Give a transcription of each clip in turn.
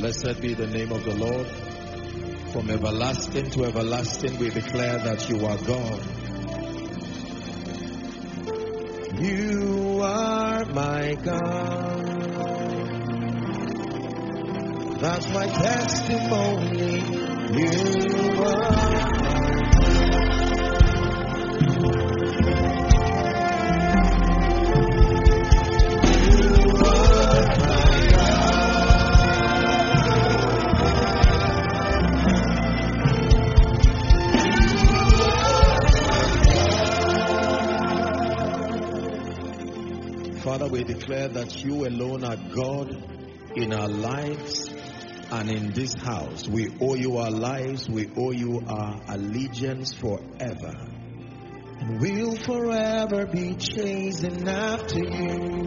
Blessed be the name of the Lord. From everlasting to everlasting, we declare that you are God. You are my God. That's my testimony. You are. Father, we declare that you alone are God in our lives and in this house. We owe you our lives. We owe you our allegiance forever. And we'll forever be chasing after you.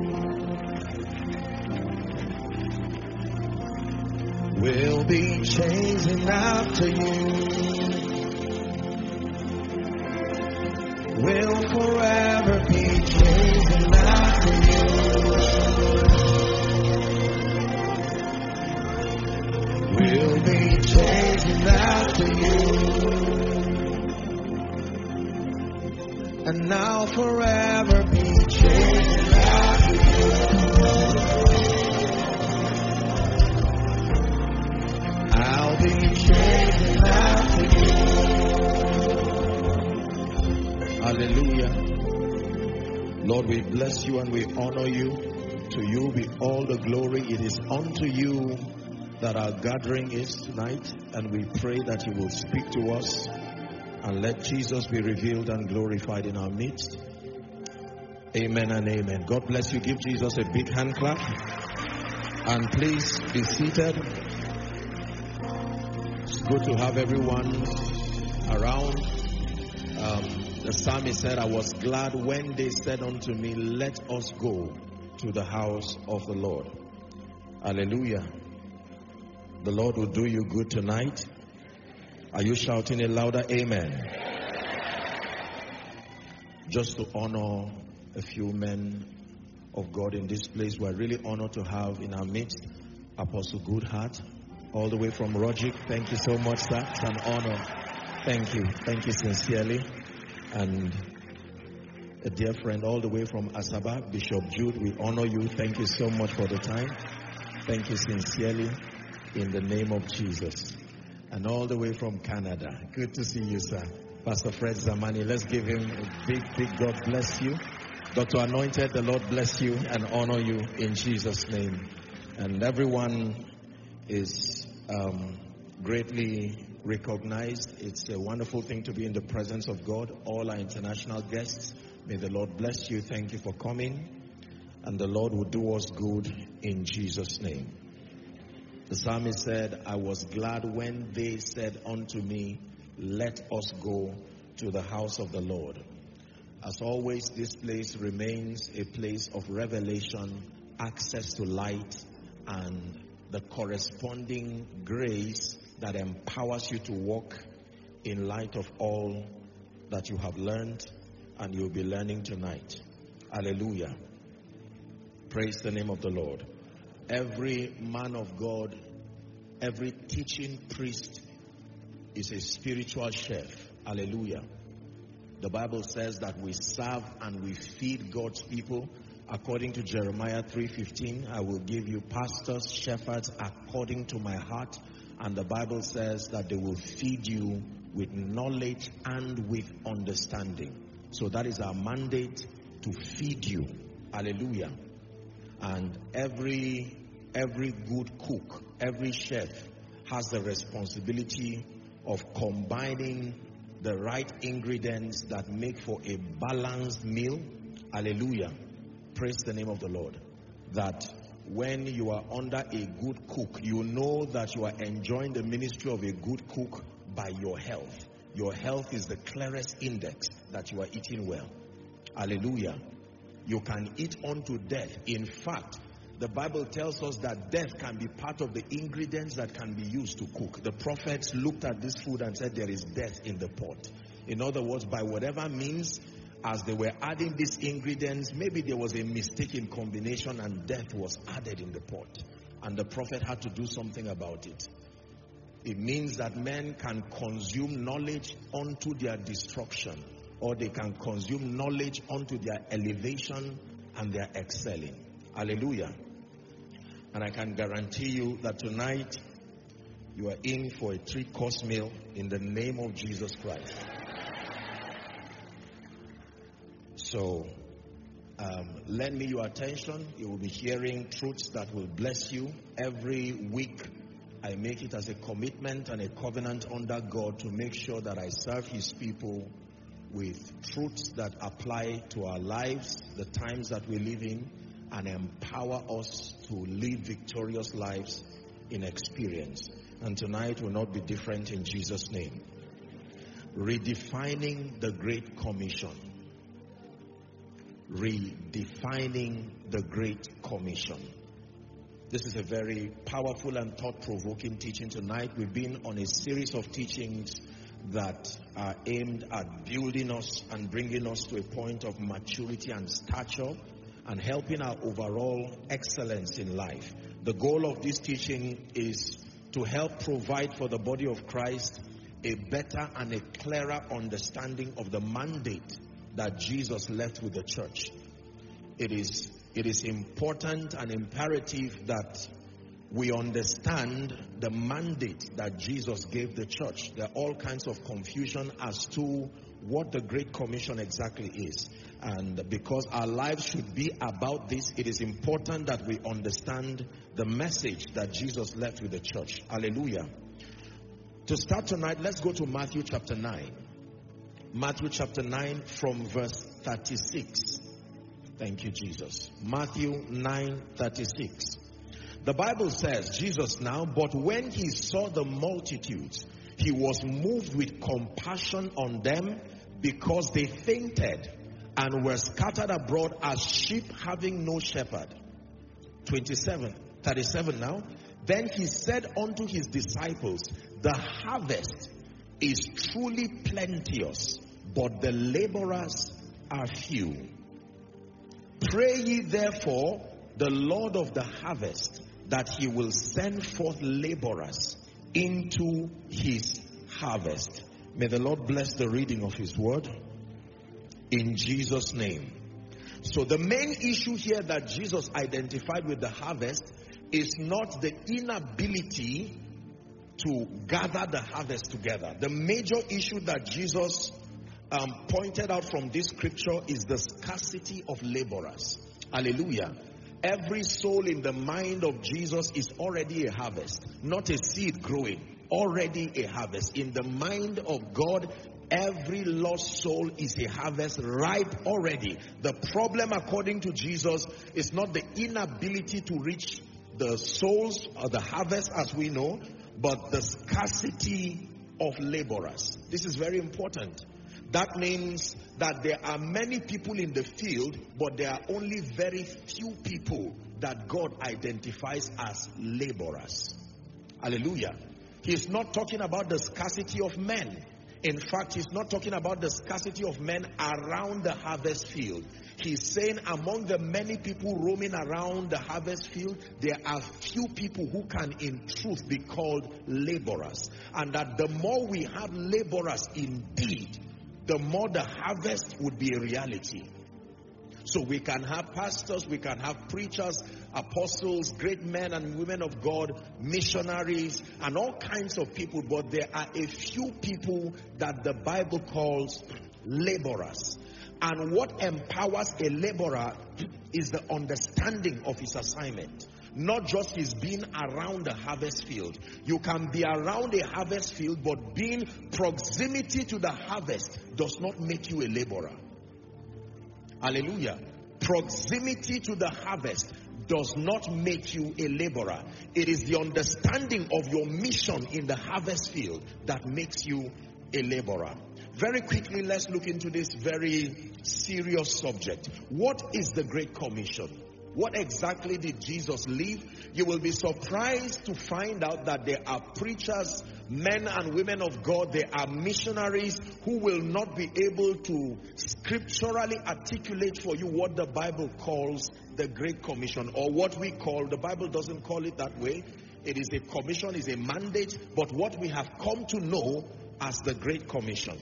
We'll be chasing after you. We'll forever be chasing after you. We'll be chasing after you. And now forever be chasing after you. I'll be chasing after you. Hallelujah. Lord, we bless you and we honor you. To you be all the glory. It is unto you that our gathering is tonight, and we pray that you will speak to us and let Jesus be revealed and glorified in our midst. Amen and amen. God bless you. Give Jesus a big hand clap. And please be seated. It's good to have everyone around. The psalmist said, I was glad when they said unto me, let us go to the house of the Lord. Hallelujah. The Lord will do you good tonight. Are you shouting a louder amen? Just to honor a few men of God in this place, we're really honored to have in our midst Apostle Goodheart, all the way from Rogic. Thank you so much, sir. It's an honor. Thank you. Thank you sincerely. And a dear friend all the way from Asaba, Bishop Jude, we honor you. Thank you so much for the time. Thank you sincerely in the name of Jesus. And all the way from Canada, good to see you, sir. Pastor Fred Zamani, let's give him a big God bless you. Dr. Anointed, the Lord bless you and honor you in Jesus' name. And everyone is greatly recognized. It's a wonderful thing to be in the presence of God. All our international guests, may the Lord bless you. Thank you for coming. And the Lord will do us good in Jesus' name. The psalmist said, I was glad when they said unto me, let us go to the house of the Lord. As always, this place remains a place of revelation, access to light, and the corresponding grace that empowers you to walk in light of all that you have learned and you'll be learning tonight. Hallelujah. Praise the name of the Lord. Every man of God, every teaching priest is a spiritual chef. Hallelujah. The Bible says that we serve and we feed God's people. According to Jeremiah 3:15, I will give you pastors, shepherds according to my heart. And the Bible says that they will feed you with knowledge and with understanding. So that is our mandate, to feed you. Hallelujah. And every good cook, every chef has the responsibility of combining the right ingredients that make for a balanced meal. Hallelujah. Praise the name of the Lord. That when you are under a good cook, you know that you are enjoying the ministry of a good cook by your health. Your health is the clearest index that you are eating well. Hallelujah. You can eat unto death. In fact, the Bible tells us that death can be part of the ingredients that can be used to cook. The prophets looked at this food and said there is death in the pot. In other words, by whatever means, as they were adding these ingredients, maybe there was a mistake in combination and death was added in the pot. and the prophet had to do something about it. It means that men can consume knowledge unto their destruction, or they can consume knowledge unto their elevation and their excelling. Hallelujah. And I can guarantee you that tonight you are in for a 3-course meal in the name of Jesus Christ. So lend me your attention. You will be hearing truths that will bless you. Every week I make it as a commitment and a covenant under God to make sure that I serve his people with truths that apply to our lives, the times that we live in, and empower us to live victorious lives in experience. And tonight will not be different in Jesus' name. Redefining the Great Commission. Redefining the Great Commission. This is a very powerful and thought-provoking teaching tonight. We've been on a series of teachings that are aimed at building us and bringing us to a point of maturity and stature and helping our overall excellence in life. The goal of this teaching is to help provide for the body of Christ a better and a clearer understanding of the mandate that Jesus left with the church. It is important and imperative that we understand the mandate that Jesus gave the church. There are all kinds of confusion as to what the Great Commission exactly is. And because our lives should be about this, it is important that we understand the message that Jesus left with the church. Hallelujah. To start tonight, let's go to Matthew chapter 9. Matthew chapter 9 from verse 36. Thank you, Jesus. Matthew 9:36. The Bible says, Jesus now, but when he saw the multitudes, he was moved with compassion on them because they fainted and were scattered abroad as sheep having no shepherd. 37 now. Then he said unto his disciples, the harvest is truly plenteous, but the laborers are few. Pray ye therefore the Lord of the harvest that he will send forth laborers into his harvest. May the Lord bless the reading of his word in Jesus' name. So the main issue here that Jesus identified with the harvest is not the inability to gather the harvest together. The major issue that Jesus pointed out from this scripture is the scarcity of laborers. Hallelujah. Every soul in the mind of Jesus is already a harvest, not a seed growing, already a harvest. In the mind of God, every lost soul is a harvest ripe already. The problem, according to Jesus, is not the inability to reach the souls or the harvest as we know, but the scarcity of laborers. This is very important. That means that there are many people in the field, but there are only very few people that God identifies as laborers. Hallelujah. He's not talking about the scarcity of men. In fact, he's not talking about the scarcity of men around the harvest field. He's saying among the many people roaming around the harvest field, there are few people who can in truth be called laborers. And that the more we have laborers indeed, the more the harvest would be a reality. So we can have pastors, we can have preachers, apostles, great men and women of God, missionaries, and all kinds of people. But there are a few people that the Bible calls laborers. And what empowers a laborer is the understanding of his assignment. Not just his being around the harvest field. You can be around a harvest field, but being proximity to the harvest does not make you a laborer. Hallelujah. Proximity to the harvest does not make you a laborer. It is the understanding of your mission in the harvest field that makes you a laborer. Very quickly, let's look into this very serious subject. What is the Great Commission? What exactly did Jesus leave? You will be surprised to find out that there are preachers men and women of God, they are missionaries who will not be able to scripturally articulate for you what the Bible calls the Great Commission, or what we call, the Bible doesn't call it that way. It is a commission, is a mandate, but what we have come to know as the Great Commission.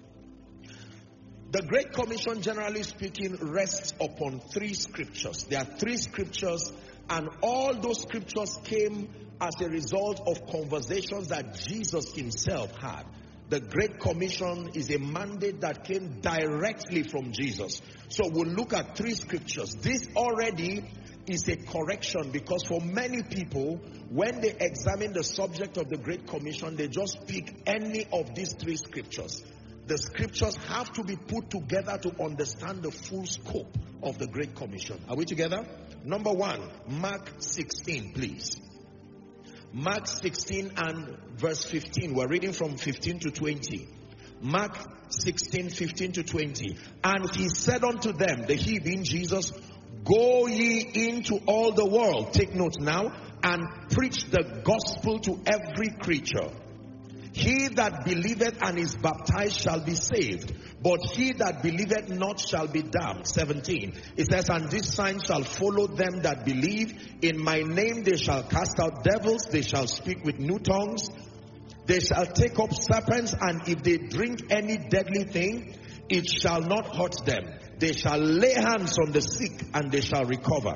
The Great Commission, generally speaking, rests upon 3 scriptures. There are 3 scriptures, and all those scriptures came as a result of conversations that Jesus himself had. The Great Commission is a mandate that came directly from Jesus. So we'll look at 3 scriptures. This already is a correction, because for many people, when they examine the subject of the Great Commission, they just pick any of these 3 scriptures. The scriptures have to be put together to understand the full scope of the Great Commission. Are we together? Number 1, Mark 16, please. Mark 16 and verse 15. We're reading from 15 to 20. Mark 16, 15 to 20. And he said unto them, the he being Jesus, go ye into all the world, take note now, and preach the gospel to every creature. He that believeth and is baptized shall be saved, but he that believeth not shall be damned. 17. It says, and this sign shall follow them that believe. In my name they shall cast out devils, they shall speak with new tongues, they shall take up serpents, and if they drink any deadly thing, it shall not hurt them. They shall lay hands on the sick, and they shall recover.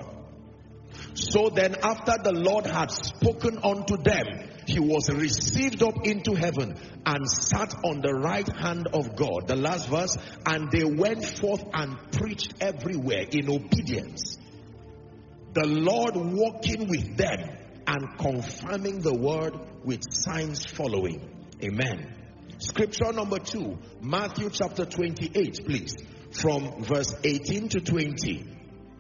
So then, after the Lord had spoken unto them, he was received up into heaven and sat on the right hand of God. The last verse, and they went forth and preached everywhere in obedience, the Lord walking with them and confirming the word with signs following. Amen. Scripture number 2, Matthew chapter 28, please, from verse 18 to 20.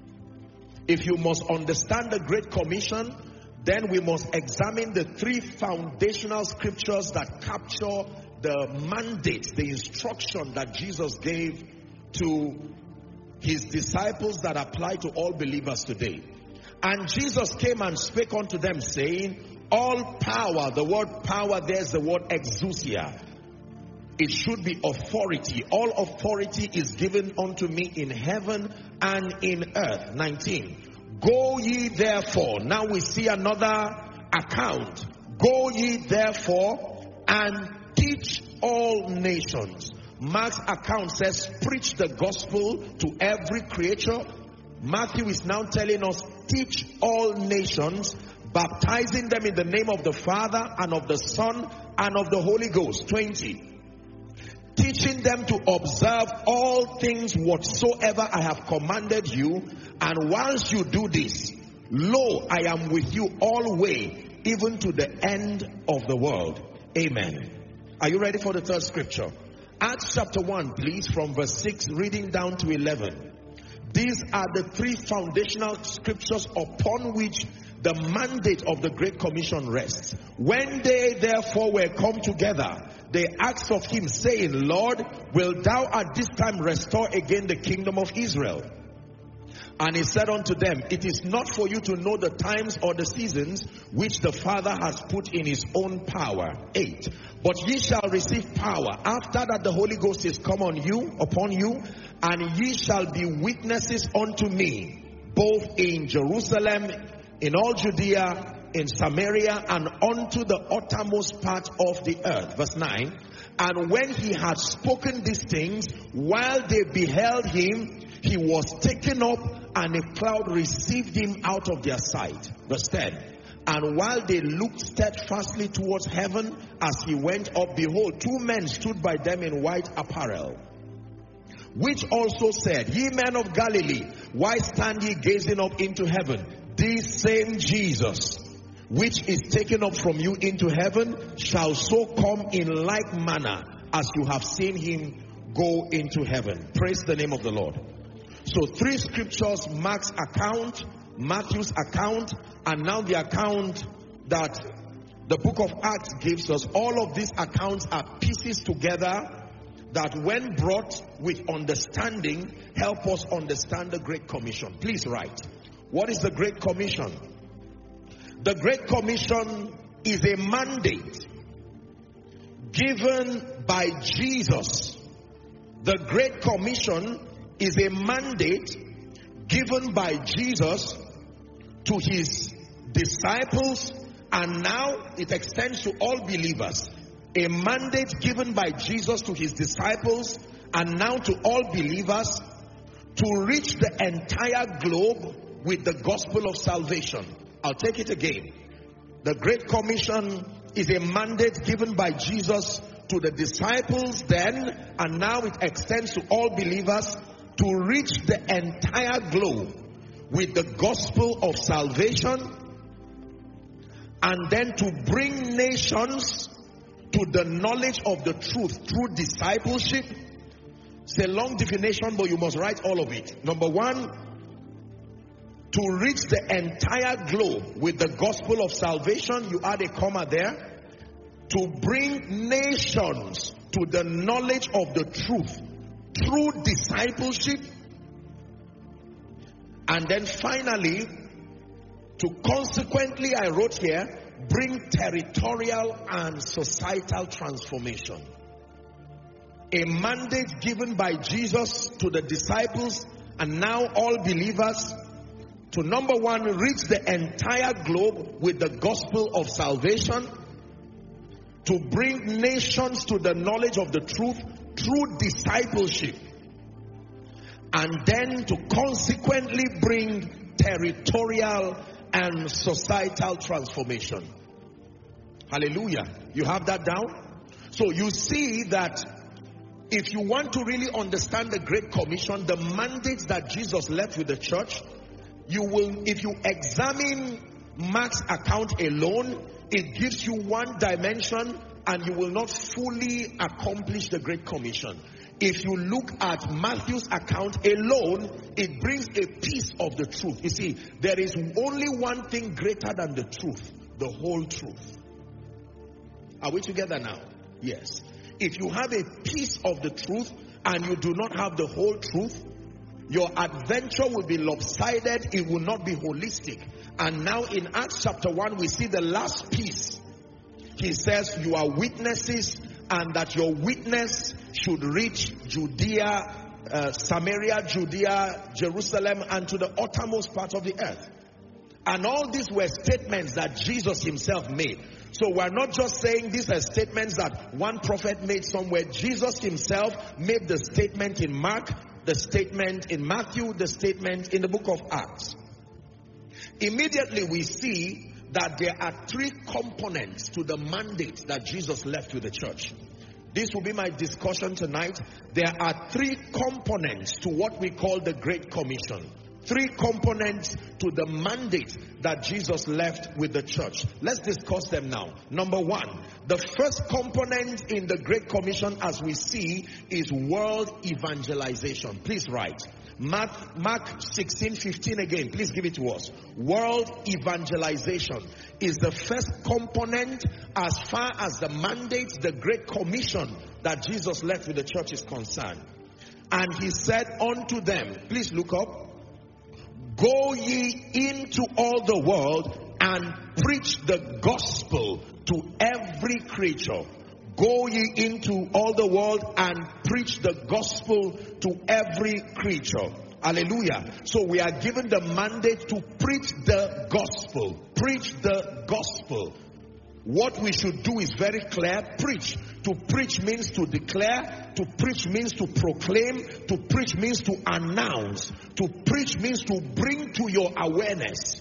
If you must understand the Great Commission, then we must examine the 3 foundational scriptures that capture the mandate, the instruction that Jesus gave to his disciples that apply to all believers today. And Jesus came and spake unto them, saying, all power, the word power, there's the word exousia. It should be authority. All authority is given unto me in heaven and in earth. 19. Go ye therefore. Now we see another account. Go ye therefore and teach all nations. Mark's account says, preach the gospel to every creature. Matthew is now telling us, teach all nations, baptizing them in the name of the Father and of the Son and of the Holy Ghost. 20. Teaching them to observe all things whatsoever I have commanded you. And whilst you do this, lo, I am with you always, even to the end of the world. Amen. Are you ready for the third scripture? Acts chapter 1, please, from verse 6, reading down to 11. These are the 3 foundational scriptures upon which the mandate of the Great Commission rests. When they therefore were come together, they asked of him, saying, Lord, wilt thou at this time restore again the kingdom of Israel? And he said unto them, it is not for you to know the times or the seasons which the Father has put in his own power. 8. But ye shall receive power after that the Holy Ghost is come on you, upon you, and ye shall be witnesses unto me, both in Jerusalem, in all Judea, in Samaria, and unto the uttermost part of the earth. Verse 9. And when he had spoken these things, while they beheld him, he was taken up, and a cloud received him out of their sight. Verse 10. And while they looked steadfastly towards heaven as he went up, behold, 2 men stood by them in white apparel, which also said, Ye men of Galilee, why stand ye gazing up into heaven? This same Jesus, which is taken up from you into heaven, shall so come in like manner as you have seen him go into heaven. Praise the name of the Lord. So 3 scriptures, Mark's account, Matthew's account, and now the account that the book of Acts gives us. All of these accounts are pieces together that, when brought with understanding, help us understand the Great Commission. Please write. What is the Great Commission? The Great Commission is a mandate given by Jesus. The Great Commission is a mandate given by Jesus to his disciples, and now it extends to all believers. A mandate given by Jesus to his disciples and now to all believers to reach the entire globe with the gospel of salvation. I'll take it again. The Great Commission is a mandate given by Jesus to the disciples then, and now it extends to all believers to reach the entire globe with the gospel of salvation, and then to bring nations to the knowledge of the truth through discipleship. It's a long definition, but you must write all of it. Number one, to reach the entire globe with the gospel of salvation. You add a comma there. To bring nations to the knowledge of the truth through discipleship. And then finally, to consequently, I wrote here, bring territorial and societal transformation. A mandate given by Jesus to the disciples and now all believers to, number one, reach the entire globe with the gospel of salvation, to bring nations to the knowledge of the truth through discipleship, and then to consequently bring territorial and societal transformation. Hallelujah. You have that down? So you see that if you want to really understand the Great Commission, the mandates that Jesus left with the church, you will, if you examine Mark's account alone, it gives you one dimension and you will not fully accomplish the Great Commission. If you look at Matthew's account alone, it brings a piece of the truth. You see, there is only one thing greater than the truth, the whole truth. Are we together now? Yes. If you have a piece of the truth and you do not have the whole truth, your adventure will be lopsided. It will not be holistic. And now in Acts chapter 1, we see the last piece. He says, you are witnesses, and that your witness should reach Judea, Samaria, Judea, Jerusalem, and to the uttermost part of the earth. And all these were statements that Jesus himself made. So we're not just saying these are statements that one prophet made somewhere. Jesus himself made the statement in Mark, the statement in Matthew, the statement in the book of Acts. Immediately we see that there are three components to the mandate that Jesus left with the church. This will be my discussion tonight. There are three components to what we call the Great Commission. Three components to the mandate that Jesus left with the church. Let's discuss them now. Number one, the first component in the Great Commission, as we see, is world evangelization. Please write. Mark 16:15 again. Please give it to us. World evangelization is the first component as far as the mandate, the Great Commission that Jesus left with the church is concerned. And he said unto them, please look up, go ye into all the world and preach the gospel to every creature. Go ye into all the world and preach the gospel to every creature. Hallelujah. So we are given the mandate to preach the gospel. Preach the gospel. What we should do is very clear. Preach. To preach means to declare. To preach means to proclaim. To preach means to announce. To preach means to bring to your awareness.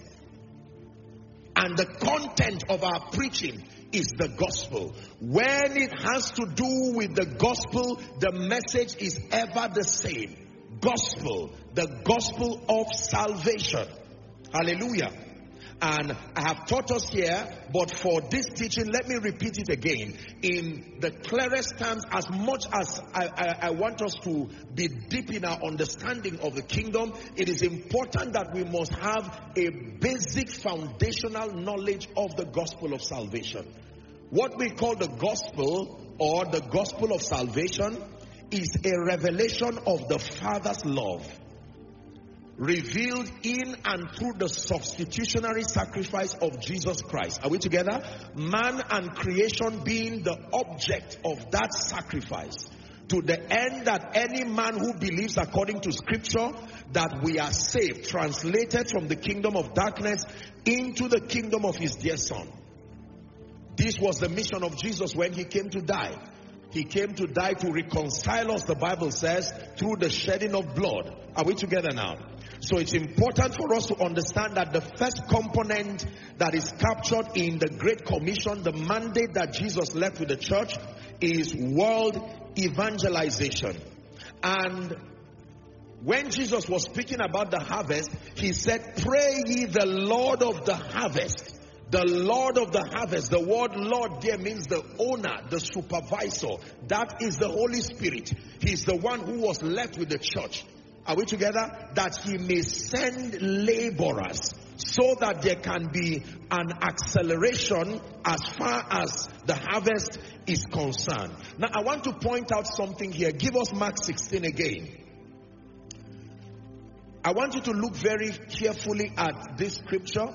And the content of our preaching is the gospel. When it has to do with the gospel, the message is ever the same. Gospel. The gospel of salvation. Hallelujah. And I have taught us here, but for this teaching, let me repeat it again. In the clearest terms, as much as I want us to be deep in our understanding of the kingdom, it is important that we must have a basic foundational knowledge of the gospel of salvation. What we call the gospel or the gospel of salvation is a revelation of the Father's love. revealed in and through the substitutionary sacrifice of Jesus Christ. Are we together? Man and creation being the object of that sacrifice, to the end that any man who believes according to scripture that we are saved, translated from the kingdom of darkness into the kingdom of his dear son. This was the mission of Jesus when he came to die. He came to die to reconcile us, the Bible says, through the shedding of blood. Are we together now? So it's important for us to understand that the first component that is captured in the Great Commission, the mandate that Jesus left with the church, is world evangelization. And when Jesus was speaking about the harvest, he said, "Pray ye the Lord of the harvest." The Lord of the harvest. The word Lord there means the owner, the supervisor. That is the Holy Spirit. He's the one who was left with the church. Are we together? That he may send laborers so that there can be an acceleration as far as the harvest is concerned. Now I want to point out something here. Give us Mark 16 again. I want you to look very carefully at this scripture.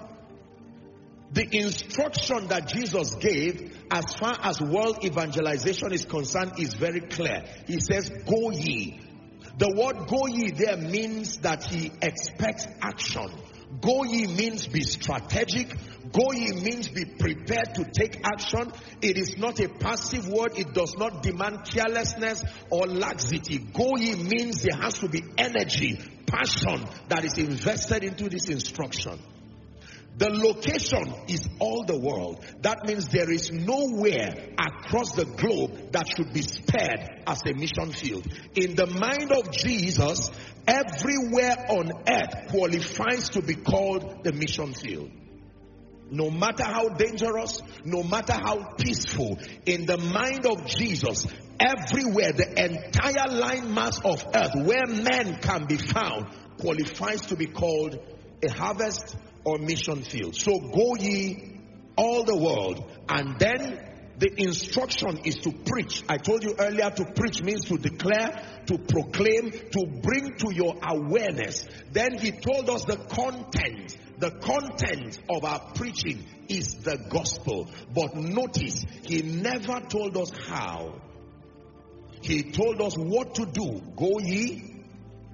The instruction that Jesus gave as far as world evangelization is concerned is very clear. He says, "Go ye." The word "go ye" there means that he expects action. Go ye means be strategic. Go ye means be prepared to take action. It is not a passive word. It does not demand carelessness or laxity. Go ye means there has to be energy, passion that is invested into this instruction. The location is all the world. That means there is nowhere across the globe that should be spared as a mission field. In the mind of Jesus, everywhere on earth qualifies to be called the mission field. No matter how dangerous, no matter how peaceful, in the mind of Jesus, everywhere, the entire landmass of earth where men can be found qualifies to be called a harvest or mission field. So go ye all the world. And then the instruction is to preach. I told you earlier, to preach means to declare, to proclaim, to bring to your awareness. Then he told us the content. The content of our preaching is the gospel. But notice, he never told us how. He told us what to do. Go ye.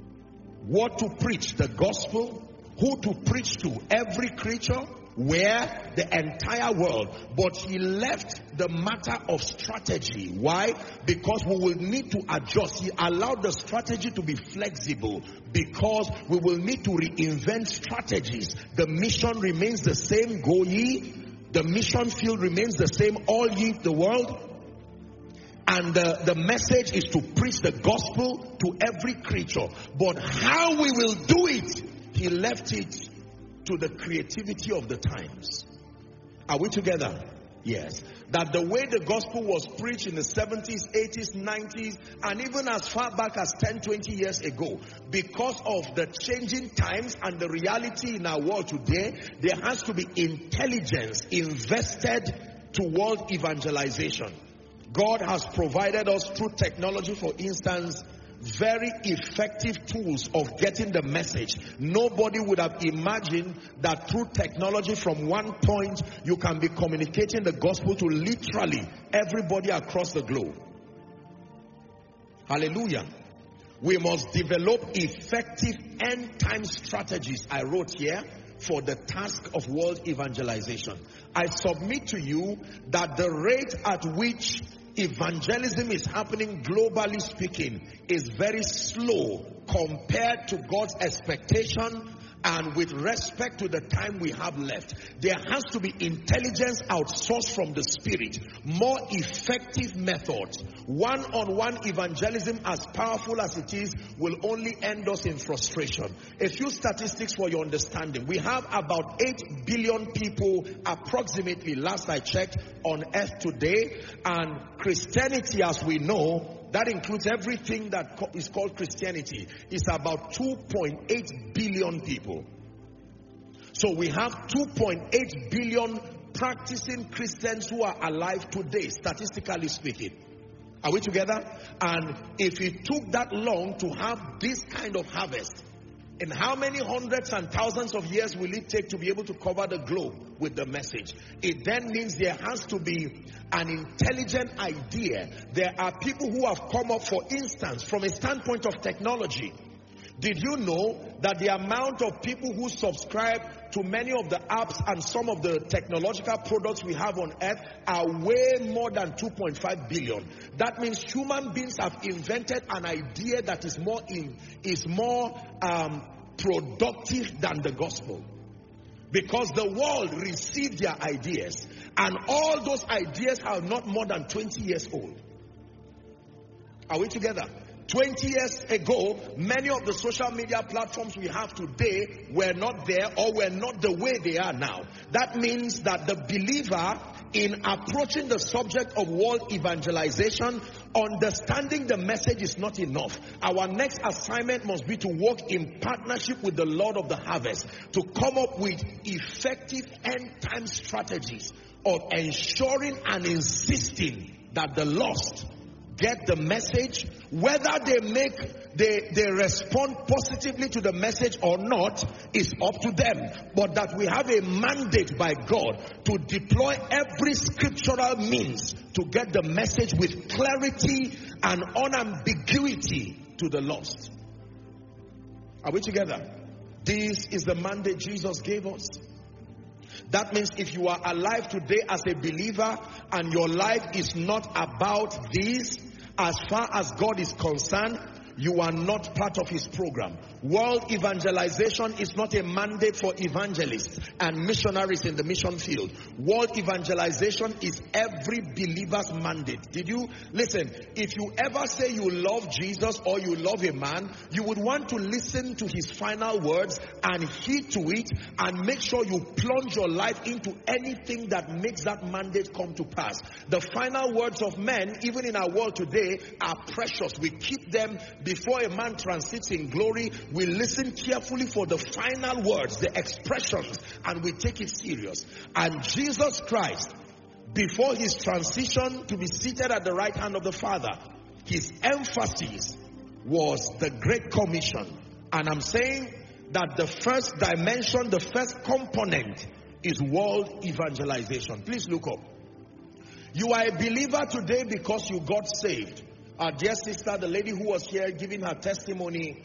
What to preach, the gospel. Who to preach to, every creature, where, the entire world. But he left the matter of strategy. Why? Because we will need to adjust. He allowed the strategy to be flexible because we will need to reinvent strategies. The mission remains the same, go ye. The mission field remains the same, all ye the world. And the message is to preach the gospel to every creature. But how we will do it, he left it to the creativity of the times. Are we together? Yes. That the way the gospel was preached in the 70s, 80s, 90s, and even as far back as 10, 20 years ago, because of the changing times and the reality in our world today, there has to be intelligence invested to world evangelization. God has provided us through technology, for instance, very effective tools of getting the message. Nobody would have imagined that through technology from one point you can be communicating the gospel to literally everybody across the globe. Hallelujah. We must develop effective end time strategies, I wrote here, for the task of world evangelization. I submit to you that the rate at which evangelism is happening, globally speaking, is very slow compared to God's expectation and with respect to the time we have left. There has to be intelligence outsourced from the Spirit, more effective methods. One-on-one evangelism, as powerful as it is, will only end us in frustration. A few statistics for your understanding. We have about 8 billion people approximately, last I checked, on earth today, and Christianity, as we know, that includes everything that is called Christianity, is about 2.8 billion people. So we have 2.8 billion practicing Christians who are alive today, statistically speaking. Are we together? And if it took that long to have this kind of harvest, And how many hundreds and thousands of years will it take to be able to cover the globe with the message? It then means there has to be an intelligent idea. There are people who have come up, for instance, from a standpoint of technology. Did you know that the amount of people who subscribe to many of the apps and some of the technological products we have on earth are way more than 2.5 billion? That means human beings have invented an idea that is more productive than the gospel. Because the world received their ideas, and all those ideas are not more than 20 years old. Are we together? 20 years ago, many of the social media platforms we have today were not there, or were not the way they are now. That means that the believer, in approaching the subject of world evangelization, understanding the message is not enough. Our next assignment must be to work in partnership with the Lord of the harvest to come up with effective end-time strategies of ensuring and insisting that the lost get the message, whether they respond positively to the message or not is up to them. But that we have a mandate by God to deploy every scriptural means to get the message with clarity and unambiguity to the lost. Are we together? This is the mandate Jesus gave us. That means if you are alive today as a believer and your life is not about this, as far as God is concerned, you are not part of his program. World evangelization is not a mandate for evangelists and missionaries in the mission field. World evangelization is every believer's mandate. Did you listen? If you ever say you love Jesus or you love a man, you would want to listen to his final words and heed to it, and make sure you plunge your life into anything that makes that mandate come to pass. The final words of men, even in our world today, are precious. We keep them before a man transits in glory. We listen carefully for the final words, the expressions, and we take it serious. And Jesus Christ, before his transition to be seated at the right hand of the Father, his emphasis was the Great Commission. And I'm saying that the first dimension, the first component is world evangelization. Please look up. You are a believer today because you got saved. Our dear sister, the lady who was here giving her testimony,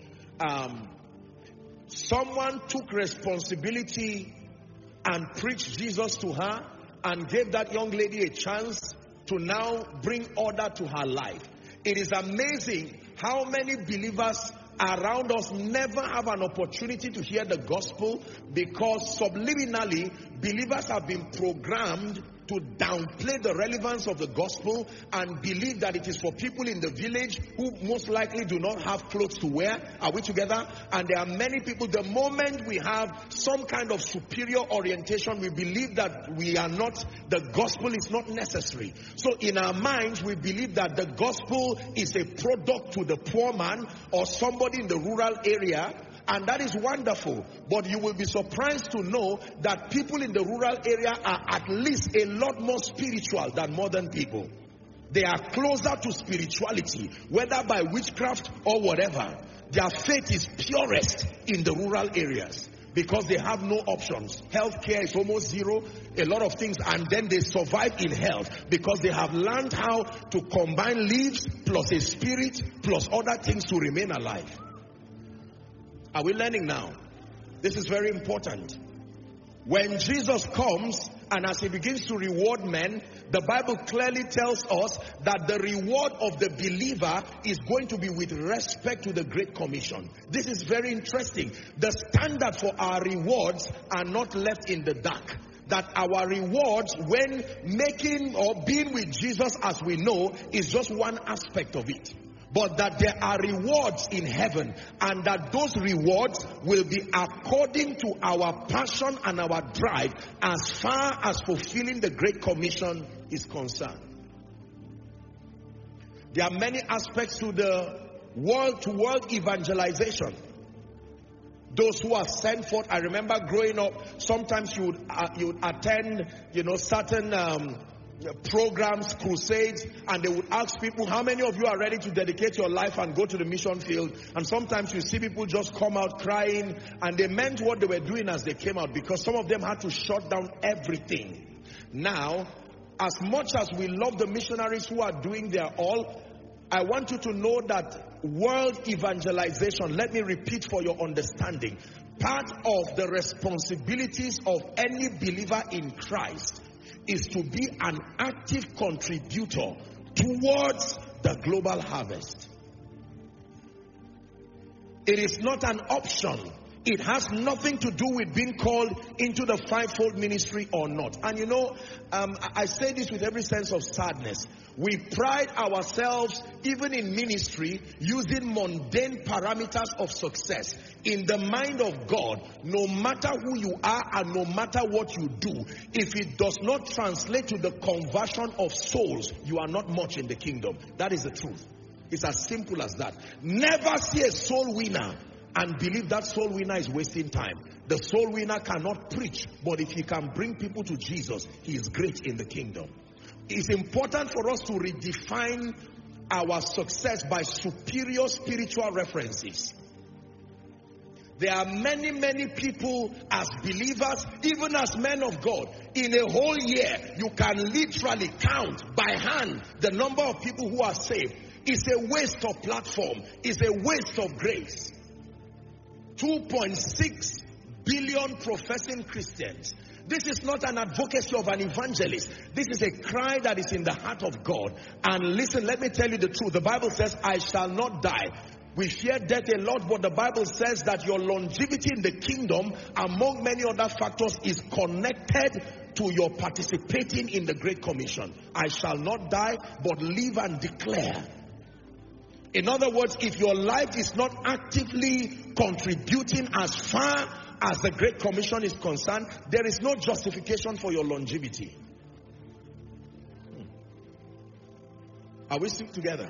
someone took responsibility and preached Jesus to her and gave that young lady a chance to now bring order to her life. It is amazing how many believers around us never have an opportunity to hear the gospel, because subliminally believers have been programmed to downplay the relevance of the gospel and believe that it is for people in the village who most likely do not have clothes to wear. Are we together? And there are many people, the moment we have some kind of superior orientation, we believe that we are not, the gospel is not necessary. So in our minds, we believe that the gospel is a product to the poor man or somebody in the rural area. And that is wonderful. But you will be surprised to know that people in the rural area are at least a lot more spiritual than modern people. They are closer to spirituality, whether by witchcraft or whatever. Their faith is purest in the rural areas because they have no options. Healthcare is almost zero, a lot of things, and then they survive in health because they have learned how to combine leaves plus a spirit plus other things to remain alive. Are we learning now? This is very important. When Jesus comes and as he begins to reward men, the Bible clearly tells us that the reward of the believer is going to be with respect to the Great Commission. This is very interesting. The standard for our rewards are not left in the dark. That our rewards, when making or being with Jesus as we know, is just one aspect of it. But that there are rewards in heaven, and that those rewards will be according to our passion and our drive as far as fulfilling the Great Commission is concerned. There are many aspects to the world-to-world evangelization. Those who are sent forth, I remember growing up, sometimes you would attend, certain programs, crusades, and they would ask people, how many of you are ready to dedicate your life and go to the mission field? And sometimes you see people just come out crying, and they meant what they were doing as they came out, because some of them had to shut down everything. Now, as much as we love the missionaries who are doing their all, I want you to know that world evangelization, let me repeat for your understanding, part of the responsibilities of any believer in Christ is to be an active contributor towards the global harvest. It is not an option. It has nothing to do with being called into the fivefold ministry or not. And you know, I say this with every sense of sadness. We pride ourselves, even in ministry, using mundane parameters of success. In the mind of God, no matter who you are and no matter what you do, if it does not translate to the conversion of souls, you are not much in the kingdom. That is the truth. It's as simple as that. Never see a soul winner and believe that soul winner is wasting time. The soul winner cannot preach, but if he can bring people to Jesus, he is great in the kingdom. It's important for us to redefine our success by superior spiritual references. There are many people as believers, even as men of God. In a whole year, you can literally count by hand the number of people who are saved. It's a waste of platform. It's a waste of grace. 2.6 billion professing Christians. This is not an advocacy of an evangelist. This is a cry that is in the heart of God. And listen, let me tell you the truth. The Bible says, I shall not die. We fear death a lot, but the Bible says that your longevity in the kingdom, among many other factors, is connected to your participating in the Great Commission. I shall not die, but live and declare. In other words, if your life is not actively contributing as far as the Great Commission is concerned, there is no justification for your longevity. Are we still together?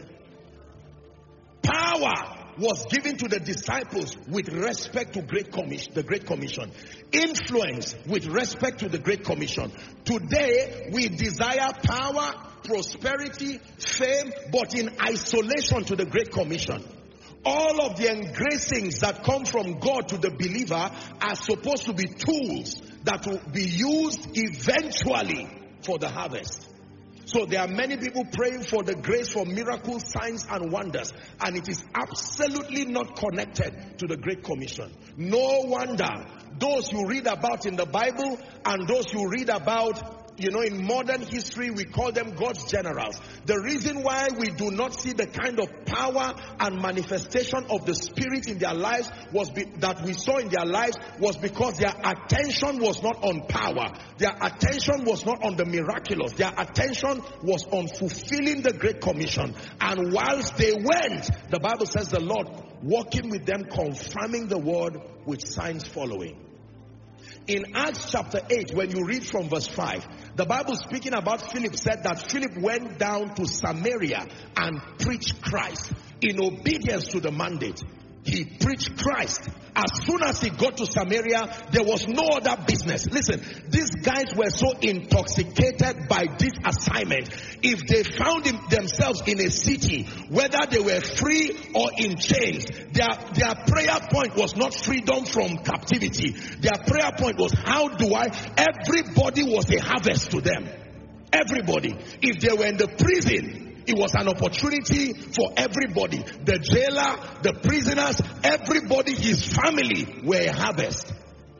Power was given to the disciples with respect to the Great Commission. Influence with respect to the Great Commission. Today, we desire power, prosperity, fame, but in isolation to the Great Commission. All of the engracings that come from God to the believer are supposed to be tools that will be used eventually for the harvest. So there are many people praying for the grace for miracles, signs and wonders, and it is absolutely not connected to the Great Commission. No wonder those you read about in the Bible and those you read about, in modern history, we call them God's generals. The reason why we do not see the kind of power and manifestation of the Spirit in their lives that we saw in their lives was because their attention was not on power. Their attention was not on the miraculous. Their attention was on fulfilling the Great Commission. And whilst they went, the Bible says the Lord walking with them, confirming the word with signs following. In Acts chapter 8, when you read from verse 5, the Bible speaking about Philip said that Philip went down to Samaria and preached Christ in obedience to the mandate. He preached Christ. As soon as he got to Samaria, there was no other business. Listen, these guys were so intoxicated by this assignment. If they found themselves in a city, whether they were free or in chains, their prayer point was not freedom from captivity. Their prayer point was, everybody was a harvest to them. Everybody. If they were in the prison, it was an opportunity for everybody. The jailer, the prisoners, everybody, his family were a harvest.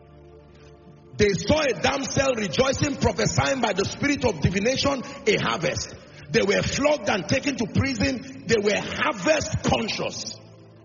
They saw a damsel rejoicing, prophesying by the spirit of divination, a harvest. They were flogged and taken to prison. They were harvest conscious.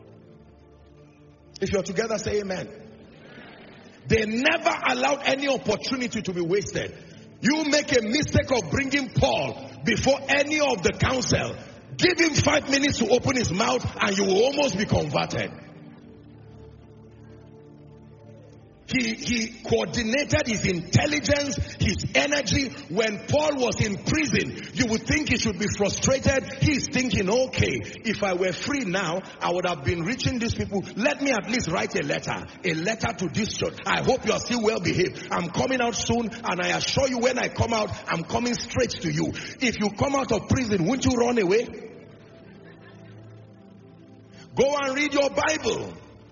If you're together, say amen. They never allowed any opportunity to be wasted. You make a mistake of bringing Paul before any of the council. Give him 5 minutes to open his mouth and you will almost be converted. He coordinated his intelligence, his energy. When Paul was in prison, you would think he should be frustrated. He's thinking, okay, if I were free now, I would have been reaching these people. Let me at least write a letter to this church. I hope you are still well behaved. I'm coming out soon, and I assure you when I come out, I'm coming straight to you. If you come out of prison, won't you run away? Go and read your Bible.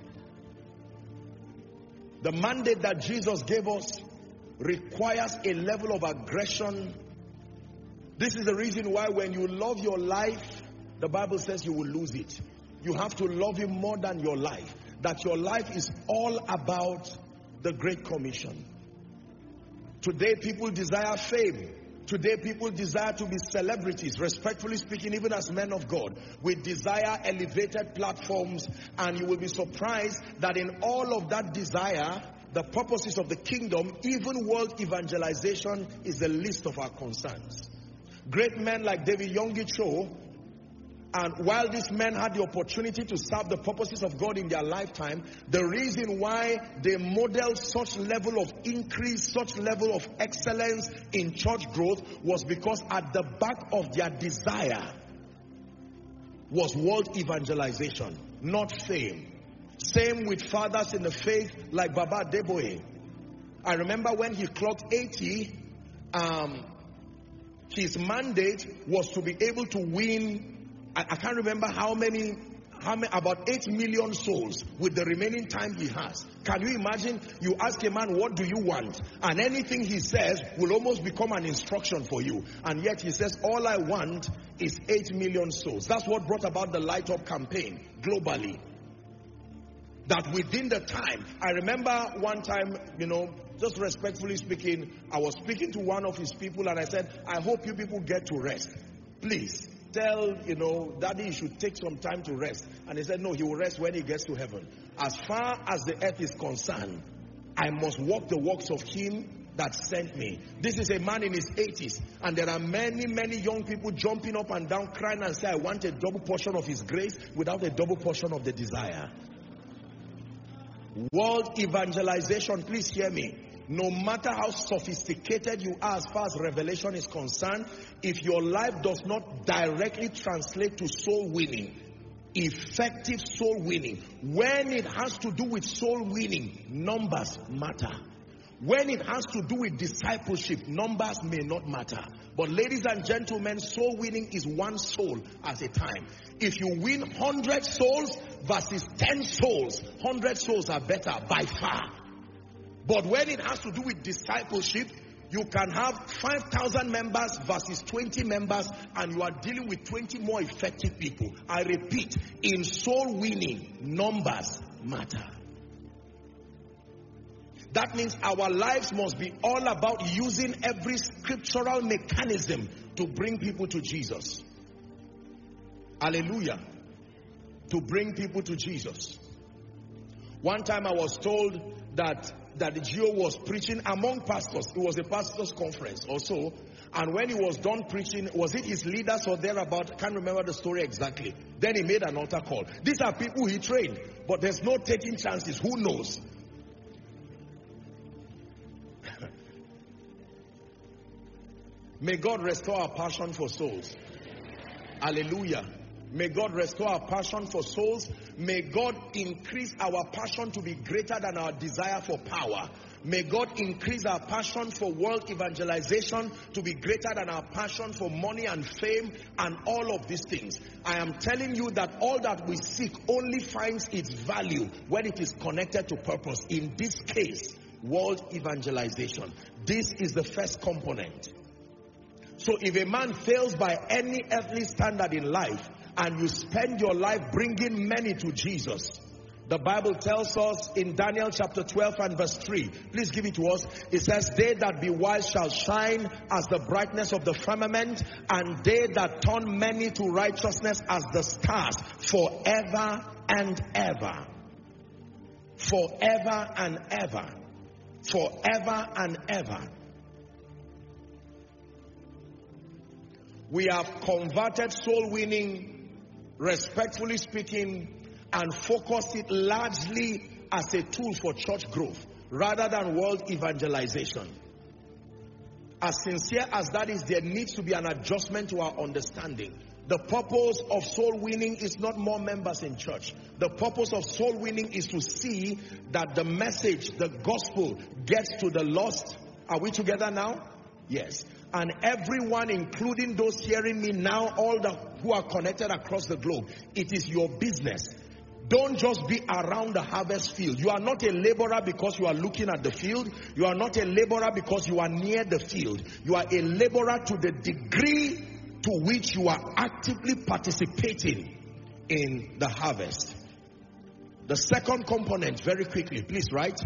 The mandate that Jesus gave us requires a level of aggression. This is the reason why when you love your life, the Bible says you will lose it. You have to love him more than your life. That your life is all about the Great Commission. Today people desire fame. Today people desire to be celebrities. Respectfully speaking, even as men of God, we desire elevated platforms, and you will be surprised that in all of that desire, the purposes of the kingdom, even world evangelization, is the least of our concerns. Great men like David Yonggi Cho, and while these men had the opportunity to serve the purposes of God in their lifetime, the reason why they modeled such level of increase, such level of excellence in church growth, was because at the back of their desire was world evangelization, not fame. Same with fathers in the faith like Baba Adeboye. I remember when he clocked 80, his mandate was to be able to win, I can't remember how many, about 8 million souls with the remaining time he has. Can you imagine? You ask a man, what do you want? And anything he says will almost become an instruction for you. And yet he says, all I want is 8 million souls. That's what brought about the Light Up campaign globally. That within the time, I remember one time, just respectfully speaking, I was speaking to one of his people and I said, I hope you people get to rest. Please. Tell, Daddy, you should take some time to rest. And he said, no, he will rest when he gets to heaven. As far as the earth is concerned, I must walk the works of him that sent me. This is a man in his 80s. And there are many, many young people jumping up and down, crying and say, I want a double portion of his grace without a double portion of the desire. World evangelization, please hear me. No matter how sophisticated you are as far as revelation is concerned, if your life does not directly translate to soul winning, effective soul winning, when it has to do with soul winning, numbers matter. When it has to do with discipleship, numbers may not matter. But ladies and gentlemen, soul winning is one soul at a time. If you win 100 souls versus 10 souls, 100 souls are better by far. But when it has to do with discipleship, you can have 5,000 members versus 20 members, and you are dealing with 20 more effective people. I repeat, in soul winning, numbers matter. That means our lives must be all about using every scriptural mechanism to bring people to Jesus. Hallelujah. To bring people to Jesus. One time I was told that the Gio was preaching among pastors. It was a pastor's conference or so. And when he was done preaching, was it his leaders or thereabout? I can't remember the story exactly. Then he made an altar call. These are people he trained, but there's no taking chances. Who knows? May God restore our passion for souls. Hallelujah. May God restore our passion for souls. May God increase our passion to be greater than our desire for power. May God increase our passion for world evangelization to be greater than our passion for money and fame and all of these things. I am telling you that all that we seek only finds its value when it is connected to purpose. In this case, world evangelization. This is the first component. So if a man fails by any earthly standard in life, and you spend your life bringing many to Jesus, the Bible tells us in Daniel chapter 12 and verse 3, please give it to us. It says, they that be wise shall shine as the brightness of the firmament, and they that turn many to righteousness as the stars, forever and ever. Forever and ever. Forever and ever. We have converted soul winning, respectfully speaking, and focused it largely as a tool for church growth rather than world evangelization. As sincere as that is, there needs to be an adjustment to our understanding. The purpose of soul winning is not more members in church. The purpose of soul winning is to see that the message, the gospel, gets to the lost. Are we together now? Yes. And everyone, including those hearing me now, all who are connected across the globe, it is your business. Don't just be around the harvest field. You are not a laborer because you are looking at the field. You are not a laborer because you are near the field. You are a laborer to the degree to which you are actively participating in the harvest. The second component, very quickly, please write.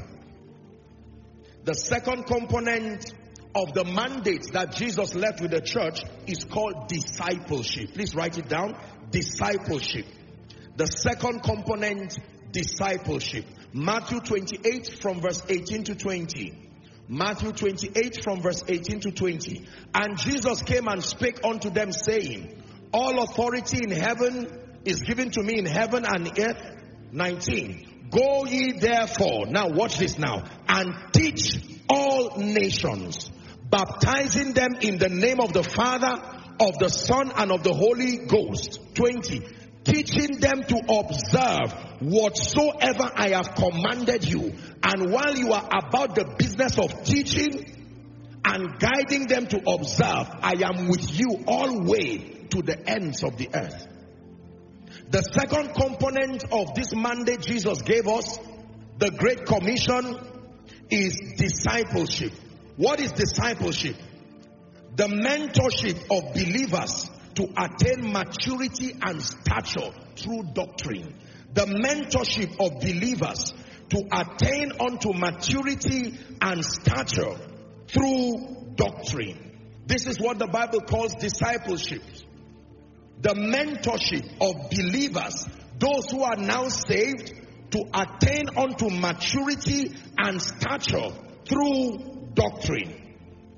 The second component of the mandate that Jesus left with the church is called discipleship. Please write it down. Discipleship. The second component, discipleship. Matthew 28 from verse 18 to 20. Matthew 28 from verse 18 to 20. And Jesus came and spake unto them, saying, all authority in heaven is given to me in heaven and earth. 19. Go ye therefore, now watch this now, and teach all nations, baptizing them in the name of the Father, of the Son, and of the Holy Ghost. 20. Teaching them to observe whatsoever I have commanded you. And while you are about the business of teaching and guiding them to observe, I am with you always to the ends of the earth. The second component of this mandate Jesus gave us, the Great Commission, is discipleship. What is discipleship? The mentorship of believers to attain maturity and stature through doctrine. The mentorship of believers to attain unto maturity and stature through doctrine. This is what the Bible calls discipleship. The mentorship of believers, those who are now saved, to attain unto maturity and stature through doctrine.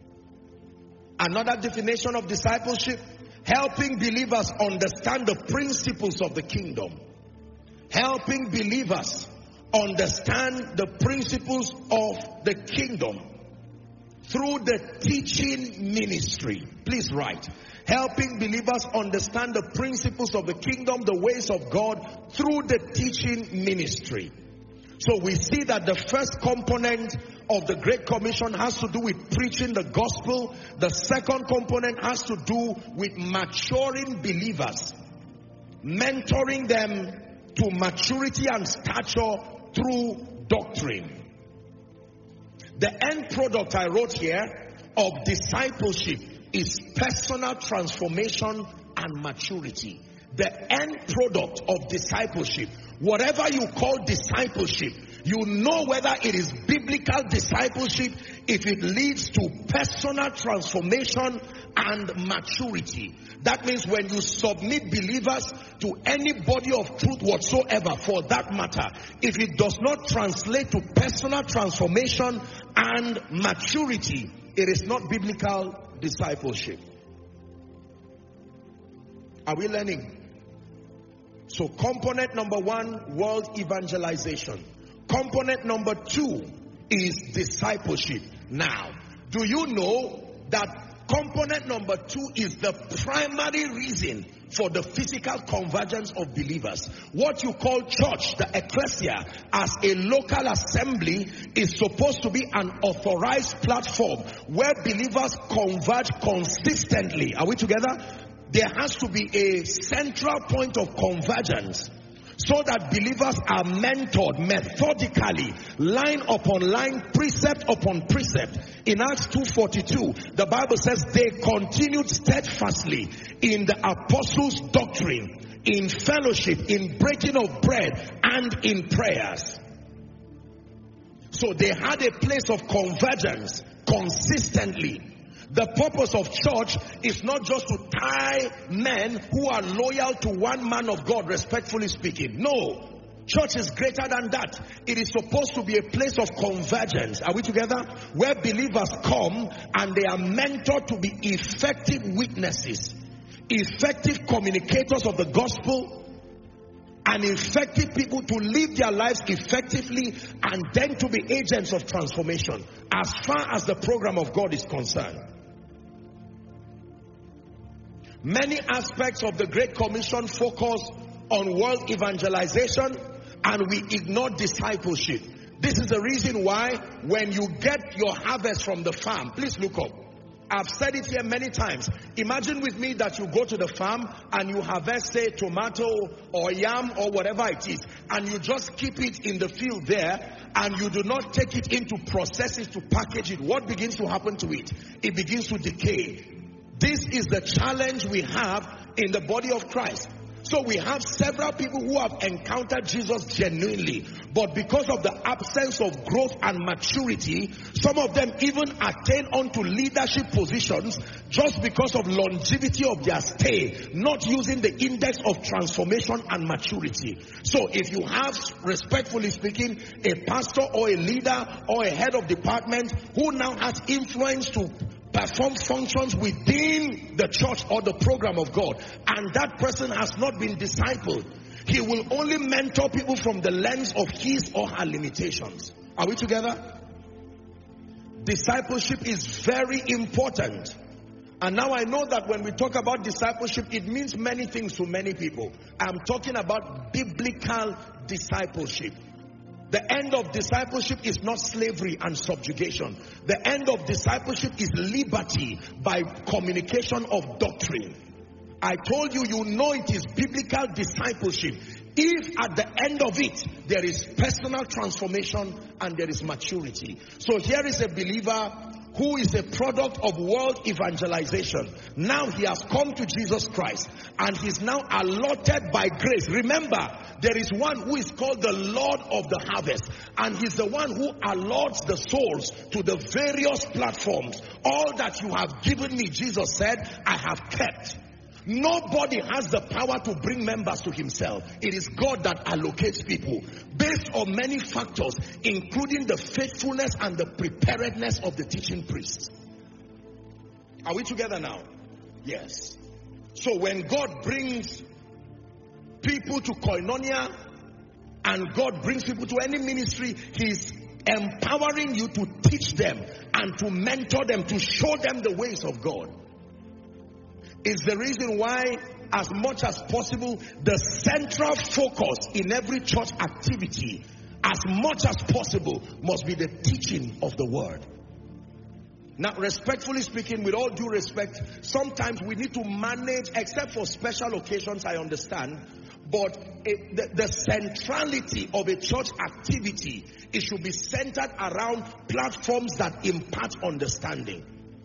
Another definition of discipleship: helping believers understand the principles of the kingdom. Helping believers understand the principles of the kingdom through the teaching ministry. Please write. Helping believers understand the principles of the kingdom, the ways of God, through the teaching ministry. So we see that the first component of the Great Commission has to do with preaching the gospel. The second component has to do with maturing believers, mentoring them to maturity and stature through doctrine. The end product I wrote here of discipleship is personal transformation and maturity. The end product of discipleship, whatever you call discipleship, you know whether it is biblical discipleship if it leads to personal transformation and maturity. That means when you submit believers to any body of truth whatsoever, for that matter, if it does not translate to personal transformation and maturity, it is not biblical discipleship. Are we learning? So component number one, world evangelization. Component number two is discipleship. Now, do you know that component number two is the primary reason for the physical convergence of believers? What you call church, the ecclesia, as a local assembly, is supposed to be an authorized platform where believers converge consistently. Are we together? There has to be a central point of convergence so that believers are mentored methodically, line upon line, precept upon precept. In Acts 2:42, the Bible says they continued steadfastly in the apostles' doctrine, in fellowship, in breaking of bread, and in prayers. So they had a place of convergence consistently. The purpose of church is not just to tie men who are loyal to one man of God, respectfully speaking. No. Church is greater than that. It is supposed to be a place of convergence. Are we together? Where believers come and they are mentored to be effective witnesses, effective communicators of the gospel, and effective people to live their lives effectively and then to be agents of transformation as far as the program of God is concerned. Many aspects of the Great Commission focus on world evangelization, and we ignore discipleship. This is the reason why when you get your harvest from the farm, please look up. I've said it here many times. Imagine with me that you go to the farm and you harvest, say, tomato or yam or whatever it is, and you just keep it in the field there, and you do not take it into processes to package it. What begins to happen to it? It begins to decay. This is the challenge we have in the body of Christ. So we have several people who have encountered Jesus genuinely, but because of the absence of growth and maturity, some of them even attain onto leadership positions just because of longevity of their stay, not using the index of transformation and maturity. So if you have, respectfully speaking, a pastor or a leader or a head of department who now has influence to perform functions within the church or the program of God, and that person has not been discipled, he will only mentor people from the lens of his or her limitations. Are we together? Discipleship is very important. And now I know that when we talk about discipleship, it means many things to many people. I'm talking about biblical discipleship. The end of discipleship is not slavery and subjugation. The end of discipleship is liberty by communication of doctrine. I told you, you know it is biblical discipleship if at the end of it there is personal transformation and there is maturity. So here is a believer who is a product of world evangelization. Now he has come to Jesus Christ and he's now allotted by grace. Remember, there is one who is called the Lord of the harvest, and he's the one who allots the souls to the various platforms. All that you have given me, Jesus said, I have kept. Nobody has the power to bring members to himself. It is God that allocates people based on many factors, including the faithfulness and the preparedness of the teaching priests. Are we together now? Yes. So when God brings people to Koinonia and God brings people to any ministry, he's empowering you to teach them and to mentor them, to show them the ways of God. Is the reason why, as much as possible, the central focus in every church activity, as much as possible, must be the teaching of the word. Now, respectfully speaking, with all due respect, sometimes we need to manage, except for special occasions, I understand, but the centrality of a church activity, it should be centered around platforms that impart understanding.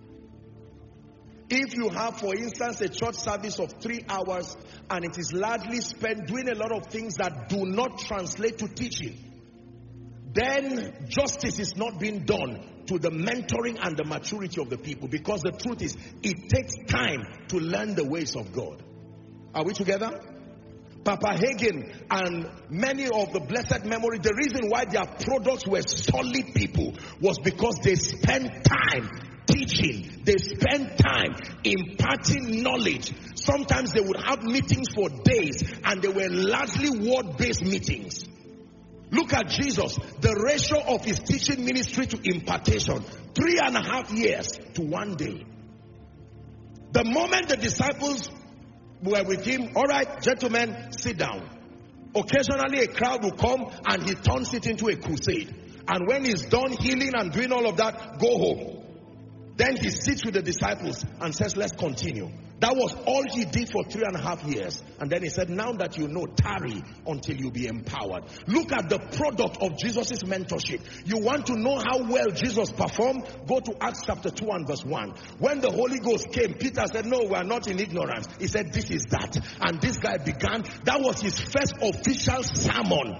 If you have, for instance, a church service of 3 hours and it is largely spent doing a lot of things that do not translate to teaching, then justice is not being done to the mentoring and the maturity of the people, because the truth is, it takes time to learn the ways of God. Are we together? Papa Hagin and many of the blessed memory, the reason why their products were solid people was because they spent time teaching. They spend time imparting knowledge. Sometimes they would have meetings for days, and they were largely word-based meetings. Look at Jesus. The ratio of his teaching ministry to impartation, 3.5 years to 1 day. The moment the disciples were with him, all right, gentlemen, sit down. Occasionally a crowd will come and he turns it into a crusade. And when he's done healing and doing all of that, go home. Then he sits with the disciples and says, let's continue. That was all he did for 3.5 years. And then he said, now that you know, tarry until you be empowered. Look at the product of Jesus' mentorship. You want to know how well Jesus performed? Go to Acts chapter 2 and verse 1. When the Holy Ghost came, Peter said, no, we are not in ignorance. He said, this is that. And this guy began. That was his first official sermon.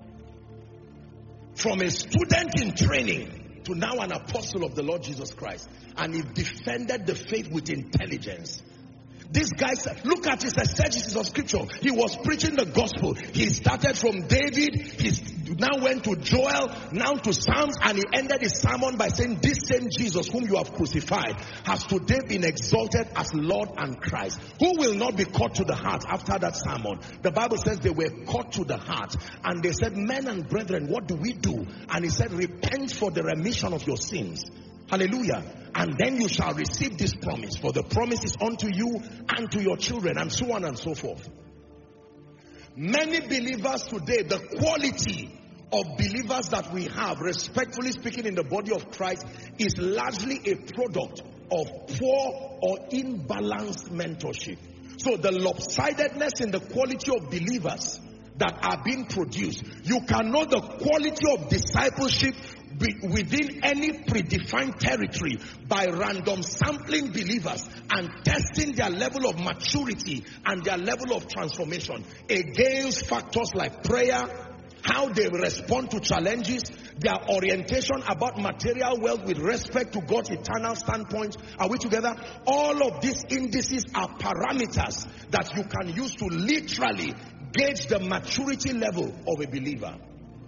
From a student in training to now an apostle of the Lord Jesus Christ. And he defended the faith with intelligence. This guy said, look at his exegesis of scripture. He was preaching the gospel. He started from David. He now went to Joel, now to Psalms, and he ended his sermon by saying, this same Jesus whom you have crucified has today been exalted as Lord and Christ. Who will not be caught to the heart after that sermon? The Bible says they were caught to the heart, and they said, men and brethren, what do we do? And he said, repent for the remission of your sins. Hallelujah. And then you shall receive this promise, for the promise is unto you and to your children, and so on and so forth. Many believers today, the quality of believers that we have, respectfully speaking, in the body of Christ, is largely a product of poor or imbalanced mentorship. So the lopsidedness in the quality of believers that are being produced, you can know the quality of discipleship within any predefined territory by random sampling believers and testing their level of maturity and their level of transformation against factors like prayer, how they respond to challenges, their orientation about material wealth with respect to God's eternal standpoint. Are we together? All of these indices are parameters that you can use to literally gauge the maturity level of a believer.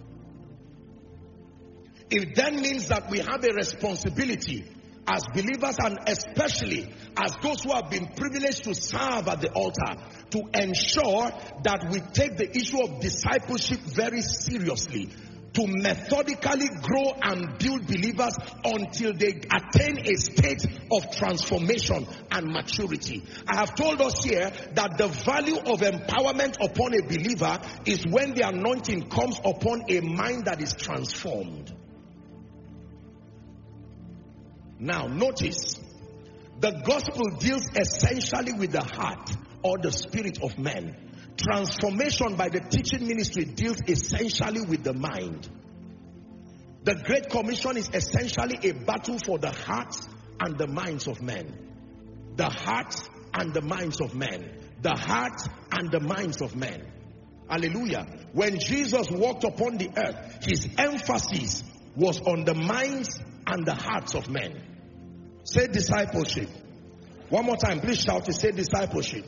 It then means that we have a responsibility as believers, and especially as those who have been privileged to serve at the altar, to ensure that we take the issue of discipleship very seriously, to methodically grow and build believers until they attain a state of transformation and maturity. I have told us here that the value of empowerment upon a believer is when the anointing comes upon a mind that is transformed. Now notice, the gospel deals essentially with the heart or the spirit of men. Transformation by the teaching ministry deals essentially with the mind. The Great Commission is essentially a battle for the hearts and the minds of men. The heart and the minds of men. The heart and the minds of men. Hallelujah. When Jesus walked upon the earth, his emphasis was on the minds and the hearts of men. Say discipleship. One more time, please shout it. Say discipleship.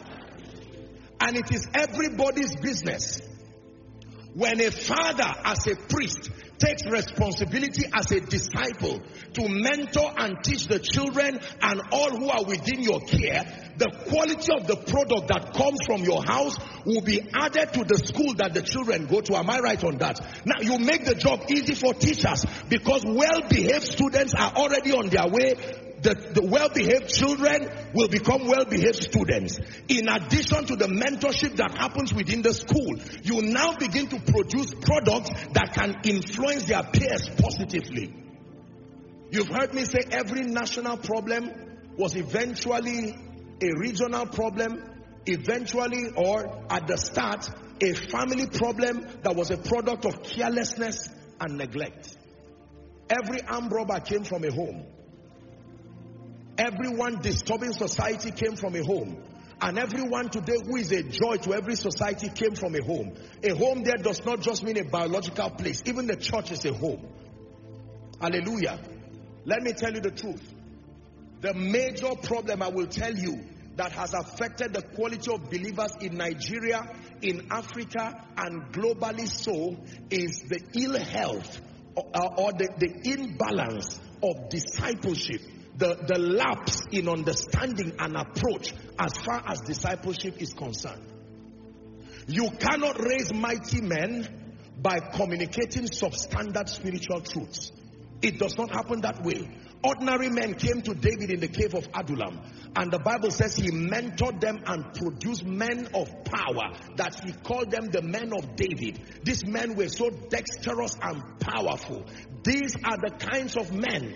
And it is everybody's business. When a father as a priest takes responsibility as a disciple to mentor and teach the children and all who are within your care, the quality of the product that comes from your house will be added to the school that the children go to. Am I right on that? Now you make the job easy for teachers because well-behaved students are already on their way. The well-behaved children will become well-behaved students. In addition to the mentorship that happens within the school, you now begin to produce products that can influence their peers positively. You've heard me say every national problem was eventually a regional problem, eventually or at the start, a family problem that was a product of carelessness and neglect. Every armed robber came from a home. Everyone disturbing society came from a home. And everyone today who is a joy to every society came from a home. A home there does not just mean a biological place. Even the church is a home. Hallelujah. Let me tell you the truth. The major problem I will tell you that has affected the quality of believers in Nigeria, in Africa, and globally so is the ill health or the imbalance of discipleship. The lapse in understanding and approach as far as discipleship is concerned. You cannot raise mighty men by communicating substandard spiritual truths. It does not happen that way. Ordinary men came to David in the cave of Adullam, and the Bible says he mentored them and produced men of power, that he called them the men of David. These men were so dexterous and powerful. These are the kinds of men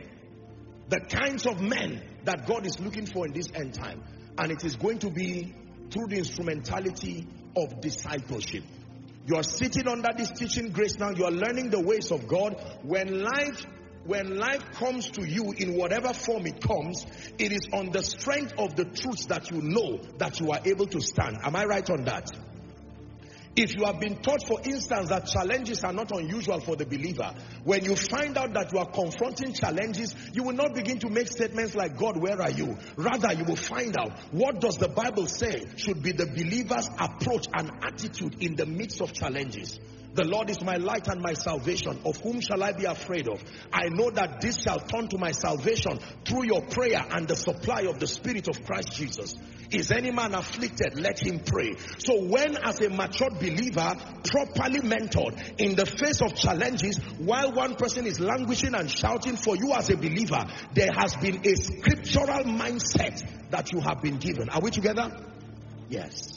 that God is looking for in this end time. And it is going to be through the instrumentality of discipleship. You are sitting under this teaching grace now. You are learning the ways of God. When life comes to you in whatever form it comes, it is on the strength of the truths that you know that you are able to stand. Am I right on that? If you have been taught, for instance, that challenges are not unusual for the believer, when you find out that you are confronting challenges, you will not begin to make statements like, God, where are you? Rather, you will find out, what does the Bible say should be the believer's approach and attitude in the midst of challenges? The Lord is my light and my salvation. Of whom shall I be afraid of? I know that this shall turn to my salvation through your prayer and the supply of the Spirit of Christ Jesus. Is any man afflicted? Let him pray. So when, as a matured believer, properly mentored in the face of challenges, while one person is languishing and shouting, for you as a believer, there has been a scriptural mindset that you have been given. Are we together? Yes.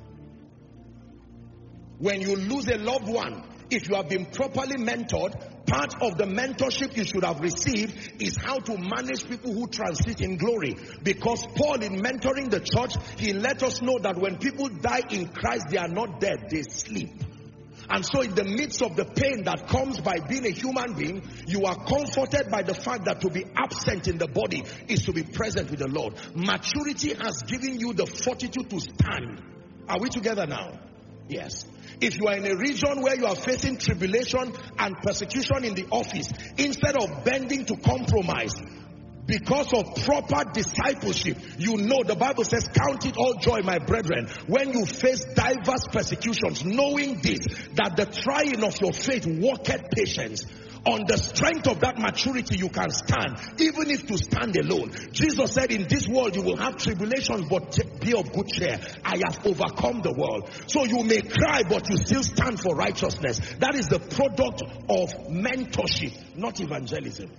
When you lose a loved one, if you have been properly mentored, part of the mentorship you should have received is how to manage people who transit in glory. Because Paul, in mentoring the church, he let us know that when people die in Christ, they are not dead, they sleep. And so in the midst of the pain that comes by being a human being, you are comforted by the fact that to be absent in the body is to be present with the Lord. Maturity has given you the fortitude to stand. Are we together now? Yes. If you are in a region where you are facing tribulation and persecution in the office, instead of bending to compromise, because of proper discipleship, you know the Bible says, count it all joy, my brethren, when you face diverse persecutions, knowing this, that the trying of your faith worketh patience. On the strength of that maturity, you can stand, even if to stand alone. Jesus said, in this world you will have tribulations, but be of good cheer. I have overcome the world. So you may cry, but you still stand for righteousness. That is the product of mentorship, not evangelism.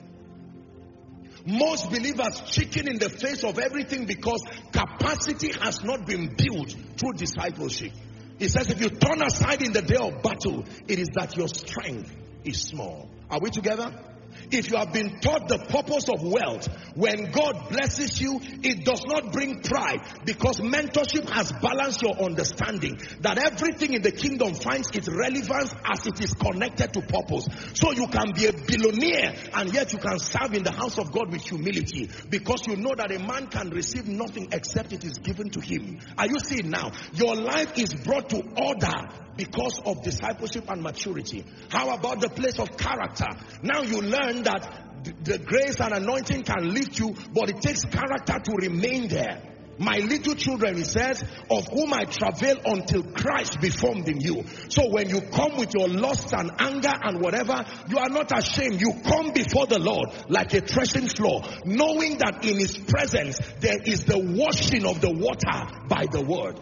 Most believers chicken in the face of everything because capacity has not been built through discipleship. He says, if you turn aside in the day of battle, it is that your strength is small. Are we together? If you have been taught the purpose of wealth, when God blesses you, it does not bring pride, because mentorship has balanced your understanding that everything in the kingdom finds its relevance as it is connected to purpose. So you can be a billionaire and yet you can serve in the house of God with humility, because you know that a man can receive nothing except it is given to him. Are you seeing now? Your life is brought to order because of discipleship and maturity. How about the place of character? Now you learn that the grace and anointing can lift you, but it takes character to remain there. My little children, he says, of whom I travail until Christ be formed in you. So when you come with your lust and anger and whatever, you are not ashamed. You come before the Lord like a threshing floor, knowing that in his presence there is the washing of the water by the word.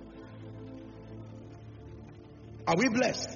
Are we blessed?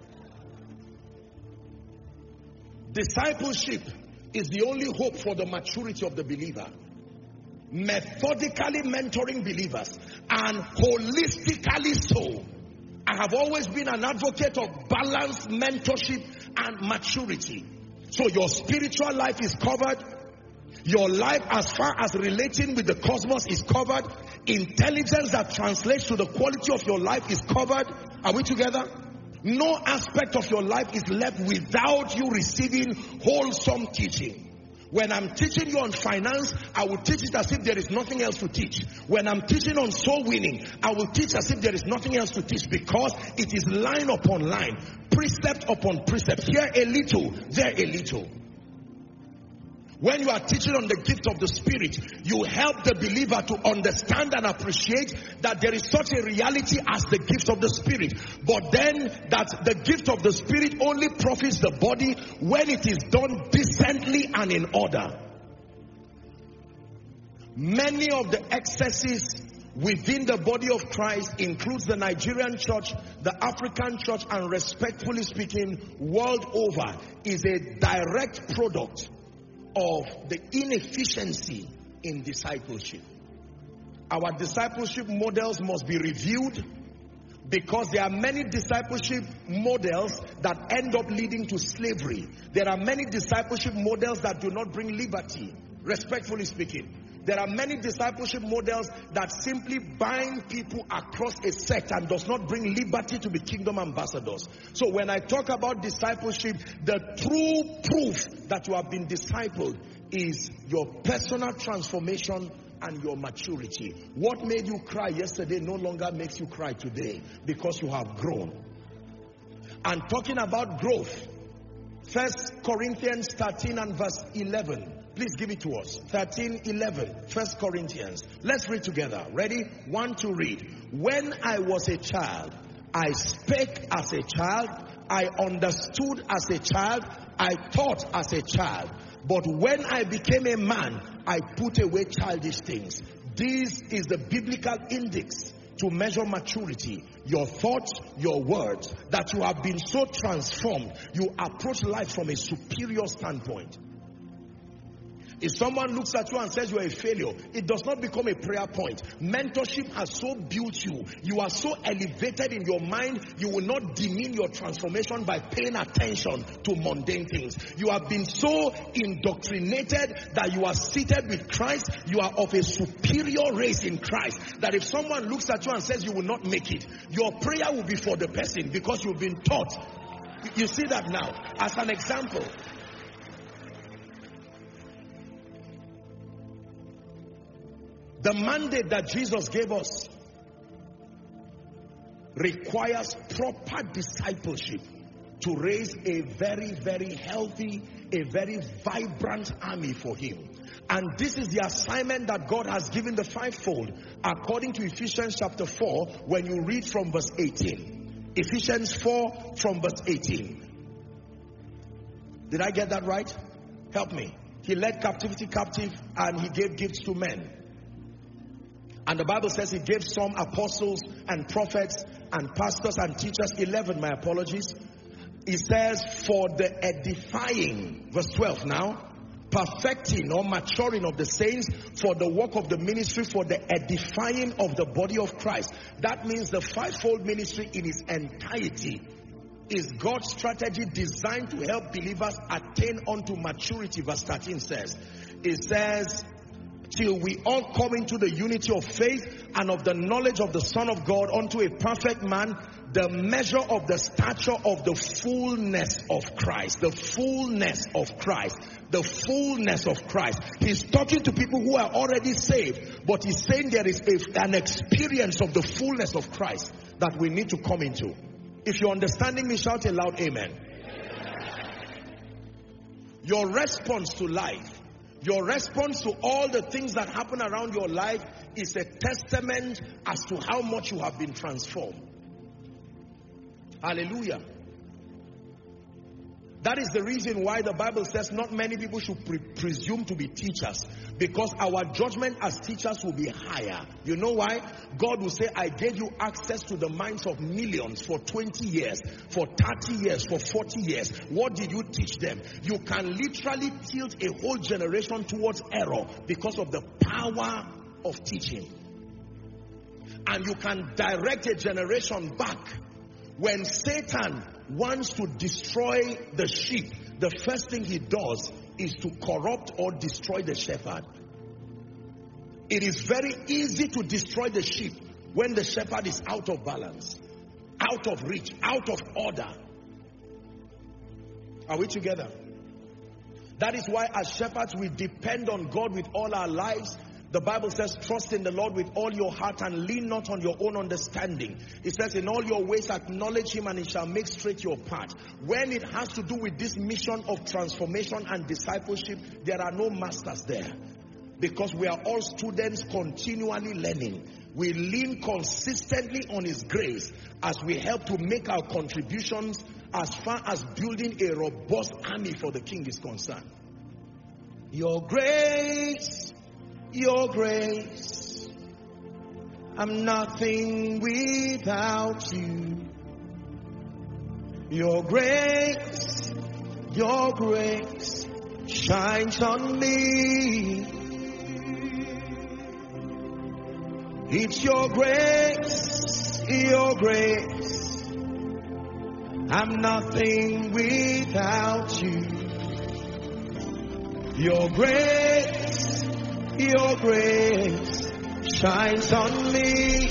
Discipleship is the only hope for the maturity of the believer. Methodically mentoring believers, and holistically so. I have always been an advocate of balanced mentorship and maturity. So your spiritual life is covered. Your life as far as relating with the cosmos is covered. Intelligence that translates to the quality of your life is covered. Are we together? No aspect of your life is left without you receiving wholesome teaching. When I'm teaching you on finance, I will teach it as if there is nothing else to teach. When I'm teaching on soul winning, I will teach as if there is nothing else to teach, because it is line upon line, precept upon precept. Here a little, there a little. When you are teaching on the gift of the Spirit, you help the believer to understand and appreciate that there is such a reality as the gift of the Spirit. But then that the gift of the Spirit only profits the body when it is done decently and in order. Many of the excesses within the body of Christ includes the Nigerian church, the African church, and respectfully speaking, world over, is a direct product of the inefficiency in discipleship. Our discipleship models must be reviewed, because there are many discipleship models that end up leading to slavery. There are many discipleship models that do not bring liberty, respectfully speaking. There are many discipleship models that simply bind people across a sect and does not bring liberty to be kingdom ambassadors. So when I talk about discipleship, the true proof that you have been discipled is your personal transformation and your maturity. What made you cry yesterday no longer makes you cry today, because you have grown. And talking about growth, 1 Corinthians 13 and verse 11. Please give it to us. 13:11. 1 Corinthians. Let's read together. Ready? 1 to read. When I was a child, I spake as a child, I understood as a child, I thought as a child. But when I became a man, I put away childish things. This is the biblical index to measure maturity. Your thoughts, your words, that you have been so transformed, you approach life from a superior standpoint. If someone looks at you and says you are a failure, it does not become a prayer point. Mentorship has so built you. You are so elevated in your mind, you will not demean your transformation by paying attention to mundane things. You have been so indoctrinated that you are seated with Christ. You are of a superior race in Christ. That if someone looks at you and says you will not make it, your prayer will be for the person because you've been taught. You see that now. As an example, the mandate that Jesus gave us requires proper discipleship to raise a very, very healthy, a very vibrant army for him. And this is the assignment that God has given the fivefold according to Ephesians chapter 4 when you read from verse 18. Ephesians 4 from verse 18. Did I get that right? Help me. He led captivity captive and he gave gifts to men. And the Bible says he gave some apostles and prophets and pastors and teachers. 11, my apologies. It says for the edifying, verse 12 now, perfecting or maturing of the saints, for the work of the ministry, for the edifying of the body of Christ. That means the fivefold ministry in its entirety is God's strategy designed to help believers attain unto maturity. Verse 13 says, it says, till we all come into the unity of faith and of the knowledge of the Son of God, unto a perfect man, the measure of the stature of the fullness of Christ. The fullness of Christ. The fullness of Christ. He's talking to people who are already saved, but he's saying there is an experience of the fullness of Christ that we need to come into. If you're understanding me, shout a loud amen. Your response to life, your response to all the things that happen around your life is a testament as to how much you have been transformed. Hallelujah. That is the reason why the Bible says not many people should presume to be teachers, because our judgment as teachers will be higher. You know why? God will say, I gave you access to the minds of millions for 20 years, for 30 years, for 40 years. What did you teach them? You can literally tilt a whole generation towards error because of the power of teaching. And you can direct a generation back. When Satan wants to destroy the sheep, the first thing he does is to corrupt or destroy the shepherd. It is very easy to destroy the sheep when the shepherd is out of balance, out of reach, out of order. Are we together? That is why as shepherds we depend on God with all our lives. The Bible says, trust in the Lord with all your heart and lean not on your own understanding. It says, in all your ways acknowledge him and he shall make straight your path. When it has to do with this mission of transformation and discipleship, there are no masters there. Because we are all students continually learning. We lean consistently on his grace as we help to make our contributions as far as building a robust army for the King is concerned. Your grace, I'm nothing without you. Your grace shines on me. It's your grace, I'm nothing without you. Your grace shines on me.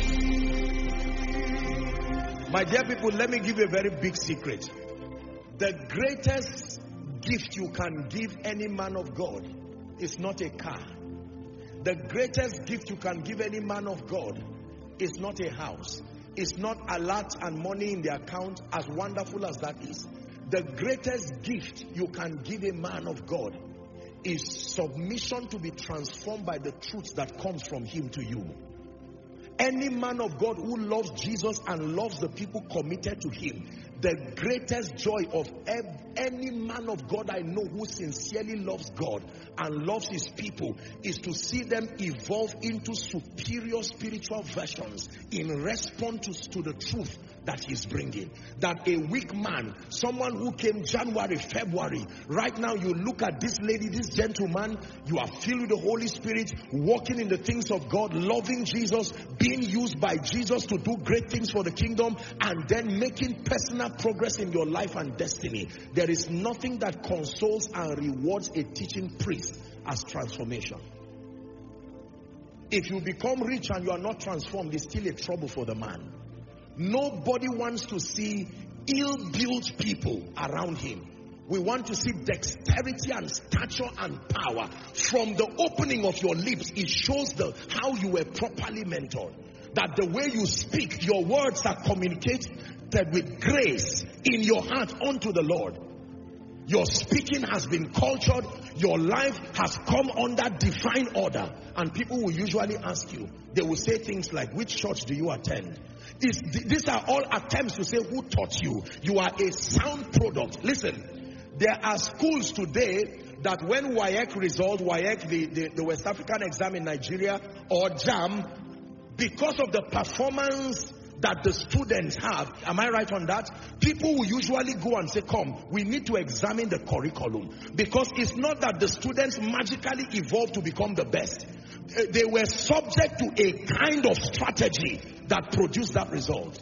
My dear people, let me give you a very big secret. The greatest gift you can give any man of God is not a car. The greatest gift you can give any man of God is not a house. It's not a lot and money in the account, as wonderful as that is. The greatest gift you can give a man of God is submission to be transformed by the truths that comes from him to you. Any man of God who loves Jesus and loves the people committed to him, the greatest joy of any man of God I know who sincerely loves God and loves his people is to see them evolve into superior spiritual versions in response to the truth that he's bringing. That a weak man, someone who came January, February, right now you look at this lady, this gentleman, you are filled with the Holy Spirit, walking in the things of God, loving Jesus, being used by Jesus to do great things for the kingdom, and then making personal progress in your life and destiny. There is nothing that consoles and rewards a teaching priest as transformation. If you become rich and you are not transformed, it's still a trouble for the man. Nobody wants to see ill-built people around him. We want to see dexterity and stature and power. From the opening of your lips, it shows how you were properly mentored. That the way you speak, your words are communicated with grace in your heart unto the Lord. Your speaking has been cultured. Your life has come under divine order. And people will usually ask you, they will say things like, which church do you attend? These are all attempts to say, who taught you? You are a sound product. Listen, there are schools today that when WAEC result, WAEC, the West African exam in Nigeria, or JAM, because of the performance that the students have, am I right on that? People will usually go and say, come, we need to examine the curriculum. Because it's not that the students magically evolved to become the best. They were subject to a kind of strategy that produced that result.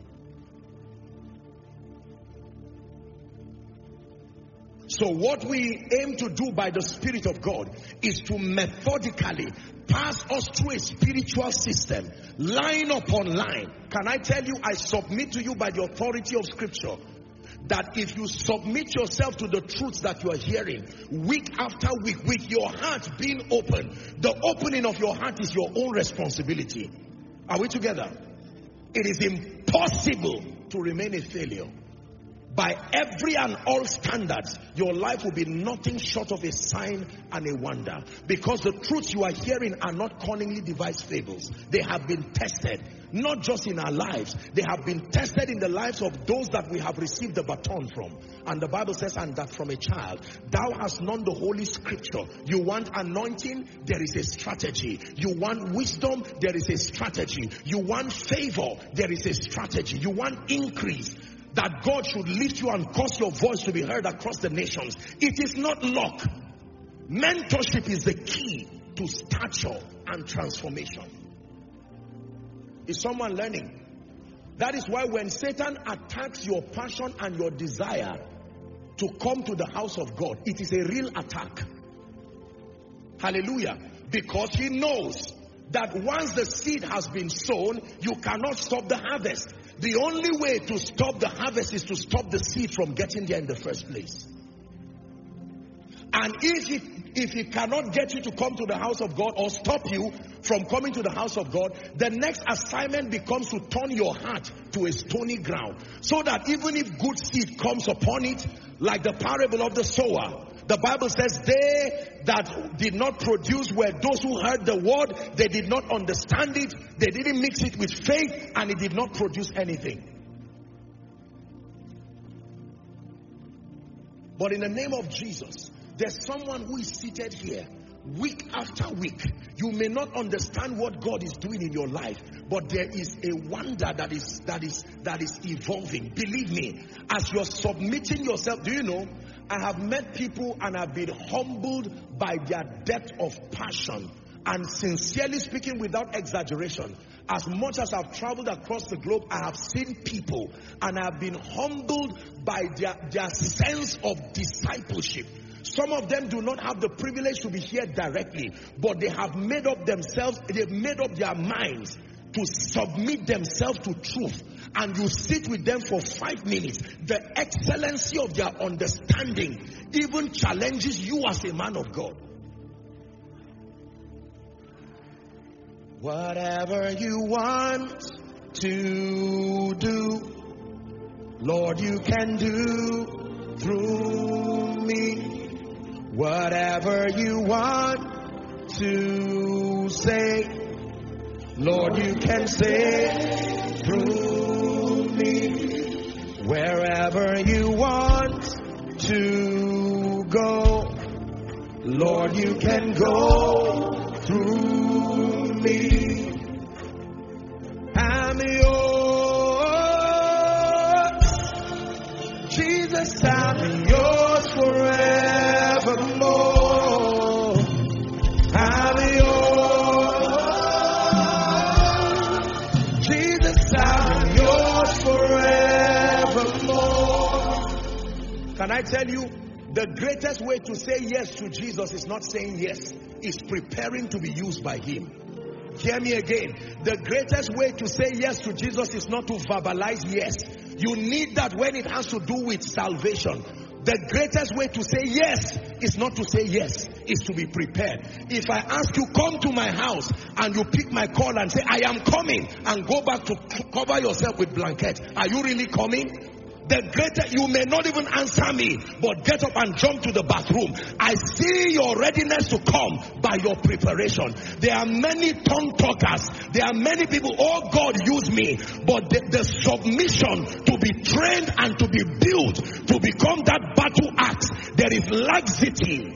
So what we aim to do by the Spirit of God is to methodically pass us through a spiritual system, line upon line. Can I tell you, I submit to you by the authority of Scripture, that if you submit yourself to the truths that you are hearing week after week, with your heart being open, the opening of your heart is your own responsibility. Are we together? It is impossible to remain a failure. By every and all standards, your life will be nothing short of a sign and a wonder. Because the truths you are hearing are not cunningly devised fables. They have been tested, not just in our lives. They have been tested in the lives of those that we have received the baton from. And the Bible says, and that from a child, thou hast known the Holy Scripture. You want anointing? There is a strategy. You want wisdom? There is a strategy. You want favor? There is a strategy. You want increase, that God should lift you and cause your voice to be heard across the nations. It is not luck. Mentorship is the key to stature and transformation. Is someone learning? That is why when Satan attacks your passion and your desire to come to the house of God, it is a real attack. Hallelujah. Because he knows that once the seed has been sown, you cannot stop the harvest. The only way to stop the harvest is to stop the seed from getting there in the first place. And if he cannot get you to come to the house of God, or stop you from coming to the house of God, the next assignment becomes to turn your heart to a stony ground, so that even if good seed comes upon it, like the parable of the sower, the Bible says they that did not produce were those who heard the word, they did not understand it, they didn't mix it with faith, and it did not produce anything. But in the name of Jesus, there's someone who is seated here week after week. You may not understand what God is doing in your life, but there is a wonder that is evolving. Believe me, as you're submitting yourself, do you know, I have met people and have been humbled by their depth of passion. And sincerely speaking, without exaggeration, as much as I've traveled across the globe, I have seen people and I have been humbled by their sense of discipleship. Some of them do not have the privilege to be here directly, but they have made up themselves, they've made up their minds to submit themselves to truth. And you sit with them for 5 minutes. The excellency of their understanding even challenges you as a man of God. Whatever you want to do, Lord, you can do through me. Whatever you want to say, Lord, you can say through me. Wherever you want to go, Lord, you can go through me. I'm yours, Jesus, I'm yours forevermore. I'm yours, Jesus, I'm yours forevermore. Can I tell you, the greatest way to say yes to Jesus is not saying yes, it's preparing to be used by him. Hear me again. The greatest way to say yes to Jesus is not to verbalize yes. You need that when it has to do with salvation. The greatest way to say yes is not to say yes, is to be prepared. If I ask you, come to my house, and you pick my call and say, I am coming, and go back to cover yourself with blanket, are you really coming? The greater, you may not even answer me, but get up and jump to the bathroom. I see your readiness to come by your preparation. There are many tongue talkers. There are many people, oh God, use me. But the submission to be trained and to be built, to become that battle axe, there is laxity.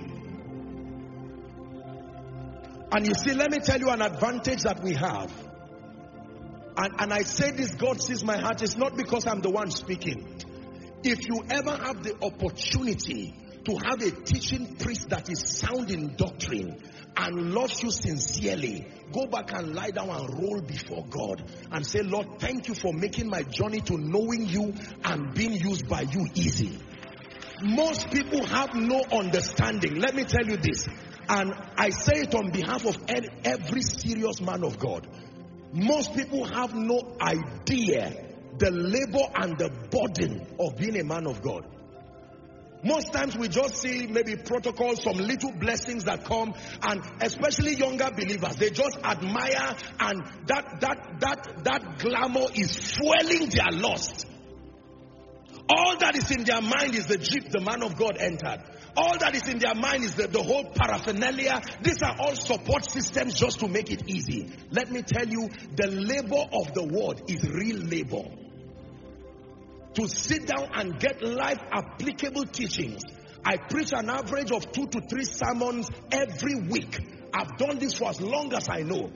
And you see, let me tell you an advantage that we have. And I say this, God sees my heart. It's not because I'm the one speaking. If you ever have the opportunity to have a teaching priest that is sound in doctrine and loves you sincerely, go back and lie down and roll before God and say, Lord, thank you for making my journey to knowing you and being used by you easy. Most people have no understanding. Let me tell you this, and I say it on behalf of every serious man of God. Most people have no idea the labor and the burden of being a man of God. Most times we just see maybe protocols, some little blessings that come, and especially younger believers, they just admire, and that glamour is fueling their lust. All that is in their mind is the jeep the man of God entered. All that is in their mind is the whole paraphernalia. These are all support systems just to make it easy. Let me tell you, the labor of the word is real labor. To sit down and get life applicable teachings. I preach an average of 2 to 3 sermons every week. I've done this for as long as I know.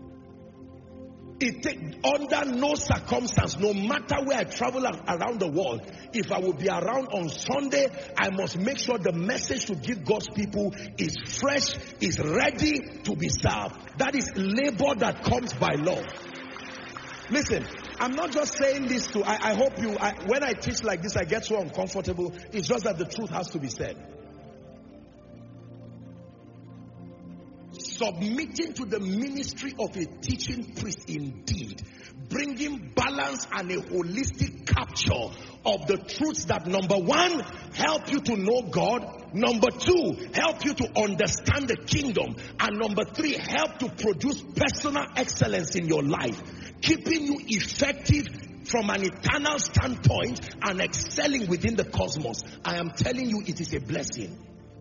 It takes under no circumstance, no matter where I travel around the world, if I will be around on Sunday, I must make sure the message to give God's people is fresh, is ready to be served. That is labor that comes by love. Listen, I'm not just saying this to, I hope you, when I teach like this, I get so uncomfortable. It's just that the truth has to be said. Submitting to the ministry of a teaching priest indeed, bringing balance and a holistic capture of the truths that, number one, help you to know God, number two, help you to understand the kingdom, and number three, help to produce personal excellence in your life, keeping you effective from an eternal standpoint and excelling within the cosmos. I am telling you, it is a blessing.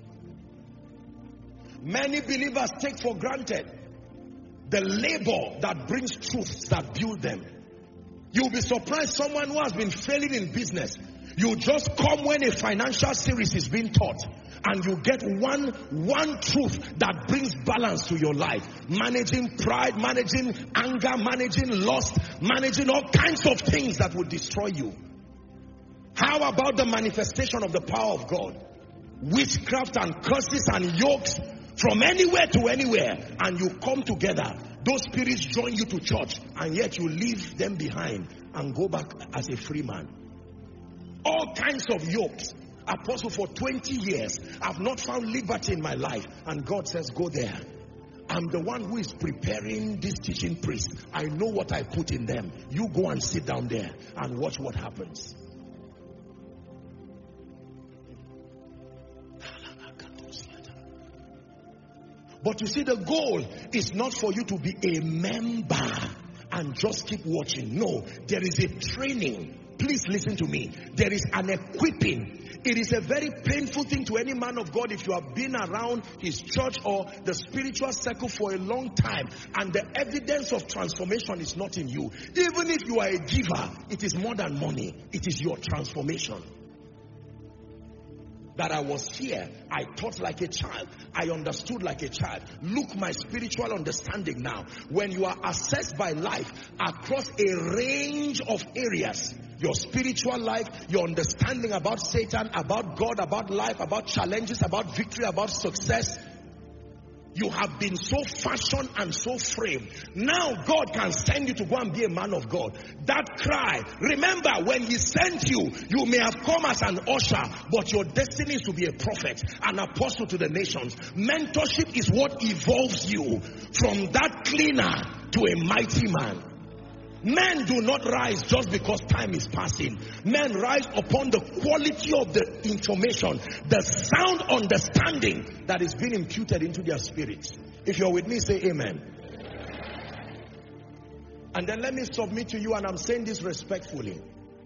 Many believers take for granted the labor that brings truths that build them. You'll be surprised, someone who has been failing in business, you just come when a financial series is being taught, and you get one truth that brings balance to your life. Managing pride, managing anger, managing lust, managing all kinds of things that would destroy you. How about the manifestation of the power of God? Witchcraft and curses and yokes from anywhere to anywhere, and you come together. Those spirits join you to church, and yet you leave them behind and go back as a free man. All kinds of yokes. Apostle, for 20 years, I've not found liberty in my life. And God says, go there. I'm the one who is preparing this teaching priest. I know what I put in them. You go and sit down there and watch what happens. But you see, the goal is not for you to be a member and just keep watching. No, there is a training. Please listen to me. There is an equipping. It is a very painful thing to any man of God if you have been around his church or the spiritual circle for a long time and the evidence of transformation is not in you. Even if you are a giver, it is more than money. It is your transformation. That I was here, I thought like a child, I understood like a child. Look, my spiritual understanding now. When you are assessed by life across a range of areas, your spiritual life, your understanding about Satan, about God, about life, about challenges, about victory, about success, you have been so fashioned and so framed. Now God can send you to go and be a man of God. That cry, remember when he sent you, you may have come as an usher, but your destiny is to be a prophet, an apostle to the nations. Mentorship is what evolves you from that cleaner to a mighty man. Men do not rise just because time is passing. Men rise upon the quality of the information, the sound understanding that is being imputed into their spirits. If you're with me, say amen. And then let me submit to you, and I'm saying this respectfully.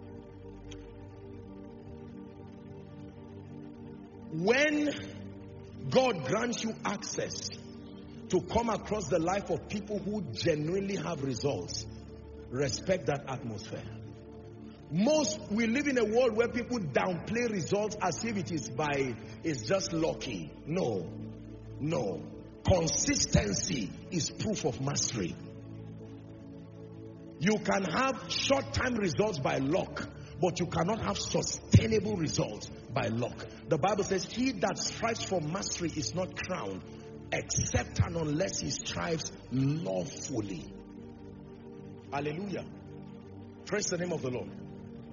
When God grants you access to come across the life of people who genuinely have results, respect that atmosphere. We live in a world where people downplay results as if it's just lucky. No. Consistency is proof of mastery. You can have short-term results by luck, but you cannot have sustainable results by luck. The Bible says, he that strives for mastery is not crowned, except and unless he strives lawfully. Hallelujah. Praise the name of the Lord.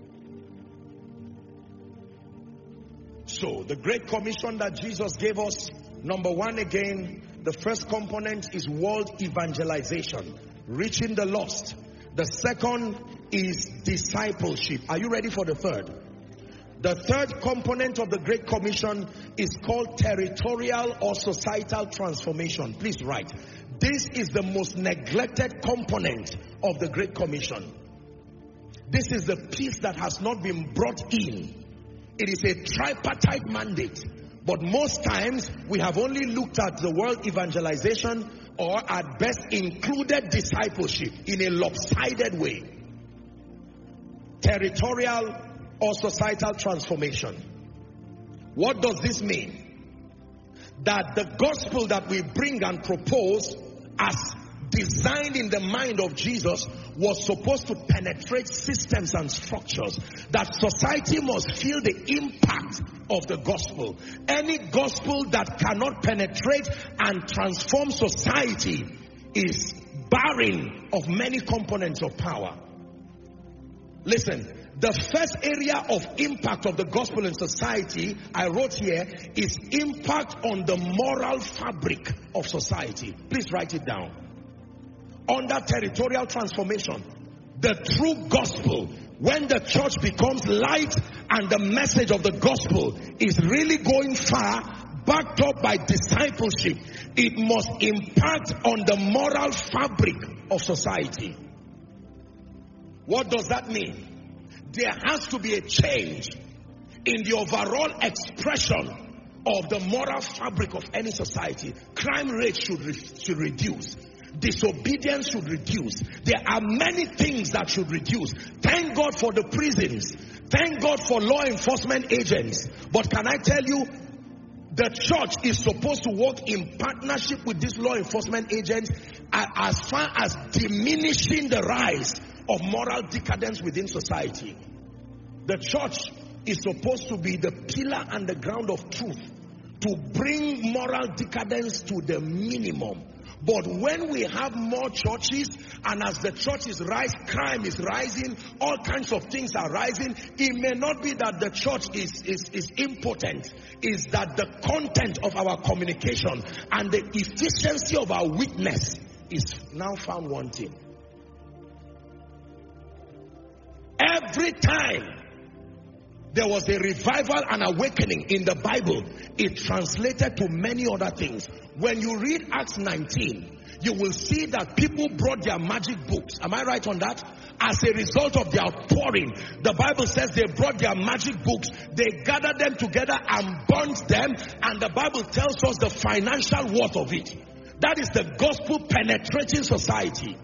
So, the Great Commission that Jesus gave us, number one again, the first component is world evangelization, reaching the lost. The second is discipleship. Are you ready for the third? The third component of the Great Commission is called territorial or societal transformation. Please write. This is the most neglected component of the Great Commission. This is the piece that has not been brought in. It is a tripartite mandate. But most times we have only looked at the world evangelization, or at best included discipleship in a lopsided way. Territorial or societal transformation. What does this mean? That the gospel that we bring and propose, as designed in the mind of Jesus, was supposed to penetrate systems and structures. That society must feel the impact of the gospel. Any gospel that cannot penetrate and transform society is barren of many components of power. Listen. The first area of impact of the gospel in society, I wrote here, is impact on the moral fabric of society. Please write it down. Under territorial transformation, the true gospel, when the church becomes light and the message of the gospel is really going far, backed up by discipleship, it must impact on the moral fabric of society. What does that mean? There has to be a change in the overall expression of the moral fabric of any society. Crime rate should reduce. Disobedience should reduce. There are many things that should reduce. Thank God for the prisons. Thank God for law enforcement agents. But can I tell you, the church is supposed to work in partnership with these law enforcement agents as far as diminishing the rise of moral decadence within society. The church is supposed to be the pillar and the ground of truth, to bring moral decadence to the minimum. But when we have more churches, and as the churches rise, crime is rising, all kinds of things are rising, it may not be that the church is impotent. It's that the content of our communication and the efficiency of our witness is now found wanting. Every time there was a revival and awakening in the Bible, it translated to many other things. When you read Acts 19, you will see that people brought their magic books. Am I right on that? As a result of their outpouring, the Bible says they brought their magic books, they gathered them together and burnt them, and the Bible tells us the financial worth of it. That is the gospel penetrating society.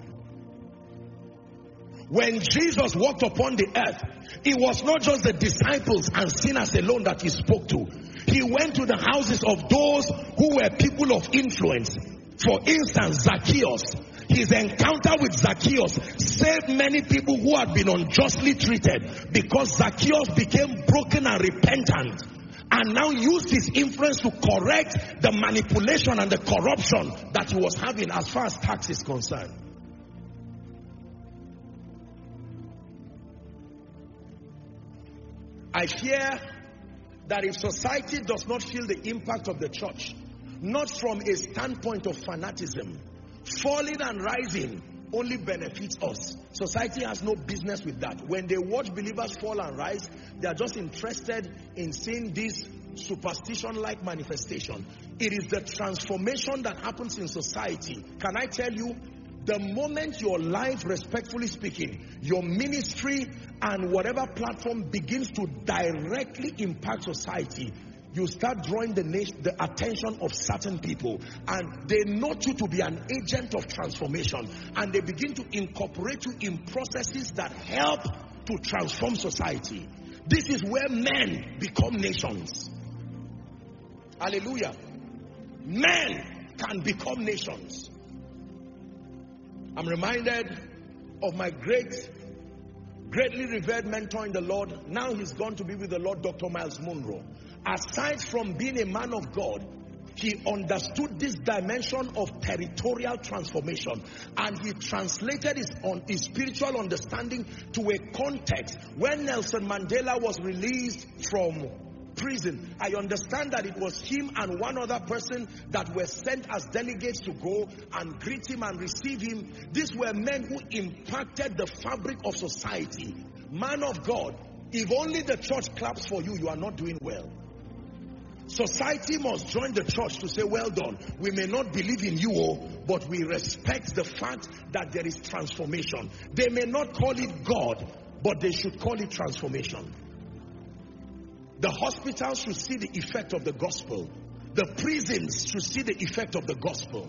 When Jesus walked upon the earth, it was not just the disciples and sinners alone that he spoke to. He went to the houses of those who were people of influence. For instance, Zacchaeus. His encounter with Zacchaeus saved many people who had been unjustly treated, because Zacchaeus became broken and repentant, and now used his influence to correct the manipulation and the corruption that he was having as far as tax is concerned. I fear that if society does not feel the impact of the church, not from a standpoint of fanatism, falling and rising only benefits us. Society has no business with that. When they watch believers fall and rise, they are just interested in seeing this superstition-like manifestation. It is the transformation that happens in society. Can I tell you, the moment your life, respectfully speaking, your ministry and whatever platform begins to directly impact society, you start drawing the attention of certain people, and they note you to be an agent of transformation, and they begin to incorporate you in processes that help to transform society. This is where men become nations. Hallelujah. Men can become nations. I'm reminded of my greatly revered mentor in the Lord. Now he's gone to be with the Lord, Dr. Miles Monroe. Aside from being a man of God, he understood this dimension of territorial transformation, and he translated his spiritual understanding to a context. When Nelson Mandela was released from prison, I understand that it was him and one other person that were sent as delegates to go and greet him and receive him. These were men who impacted the fabric of society. Man of God, if only the church claps for you, you are not doing well. Society must join the church to say, well done. We may not believe in you, but we respect the fact that there is transformation. They may not call it God, but they should call it transformation. The hospitals should see the effect of the gospel. The prisons should see the effect of the gospel.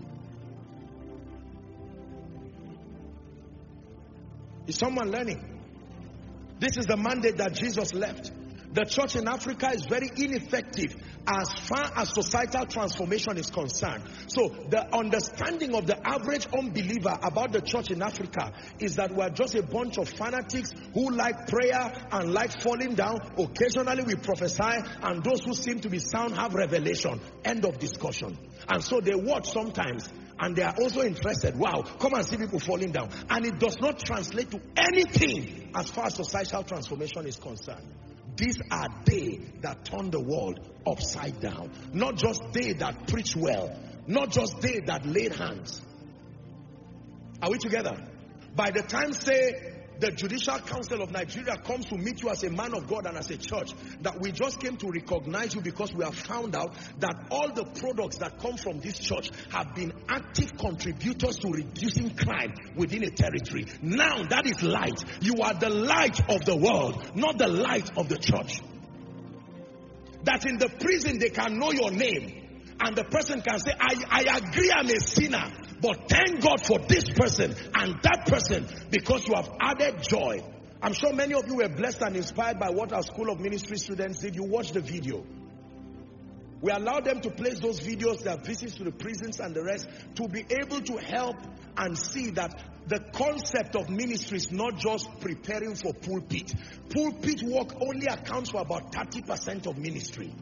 Is someone learning? This is the mandate that Jesus left. The church in Africa is very ineffective as far as societal transformation is concerned. So the understanding of the average unbeliever about the church in Africa is that we're just a bunch of fanatics who like prayer and like falling down. Occasionally we prophesy, and those who seem to be sound have revelation. End of discussion. And so they watch sometimes, and they are also interested. Wow, come and see people falling down. And it does not translate to anything as far as societal transformation is concerned. These are they that turn the world upside down. Not just they that preach well. Not just they that laid hands. Are we together? By the time, say, the Judicial Council of Nigeria comes to meet you as a man of God and as a church, that we just came to recognize you because we have found out that all the products that come from this church have been active contributors to reducing crime within a territory. Now that is light. You are the light of the world, not the light of the church. That in the prison they can know your name, and the person can say, I agree I'm a sinner, but thank God for this person and that person, because you have added joy. I'm sure many of you were blessed and inspired by what our School of Ministry students did. You watched the video. We allowed them to place those videos, their visits to the prisons and the rest, to be able to help and see that the concept of ministry is not just preparing for pulpit. Pulpit work only accounts for about 30% of ministry.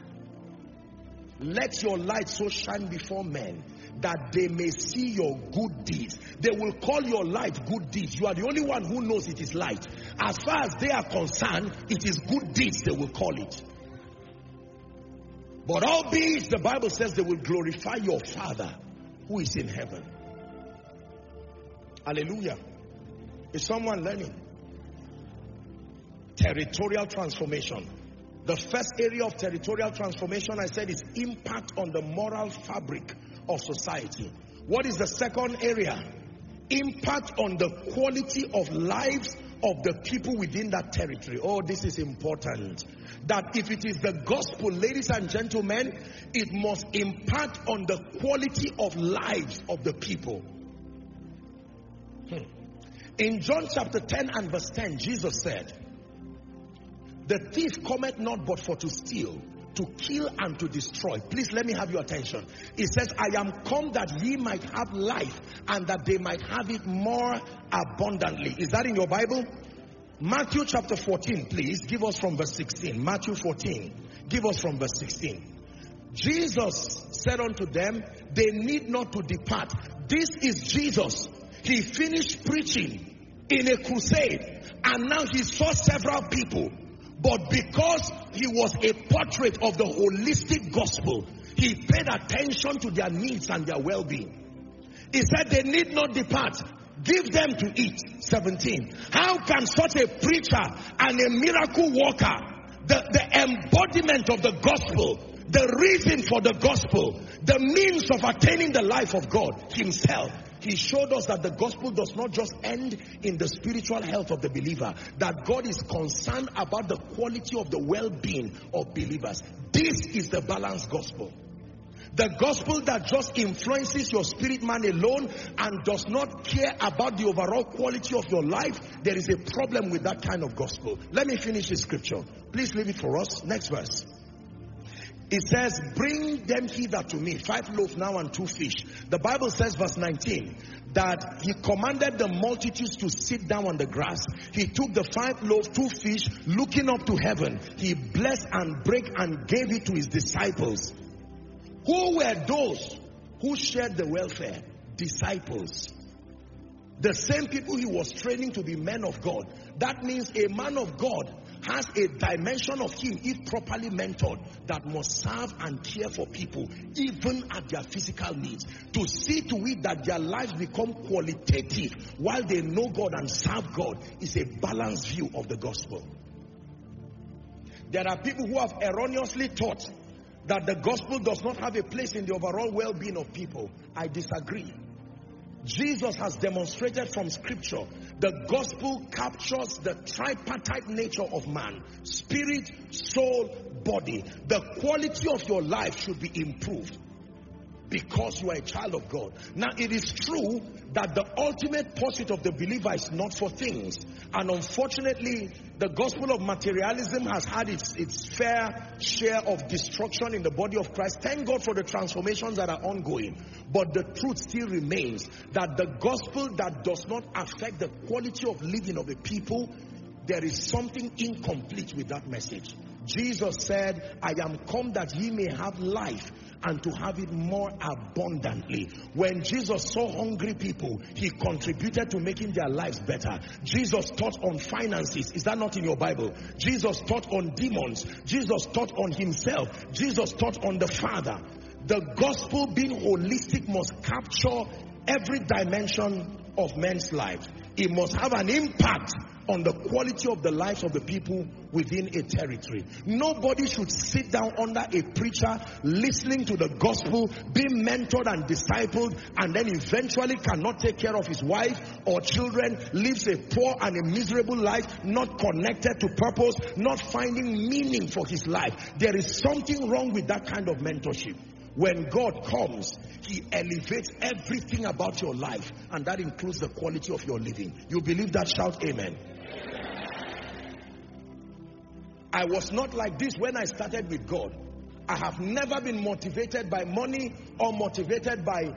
Let your light so shine before men that they may see your good deeds. They will call your light good deeds. You are the only one who knows it is light. As far as they are concerned, it is good deeds they will call it. But albeit, the Bible says, they will glorify your Father who is in heaven. Hallelujah. Is someone learning? Territorial transformation. The first area of territorial transformation, I said, is impact on the moral fabric of society. What is the second area? Impact on the quality of lives of the people within that territory. Oh, this is important. That if it is the gospel, ladies and gentlemen, it must impact on the quality of lives of the people. In John chapter 10 and verse 10, Jesus said, the thief cometh not but for to steal, to kill and to destroy. Please let me have your attention. It says, I am come that ye might have life, and that they might have it more abundantly. Is that in your Bible? Matthew chapter 14, please. Give us from verse 16. Matthew 14. Give us from verse 16. Jesus said unto them, they need not to depart. This is Jesus. He finished preaching in a crusade, and now he saw several people. But because he was a portrait of the holistic gospel, he paid attention to their needs and their well-being. He said they need not depart. Give them to eat. 17. How can such a preacher and a miracle worker, the embodiment of the gospel, the reason for the gospel, the means of attaining the life of God himself, he showed us that the gospel does not just end in the spiritual health of the believer, that God is concerned about the quality of the well-being of believers. This is the balanced gospel. The gospel that just influences your spirit man alone and does not care about the overall quality of your life, there is a problem with that kind of gospel. Let me finish the scripture. Please leave it for us. Next verse. It says, bring them hither to me. 5 loaves now and 2 fish. The Bible says, verse 19, that he commanded the multitudes to sit down on the grass. He took the 5 loaves, 2 fish, looking up to heaven. He blessed and brake and gave it to his disciples. Who were those who shared the welfare? Disciples. The same people he was training to be men of God. That means a man of God has a dimension of him, if properly mentored, that must serve and care for people, even at their physical needs. To see to it that their lives become qualitative while they know God and serve God is a balanced view of the gospel. There are people who have erroneously taught that the gospel does not have a place in the overall well-being of people. I disagree. Jesus has demonstrated from scripture the gospel captures the tripartite nature of man: spirit, soul, body. The quality of your life should be improved because you are a child of God. Now, it is true that the ultimate pursuit of the believer is not for things, and unfortunately the gospel of materialism has had its fair share of destruction in the body of Christ. Thank God for the transformations that are ongoing, but the truth still remains that the gospel that does not affect the quality of living of the people, there is something incomplete with that message. Jesus said, I am come that ye may have life and to have it more abundantly. When Jesus saw hungry people, he contributed to making their lives better. Jesus taught on finances. Is that not in your Bible? Jesus taught on demons. Jesus taught on himself. Jesus taught on the Father. The gospel, being holistic, must capture every dimension of men's lives. It must have an impact on the quality of the lives of the people within a territory. Nobody should sit down under a preacher listening to the gospel, being mentored and discipled, and then eventually cannot take care of his wife or children, lives a poor and a miserable life, not connected to purpose, not finding meaning for his life. There is something wrong with that kind of mentorship. When God comes, he elevates everything about your life, and that includes the quality of your living. You believe that? Shout amen. I was not like this when I started with God. I have never been motivated by money or motivated by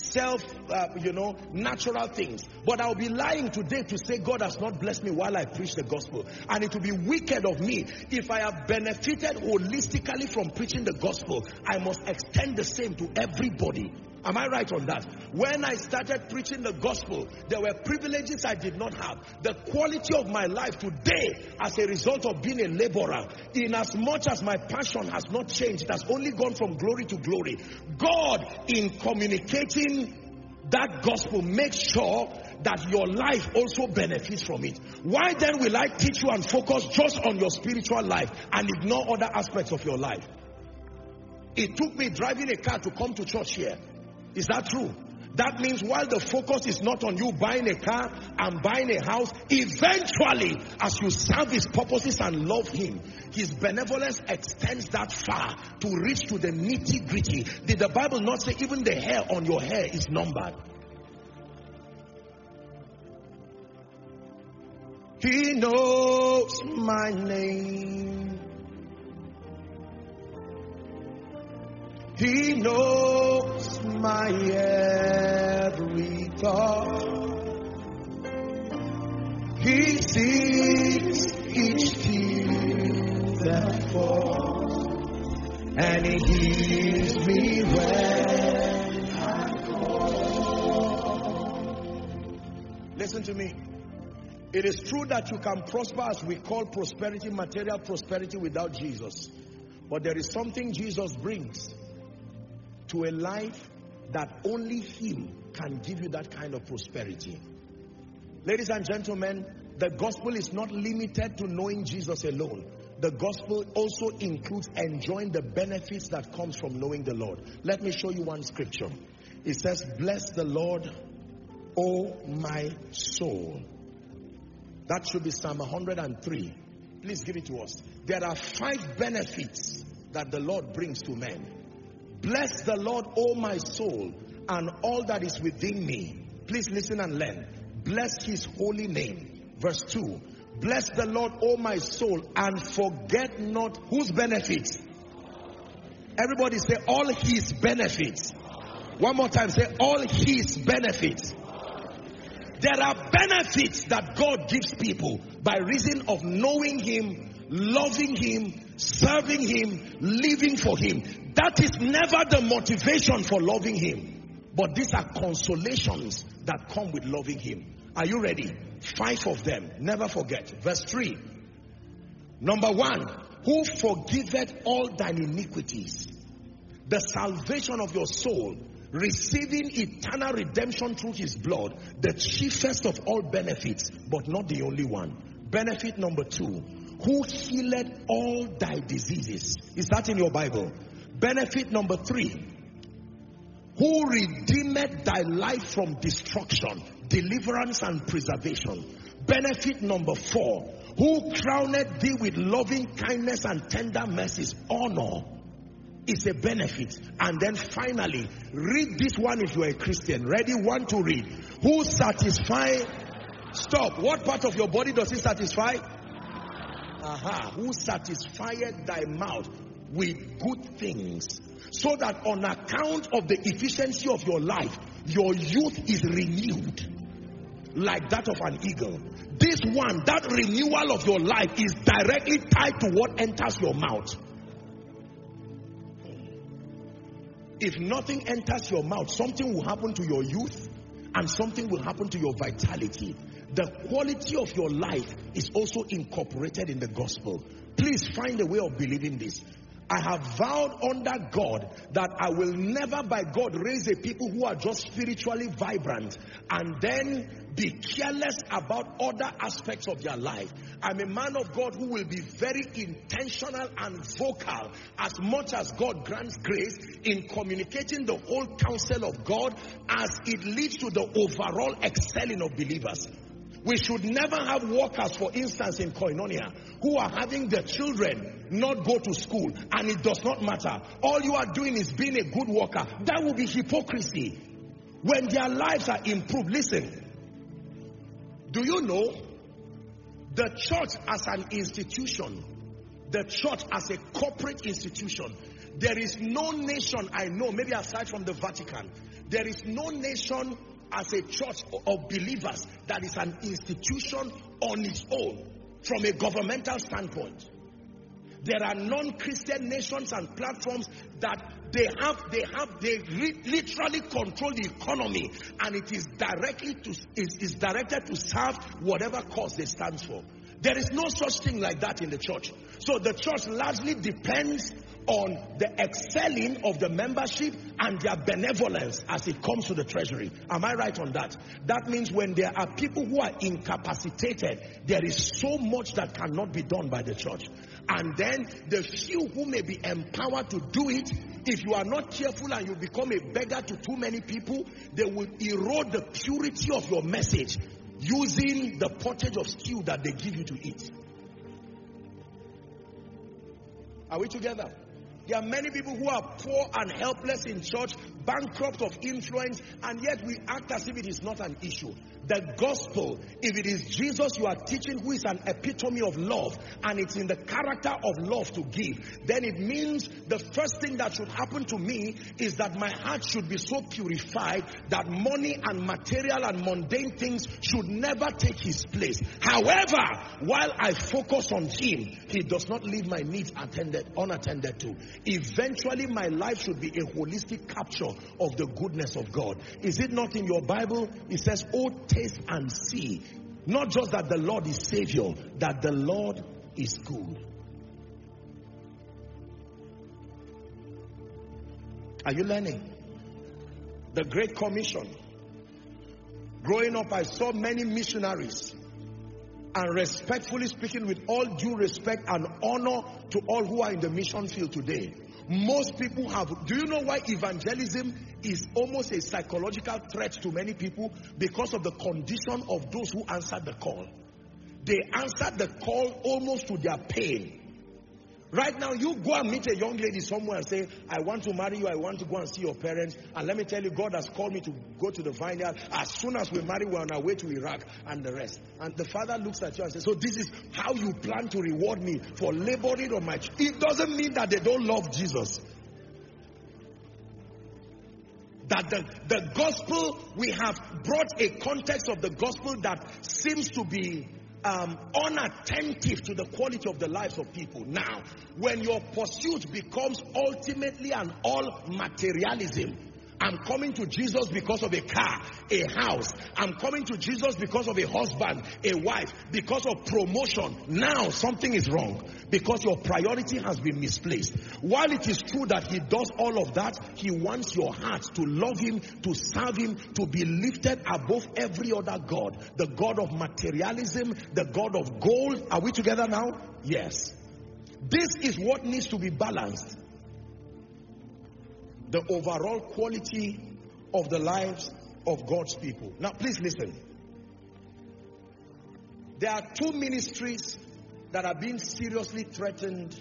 natural things. But I'll be lying today to say God has not blessed me while I preach the gospel. And it will be wicked of me if I have benefited holistically from preaching the gospel. I must extend the same to everybody. Am I right on that? When I started preaching the gospel, there were privileges I did not have. The quality of my life today, as a result of being a laborer, in as much as my passion has not changed, it has only gone from glory to glory. God, in communicating that gospel, makes sure that your life also benefits from it. Why then will I teach you and focus just on your spiritual life and ignore other aspects of your life? It took me driving a car to come to church here. Is that true? That means while the focus is not on you buying a car and buying a house, eventually, as you serve his purposes and love him, his benevolence extends that far to reach to the nitty-gritty. Did the Bible not say even the hair on your hair is numbered? He knows my name. He knows my every thought. He sees each tear that falls, and he hears me when I call. Listen to me. It is true that you can prosper as we call prosperity, material prosperity, without Jesus. But there is something Jesus brings to a life that only him can give you that kind of prosperity. Ladies and gentlemen, the gospel is not limited to knowing Jesus alone. The gospel also includes enjoying the benefits that comes from knowing the Lord. Let me show you one scripture. It says, bless the Lord, O my soul. That should be Psalm 103. Please give it to us. There are 5 benefits that the Lord brings to men. Bless the Lord, O my soul, and all that is within me. Please listen and learn. Bless his holy name. Verse 2. Bless the Lord, O my soul, and forget not whose benefits. Everybody say all his benefits. One more time, say all his benefits. There are benefits that God gives people by reason of knowing him, loving him, serving him, living for him. That is never the motivation for loving him. But these are consolations that come with loving him. Are you ready? 5 of them. Never forget. Verse 3. Number 1. Who forgiveth all thine iniquities. The salvation of your soul, receiving eternal redemption through his blood, the chiefest of all benefits, but not the only one. Benefit number 2, who healed all thy diseases. Is that in your Bible? Benefit number 3, who redeemed thy life from destruction, deliverance and preservation. Benefit number 4, who crowned thee with loving kindness and tender mercies. Honor is a benefit. And then finally, read this one if you are a Christian. Ready? 1 to read. Who satisfy? Stop. What part of your body does he satisfy? Who satisfieth thy mouth with good things, so that on account of the efficiency of your life, your youth is renewed like that of an eagle. This one, that renewal of your life, is directly tied to what enters your mouth. If nothing enters your mouth, something will happen to your youth and something will happen to your vitality. The quality of your life is also incorporated in the gospel. Please find a way of believing this. I have vowed under God that I will never by God raise a people who are just spiritually vibrant and then be careless about other aspects of their life. I'm a man of God who will be very intentional and vocal as much as God grants grace in communicating the whole counsel of God as it leads to the overall excelling of believers. We should never have workers, for instance, in Koinonia, who are having their children not go to school, and it does not matter. All you are doing is being a good worker. That will be hypocrisy. When their lives are improved, listen. Do you know the church as an institution, the church as a corporate institution, there is no nation I know, maybe aside from the Vatican, there is no nation as a church of believers that is an institution on its own from a governmental standpoint. There are non-Christian nations and platforms that they literally control the economy, and it is directed to serve whatever cause they stand for. There is no such thing like that in the church. So the church largely depends on the excelling of the membership and their benevolence as it comes to the treasury. Am I right on that? That means when there are people who are incapacitated, there is so much that cannot be done by the church. And then the few who may be empowered to do it, if you are not careful and you become a beggar to too many people, they will erode the purity of your message using the pottage of stew that they give you to eat. Are we together? There are many people who are poor and helpless in church, bankrupt of influence, and yet we act as if it is not an issue. The gospel, if it is Jesus you are teaching, who is an epitome of love, and it's in the character of love to give, then it means the first thing that should happen to me is that my heart should be so purified that money and material and mundane things should never take his place. However, while I focus on him, he does not leave my needs unattended to. Eventually, my life should be a holistic capture of the goodness of God. Is it not in your Bible? It says, "Oh, taste and see." Not just that the Lord is Savior, that the Lord is good. Are you learning? The Great Commission. Growing up, I saw many missionaries. And respectfully speaking, with all due respect and honor to all who are in the mission field today, most people have... Do you know why evangelism is almost a psychological threat to many people? Because of the condition of those who answered the call. They answered the call almost to their pain. Right now, you go and meet a young lady somewhere and say, "I want to marry you, I want to go and see your parents. And let me tell you, God has called me to go to the vineyard. As soon as we marry, we're on our way to Iraq," and the rest. And the father looks at you and says, "So this is how you plan to reward me for laboring on my..." It doesn't mean that they don't love Jesus. That the gospel, we have brought a context of the gospel that seems to be unattentive to the quality of the lives of people. Now, when your pursuit becomes ultimately an all materialism, I'm coming to Jesus because of a car, a house. I'm coming to Jesus because of a husband, a wife, because of promotion. Now something is wrong because your priority has been misplaced. While it is true that he does all of that, he wants your heart to love him, to serve him, to be lifted above every other god. The god of materialism, the god of gold. Are we together now? Yes. This is what needs to be balanced. The overall quality of the lives of God's people. Now, please listen. There are two ministries that are being seriously threatened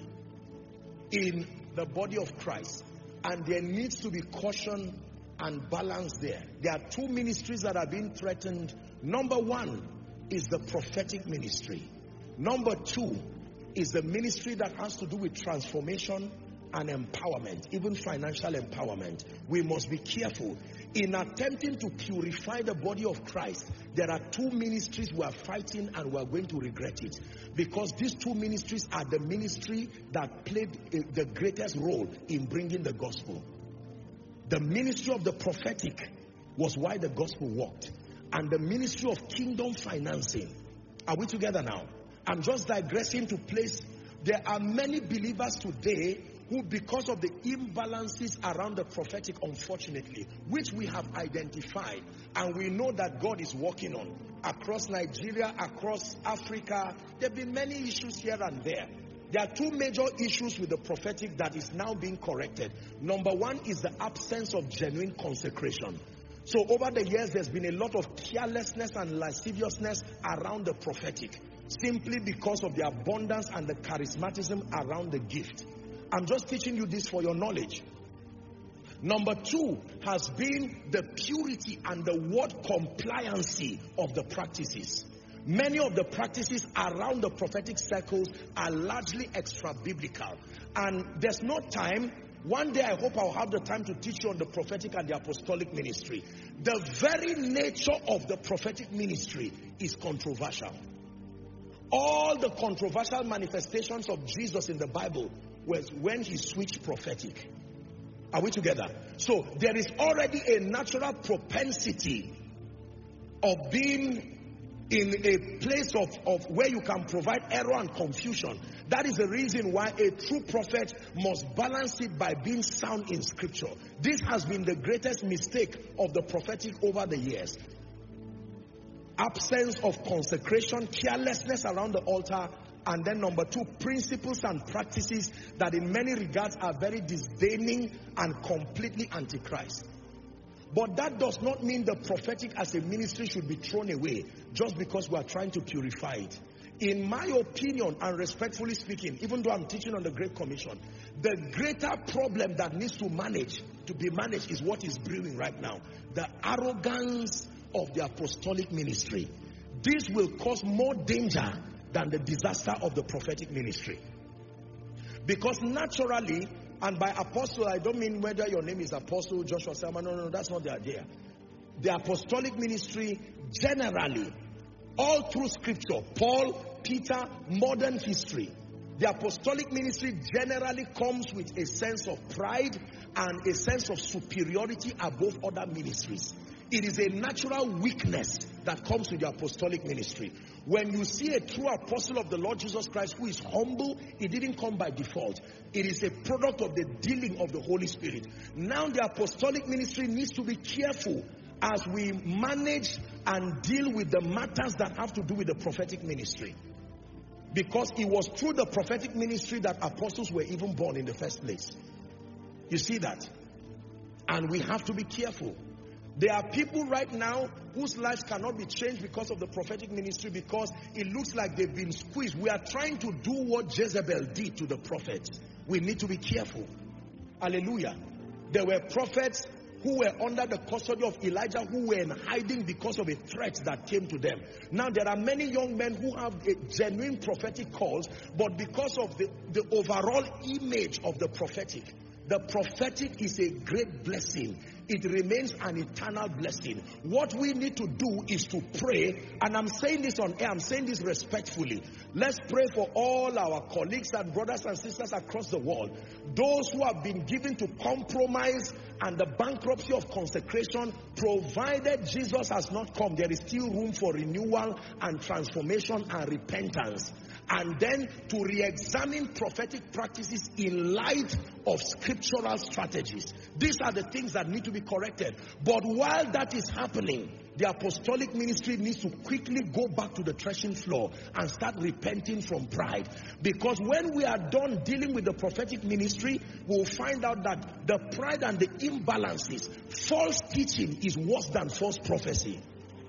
in the body of Christ. And there needs to be caution and balance there. There are two ministries that are being threatened. Number one is the prophetic ministry. Number two is the ministry that has to do with transformation and empowerment, even financial empowerment. We must be careful. In attempting to purify the body of Christ, there are two ministries we are fighting and we are going to regret it. Because these two ministries are the ministry that played the greatest role in bringing the gospel. The ministry of the prophetic was why the gospel worked. And the ministry of kingdom financing. Are we together now? I'm just digressing to place. There are many believers today who, because of the imbalances around the prophetic, unfortunately, which we have identified and we know that God is working on across Nigeria, across Africa, there have been many issues here and there. There are two major issues with the prophetic that is now being corrected. Number one is the absence of genuine consecration. So over the years, there's been a lot of carelessness and lasciviousness around the prophetic, simply because of the abundance and the charismatism around the gift. I'm just teaching you this for your knowledge. Number two has been the purity and the word compliancy of the practices. Many of the practices around the prophetic circles are largely extra-biblical. And there's no time. One day I hope I'll have the time to teach you on the prophetic and the apostolic ministry. The very nature of the prophetic ministry is controversial. All the controversial manifestations of Jesus in the Bible was when he switched prophetic. Are we together? So there is already a natural propensity of being in a place of where you can provide error and confusion. That is the reason why a true prophet must balance it by being sound in scripture. This has been the greatest mistake of the prophetic over the years. Absence of consecration, carelessness around the altar, and then number two, principles and practices that in many regards are very disdaining and completely antichrist. But that does not mean the prophetic as a ministry should be thrown away just because we are trying to purify it. In my opinion, and respectfully speaking, even though I'm teaching on the Great Commission, the greater problem that needs to be managed is what is brewing right now. The arrogance of the apostolic ministry. This will cause more danger than the disaster of the prophetic ministry. Because naturally, and by apostle, I don't mean whether your name is Apostle Joshua Selman. No, that's not the idea. The apostolic ministry generally, all through scripture, Paul, Peter, modern history, the apostolic ministry generally comes with a sense of pride and a sense of superiority above other ministries. It is a natural weakness that comes with the apostolic ministry. When you see a true apostle of the Lord Jesus Christ who is humble, it didn't come by default. It is a product of the dealing of the Holy Spirit. Now the apostolic ministry needs to be careful as we manage and deal with the matters that have to do with the prophetic ministry. Because it was through the prophetic ministry that apostles were even born in the first place. You see that? And we have to be careful. There are people right now whose lives cannot be changed because of the prophetic ministry, because it looks like they've been squeezed. We are trying to do what Jezebel did to the prophets. We need to be careful. Hallelujah. There were prophets who were under the custody of Elijah who were in hiding because of a threat that came to them. Now there are many young men who have a genuine prophetic calls, but because of the overall image of the prophetic is a great blessing. It remains an eternal blessing. What we need to do is to pray, and I'm saying this on air, I'm saying this respectfully. Let's pray for all our colleagues and brothers and sisters across the world. Those who have been given to compromise and the bankruptcy of consecration, provided Jesus has not come, there is still room for renewal and transformation and repentance. And then to re-examine prophetic practices in light of scriptural strategies. These are the things that need to be corrected. But while that is happening, the apostolic ministry needs to quickly go back to the threshing floor and start repenting from pride. Because when we are done dealing with the prophetic ministry, we'll find out that the pride and the imbalances, false teaching is worse than false prophecy.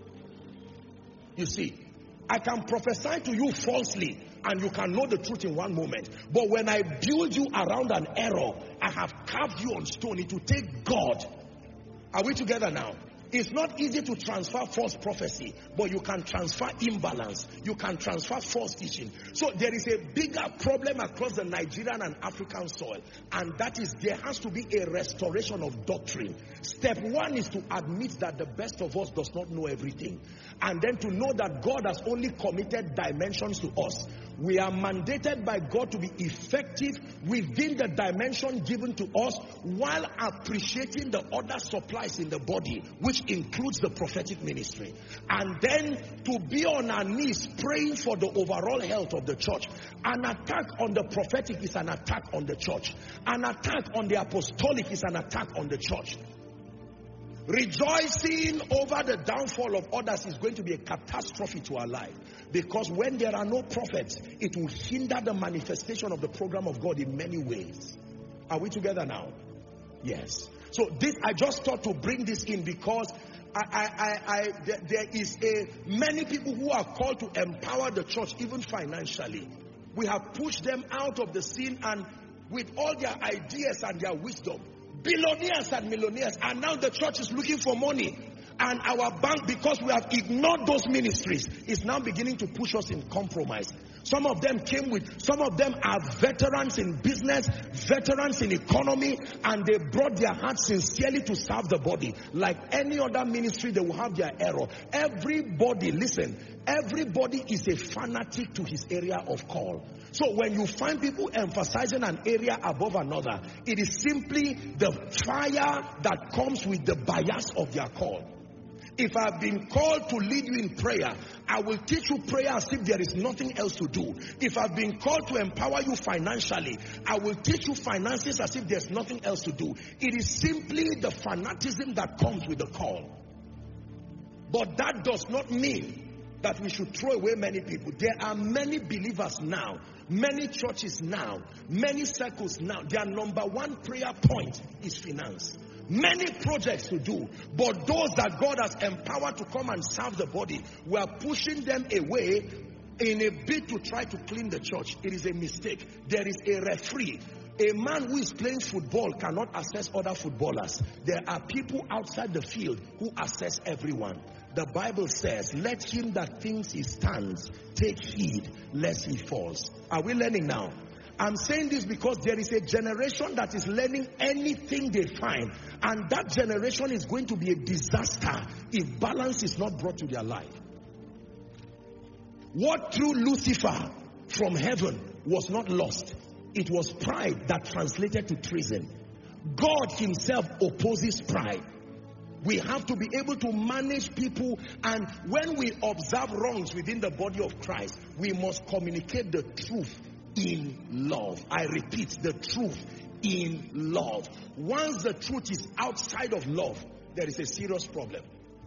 You see, I can prophesy to you falsely and you can know the truth in one moment. But when I build you around an error, I have carved you on stone. It will take God. Are we together now? It's not easy to transfer false prophecy, but you can transfer imbalance. You can transfer false teaching. So there is a bigger problem across the Nigerian and African soil, and that is there has to be a restoration of doctrine. Step one is to admit that the best of us does not know everything, and then to know that God has only committed dimensions to us. We are mandated by God to be effective within the dimension given to us while appreciating the other supplies in the body, which includes the prophetic ministry. And then to be on our knees praying for the overall health of the church. An attack on the prophetic is an attack on the church. An attack on the apostolic is an attack on the church. Rejoicing over the downfall of others is going to be a catastrophe to our life. Because when there are no prophets, it will hinder the manifestation of the program of God in many ways. Are we together now? Yes. So this, I just thought to bring this in because there is many people who are called to empower the church even financially. We have pushed them out of the scene, and with all their ideas and their wisdom, billionaires and millionaires, and now the church is looking for money. And our bank, because we have ignored those ministries, is now beginning to push us in compromise. Some of them are veterans in business, veterans in economy, and they brought their hearts sincerely to serve the body. Like any other ministry, they will have their error. Everybody, listen, everybody is a fanatic to his area of call. So when you find people emphasizing an area above another, it is simply the fire that comes with the bias of their call. If I've been called to lead you in prayer, I will teach you prayer as if there is nothing else to do. If I've been called to empower you financially, I will teach you finances as if there's nothing else to do. It is simply the fanaticism that comes with the call. But that does not mean that we should throw away many people. There are many believers now, many churches now, many circles now. Their number one prayer point is finance. Many projects to do, but those that God has empowered to come and serve the body, we are pushing them away in a bid to try to clean the church. It is a mistake. There is a referee. A man who is playing football cannot assess other footballers. There are people outside the field who assess everyone. The Bible says, let him that thinks he stands take heed lest he falls. Are we learning now? I'm saying this because there is a generation that is learning anything they find, and that generation is going to be a disaster if balance is not brought to their life. What threw Lucifer from heaven was not lost. It was pride that translated to treason. God himself opposes pride. We have to be able to manage people, and when we observe wrongs within the body of Christ, we must communicate the truth in love. I repeat, the truth in love. Once the truth is outside of love, there is a serious problem.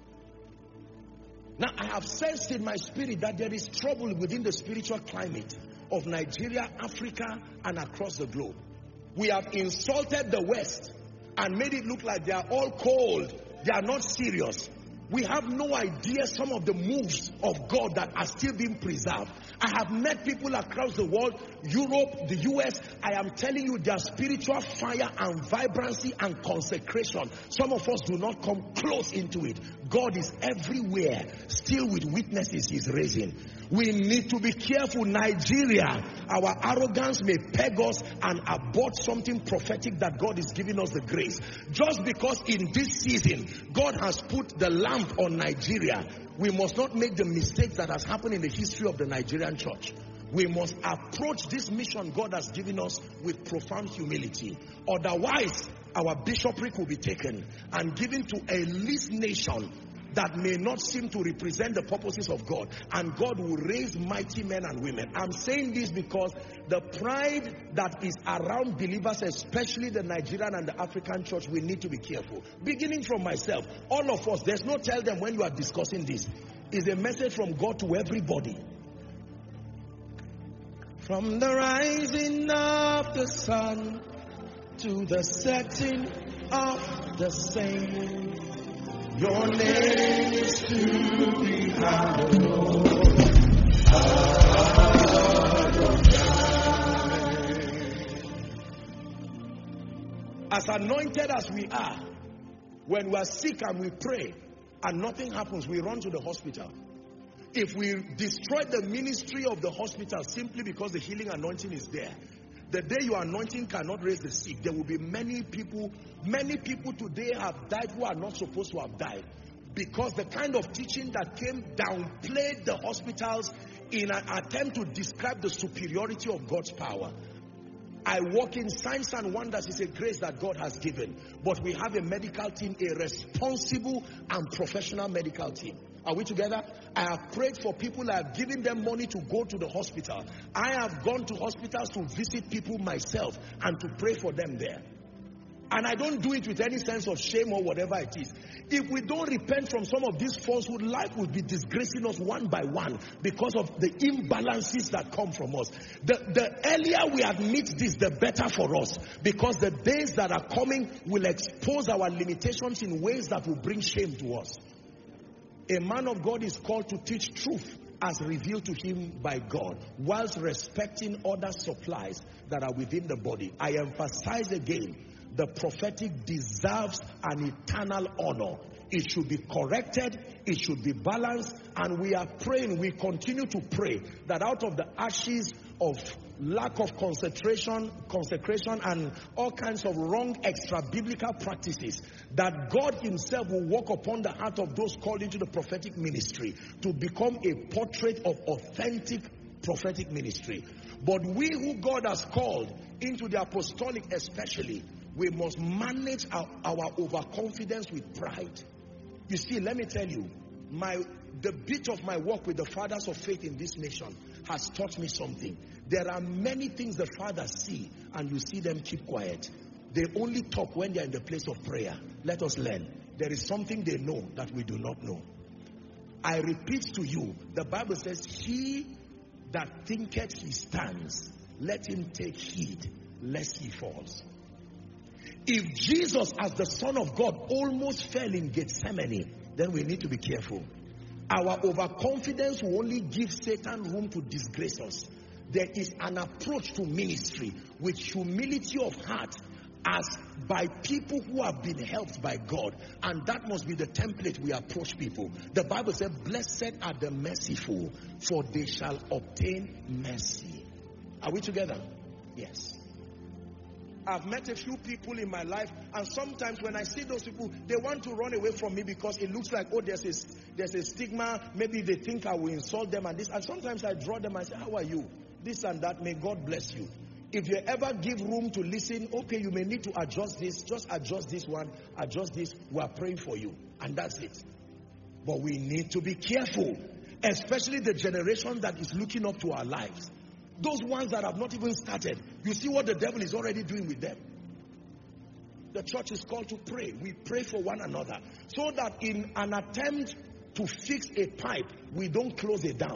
Now, I have sensed in my spirit that there is trouble within the spiritual climate of Nigeria, Africa, and across the globe. We have insulted the West and made it look like they are all cold. They are not serious. We have no idea some of the moves of God that are still being preserved. I have met people across the world, Europe, the US. I am telling you, their spiritual fire and vibrancy and consecration, some of us do not come close into it. God is everywhere, still with witnesses he's raising. We need to be careful. Nigeria, our arrogance may peg us and abort something prophetic that God is giving us the grace. Just because in this season, God has put the lamp on Nigeria, we must not make the mistakes that has happened in the history of the Nigerian church. We must approach this mission God has given us with profound humility. Otherwise, our bishopric will be taken and given to a least nation that may not seem to represent the purposes of God, and God will raise mighty men and women. I'm saying this because the pride that is around believers, especially the Nigerian and the African church, we need to be careful. Beginning from myself, all of us, there's no tell them when you are discussing this. It's a message from God to everybody. From the rising of the sun to the setting of the same, your name is to be hallowed. As anointed as we are, when we are sick and we pray and nothing happens, we run to the hospital. If we destroy the ministry of the hospital simply because the healing anointing is there, the day your anointing cannot raise the sick, there will be many people today have died who are not supposed to have died, because the kind of teaching that came downplayed the hospitals in an attempt to describe the superiority of God's power. I work in signs and wonders. It's a grace that God has given, but we have a medical team, a responsible and professional medical team. Are we together? I have prayed for people. I have given them money to go to the hospital. I have gone to hospitals to visit people myself and to pray for them there. And I don't do it with any sense of shame or whatever it is. If we don't repent from some of these falsehood, life will be disgracing us one by one because of the imbalances that come from us. The earlier we admit this, the better for us, because the days that are coming will expose our limitations in ways that will bring shame to us. A man of God is called to teach truth as revealed to him by God, whilst respecting other supplies that are within the body. I emphasize again, the prophetic deserves an eternal honor. It should be corrected, it should be balanced, and we are praying, we continue to pray that out of the ashes of lack of consecration and all kinds of wrong extra-biblical practices, that God himself will work upon the heart of those called into the prophetic ministry to become a portrait of authentic prophetic ministry. But we who God has called into the apostolic especially, we must manage our overconfidence with pride. You see, let me tell you, the bit of my work with the fathers of faith in this nation has taught me something. There are many things the fathers see, and you see them keep quiet. They only talk when they are in the place of prayer. Let us learn. There is something they know that we do not know. I repeat to you, the Bible says, he that thinketh he stands, let him take heed lest he falls. If Jesus as the Son of God almost fell in Gethsemane, then we need to be careful. Our overconfidence will only give Satan room to disgrace us. There is an approach to ministry with humility of heart, as by people who have been helped by God, and that must be the template we approach people. The Bible says, blessed are the merciful, for they shall obtain mercy. Are we together? Yes. I've met a few people in my life, and sometimes when I see those people, they want to run away from me because it looks like, oh, there's a stigma. Maybe they think I will insult them and this. And sometimes I draw them and say, how are you? This and that. May God bless you. If you ever give room to listen, okay, you may need to adjust this. Just adjust this one, adjust this. We are praying for you. And that's it. But we need to be careful, especially the generation that is looking up to our lives. Those ones that have not even started. You see what the devil is already doing with them. The church is called to pray. We pray for one another, so that in an attempt to fix a pipe, we don't close a dam.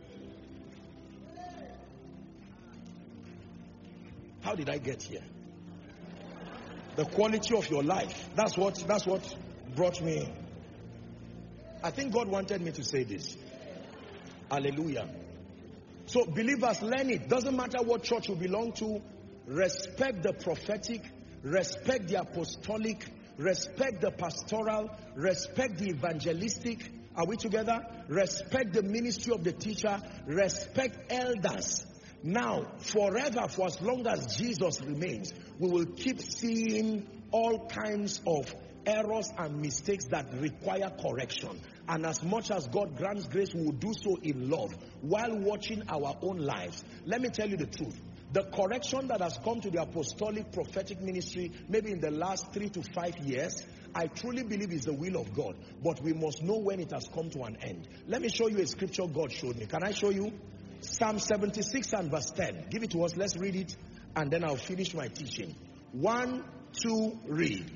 How did I get here? The quality of your life. That's what brought me. I think God wanted me to say this. Hallelujah. So believers, learn it. Doesn't matter what church you belong to. Respect the prophetic. Respect the apostolic. Respect the pastoral. Respect the evangelistic. Are we together? Respect the ministry of the teacher. Respect elders. Now, forever, for as long as Jesus remains, we will keep seeing all kinds of errors and mistakes that require correction. And as much as God grants grace, we will do so in love while watching our own lives. Let me tell you the truth. The correction that has come to the apostolic prophetic ministry, maybe in the last 3 to 5 years, I truly believe is the will of God. But we must know when it has come to an end. Let me show you a scripture God showed me. Can I show you? Psalm 76 and verse 10. Give it to us. Let's read it. And then I'll finish my teaching. 1, 2, read.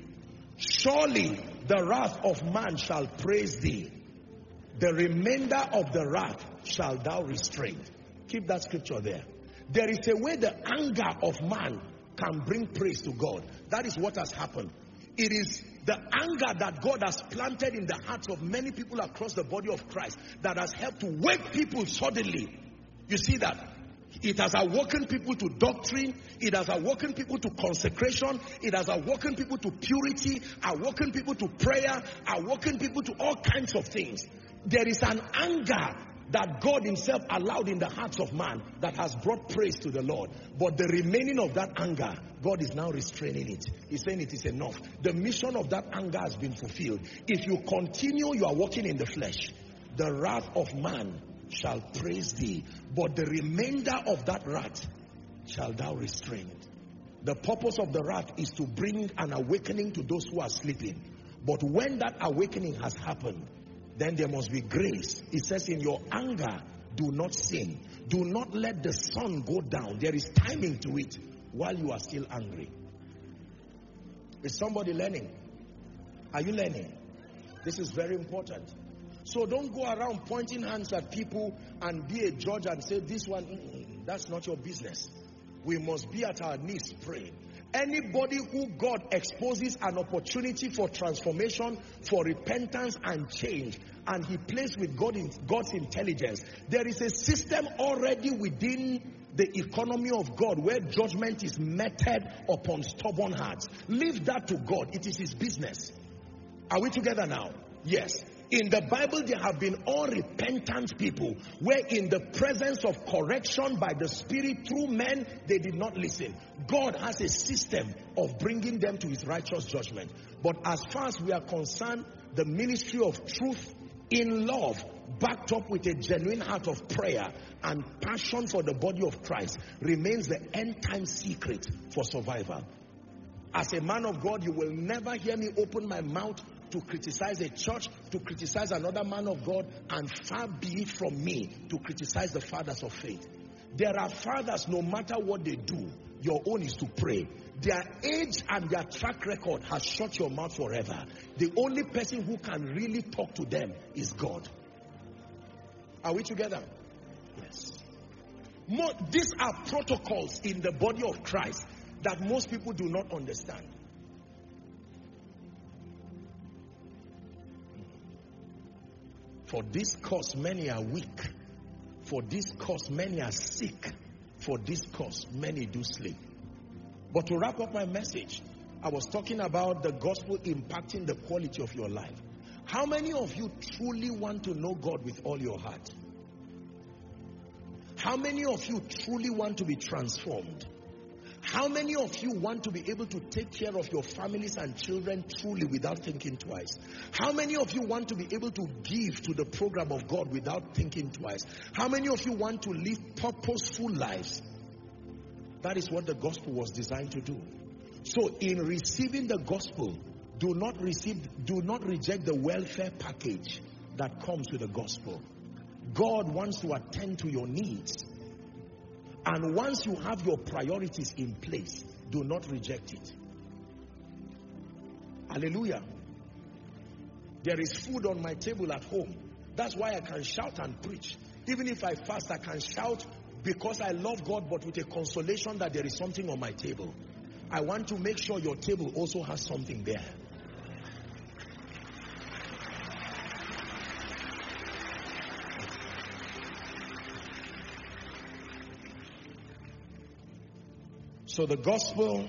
Surely the wrath of man shall praise thee. The remainder of the wrath shall thou restrain. Keep that scripture there. There is a way the anger of man can bring praise to God. That is what has happened. It is the anger that God has planted in the hearts of many people across the body of Christ that has helped to wake people suddenly. You see that? It has awoken people to doctrine. It has awoken people to consecration. It has awoken people to purity. Awoken people to prayer. Awoken people to all kinds of things. There is an anger that God himself allowed in the hearts of man that has brought praise to the Lord. But the remaining of that anger, God is now restraining it. He's saying it is enough. The mission of that anger has been fulfilled. If you continue, you are walking in the flesh. The wrath of man shall praise thee, but the remainder of that wrath shall thou restrain. The purpose of the wrath is to bring an awakening to those who are sleeping. But when that awakening has happened, then there must be grace. It says, in your anger, do not sin. Do not let the sun go down. There is timing to it while you are still angry. Is somebody learning? Are you learning? This is very important. So don't go around pointing hands at people and be a judge and say, this one, that's not your business. We must be at our knees praying. Anybody who God exposes an opportunity for transformation, for repentance and change, and he plays with God's intelligence, there is a system already within the economy of God where judgment is meted upon stubborn hearts. Leave that to God. It is his business. Are we together now? Yes. In the Bible, there have been unrepentant people where in the presence of correction by the Spirit through men, they did not listen. God has a system of bringing them to his righteous judgment. But as far as we are concerned, the ministry of truth in love, backed up with a genuine heart of prayer and passion for the body of Christ, remains the end time secret for survival. As a man of God, you will never hear me open my mouth to criticize a church, to criticize another man of God, and far be it from me to criticize the fathers of faith. There are fathers, no matter what they do, your own is to pray. Their age and their track record has shut your mouth forever. The only person who can really talk to them is God. Are we together? Yes. These are protocols in the body of Christ that most people do not understand. For this cause many are weak. For this cause many are sick. For this cause many do sleep. But to wrap up my message, I was talking about the gospel impacting the quality of your life. How many of you truly want to know God with all your heart? How many of you truly want to be transformed? How many of you want to be able to take care of your families and children truly without thinking twice? How many of you want to be able to give to the program of God without thinking twice? How many of you want to live purposeful lives? That is what the gospel was designed to do. So in receiving the gospel, do not reject the welfare package that comes with the gospel. God wants to attend to your needs. And once you have your priorities in place, do not reject it. Hallelujah. There is food on my table at home. That's why I can shout and preach. Even if I fast, I can shout because I love God, but with a consolation that there is something on my table. I want to make sure your table also has something there. So the gospel,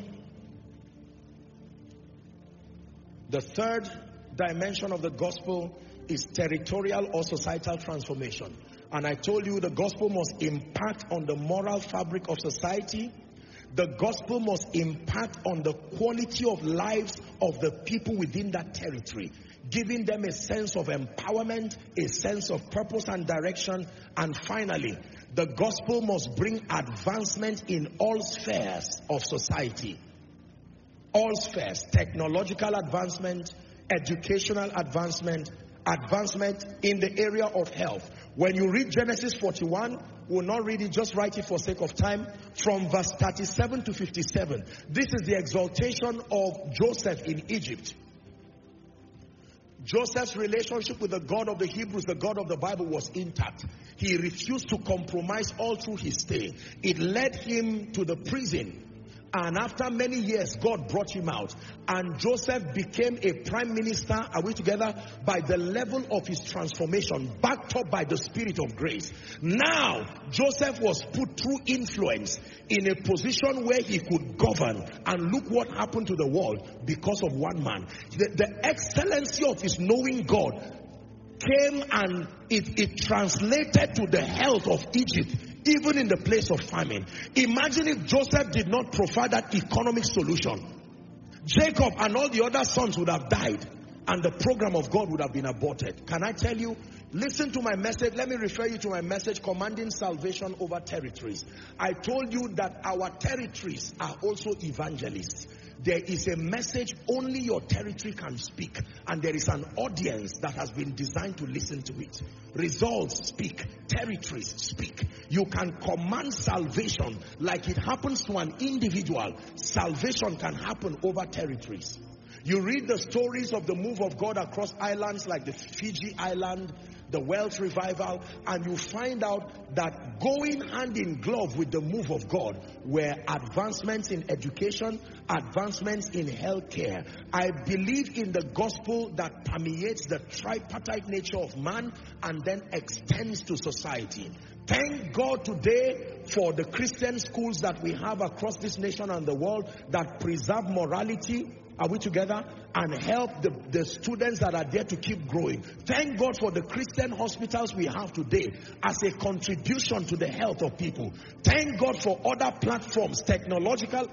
the third dimension of the gospel is territorial or societal transformation. And I told you the gospel must impact on the moral fabric of society. The gospel must impact on the quality of lives of the people within that territory, giving them a sense of empowerment, a sense of purpose and direction. And finally, the gospel must bring advancement in all spheres of society. All spheres: technological advancement, educational advancement, advancement in the area of health. When you read Genesis 41, we'll not read it, just write it for sake of time. From verse 37 to 57, this is the exaltation of Joseph in Egypt. Joseph's relationship with the God of the Hebrews, the God of the Bible, was intact. He refused to compromise all through his stay. It led him to the prison. And after many years, God brought him out. And Joseph became a prime minister, are we together? By the level of his transformation, backed up by the Spirit of grace. Now, Joseph was put through influence in a position where he could govern. And look what happened to the world because of one man. The excellency of his knowing God came, and it translated to the health of Egypt, even in the place of famine. Imagine if Joseph did not provide that economic solution. Jacob and all the other sons would have died, and the program of God would have been aborted. Can I tell you? Listen to my message. Let me refer you to my message, Commanding Salvation Over Territories. I told you that our territories are also evangelists. There is a message only your territory can speak, and there is an audience that has been designed to listen to it. Results speak, territories speak. You can command salvation like it happens to an individual. Salvation can happen over territories. You read the stories of the move of God across islands like the Fiji Island, the Welsh revival, and you find out that going hand in glove with the move of God were advancements in education, advancements in healthcare. I believe in the gospel that permeates the tripartite nature of man and then extends to society. Thank God today for the Christian schools that we have across this nation and the world that preserve morality. Are we together? And help the students that are there to keep growing. Thank God for the Christian hospitals we have today as a contribution to the health of people. Thank God for other platforms, technological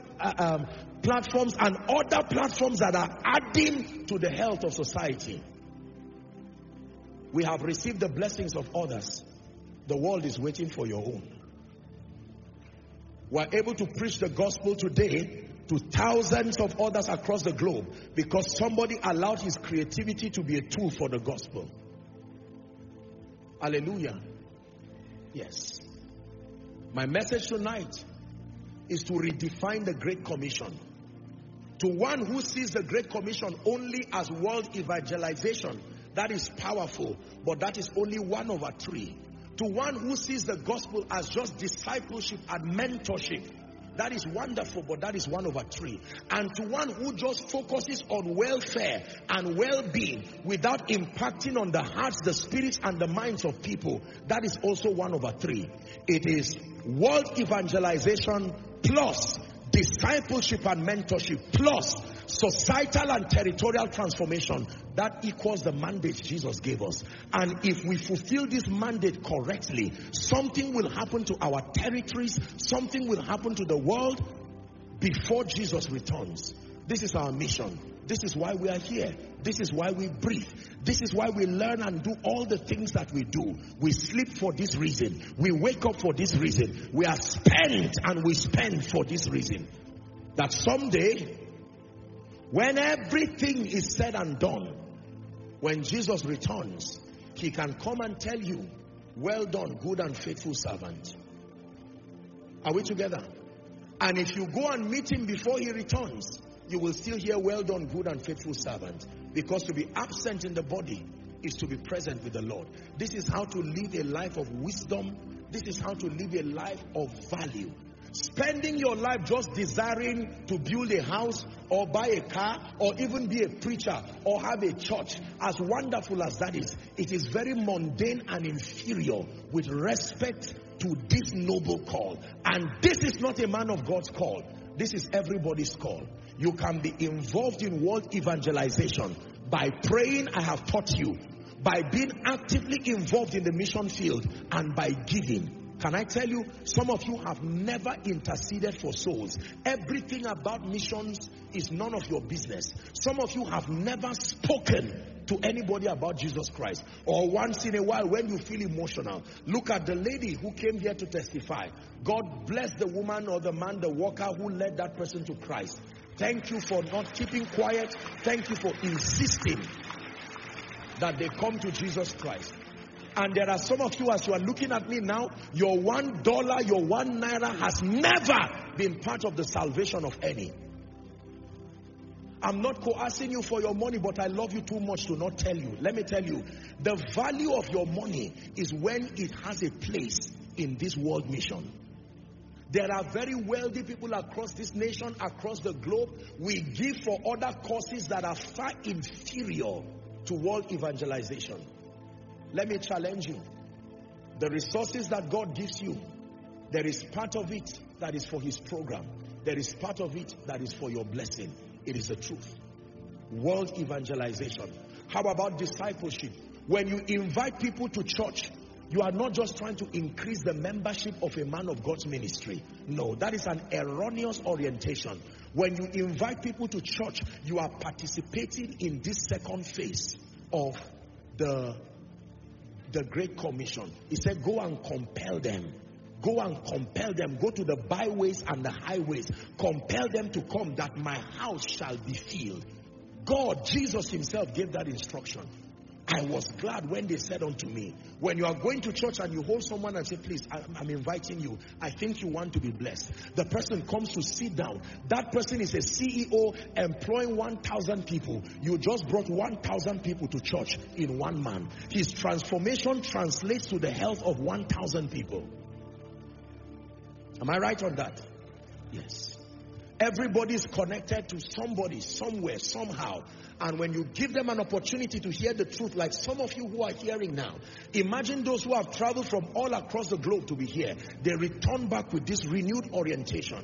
platforms and other platforms that are adding to the health of society. We have received the blessings of others. The world is waiting for your own. We're able to preach the gospel today to thousands of others across the globe because somebody allowed his creativity to be a tool for the gospel. Hallelujah. Yes. My message tonight is to redefine the Great Commission. To one who sees the Great Commission only as world evangelization, that is powerful, but that is only 1/3. To one who sees the gospel as just discipleship and mentorship, that is wonderful, but that is 1/3. And to one who just focuses on welfare and well-being without impacting on the hearts, the spirits, and the minds of people, that is also 1/3. It is world evangelization plus discipleship and mentorship plus societal and territorial transformation. That equals the mandate Jesus gave us. And if we fulfill this mandate correctly, something will happen to our territories, something will happen to the world before Jesus returns. This is our mission. This is why we are here. This is why we breathe. This is why we learn and do all the things that we do. We sleep for this reason. We wake up for this reason. We are spent and we spend for this reason. That someday, when everything is said and done, when Jesus returns, he can come and tell you, well done, good and faithful servant. Are we together? And if you go and meet him before he returns, you will still hear, well done, good and faithful servant. Because to be absent in the body is to be present with the Lord. This is how to live a life of wisdom. This is how to live a life of value. Spending your life just desiring to build a house or buy a car or even be a preacher or have a church, as wonderful as that is, it is very mundane and inferior with respect to this noble call. And this is not a man of God's call. This is everybody's call. You can be involved in world evangelization by praying, I have taught you, by being actively involved in the mission field, and by giving. Can I tell you, some of you have never interceded for souls. Everything about missions is none of your business. Some of you have never spoken to anybody about Jesus Christ. Or once in a while when you feel emotional. Look at the lady who came here to testify. God bless the woman or the man, the worker who led that person to Christ. Thank you for not keeping quiet. Thank you for insisting that they come to Jesus Christ. And there are some of you, as you are looking at me now, your $1, your £1 has never been part of the salvation of any. I'm not coercing you for your money, but I love you too much to not tell you. Let me tell you, the value of your money is when it has a place in this world mission. There are very wealthy people across this nation, across the globe. We give for other causes that are far inferior to world evangelization. Let me challenge you. The resources that God gives you, there is part of it that is for his program. There is part of it that is for your blessing. It is the truth. World evangelization. How about discipleship? When you invite people to church, you are not just trying to increase the membership of a man of God's ministry. No, that is an erroneous orientation. When you invite people to church, you are participating in this second phase of the Great Commission. He said, go and compel them. Go and compel them. Go to the byways and the highways. Compel them to come, that my house shall be filled. God, Jesus himself gave that instruction. I was glad when they said unto me, when you are going to church and you hold someone and say, please, I'm inviting you. I think you want to be blessed. The person comes to sit down. That person is a CEO employing 1,000 people. You just brought 1,000 people to church in one man. His transformation translates to the health of 1,000 people. Am I right on that? Yes. Everybody is connected to somebody, somewhere, somehow. And when you give them an opportunity to hear the truth, like some of you who are hearing now, imagine those who have traveled from all across the globe to be here. They return back with this renewed orientation.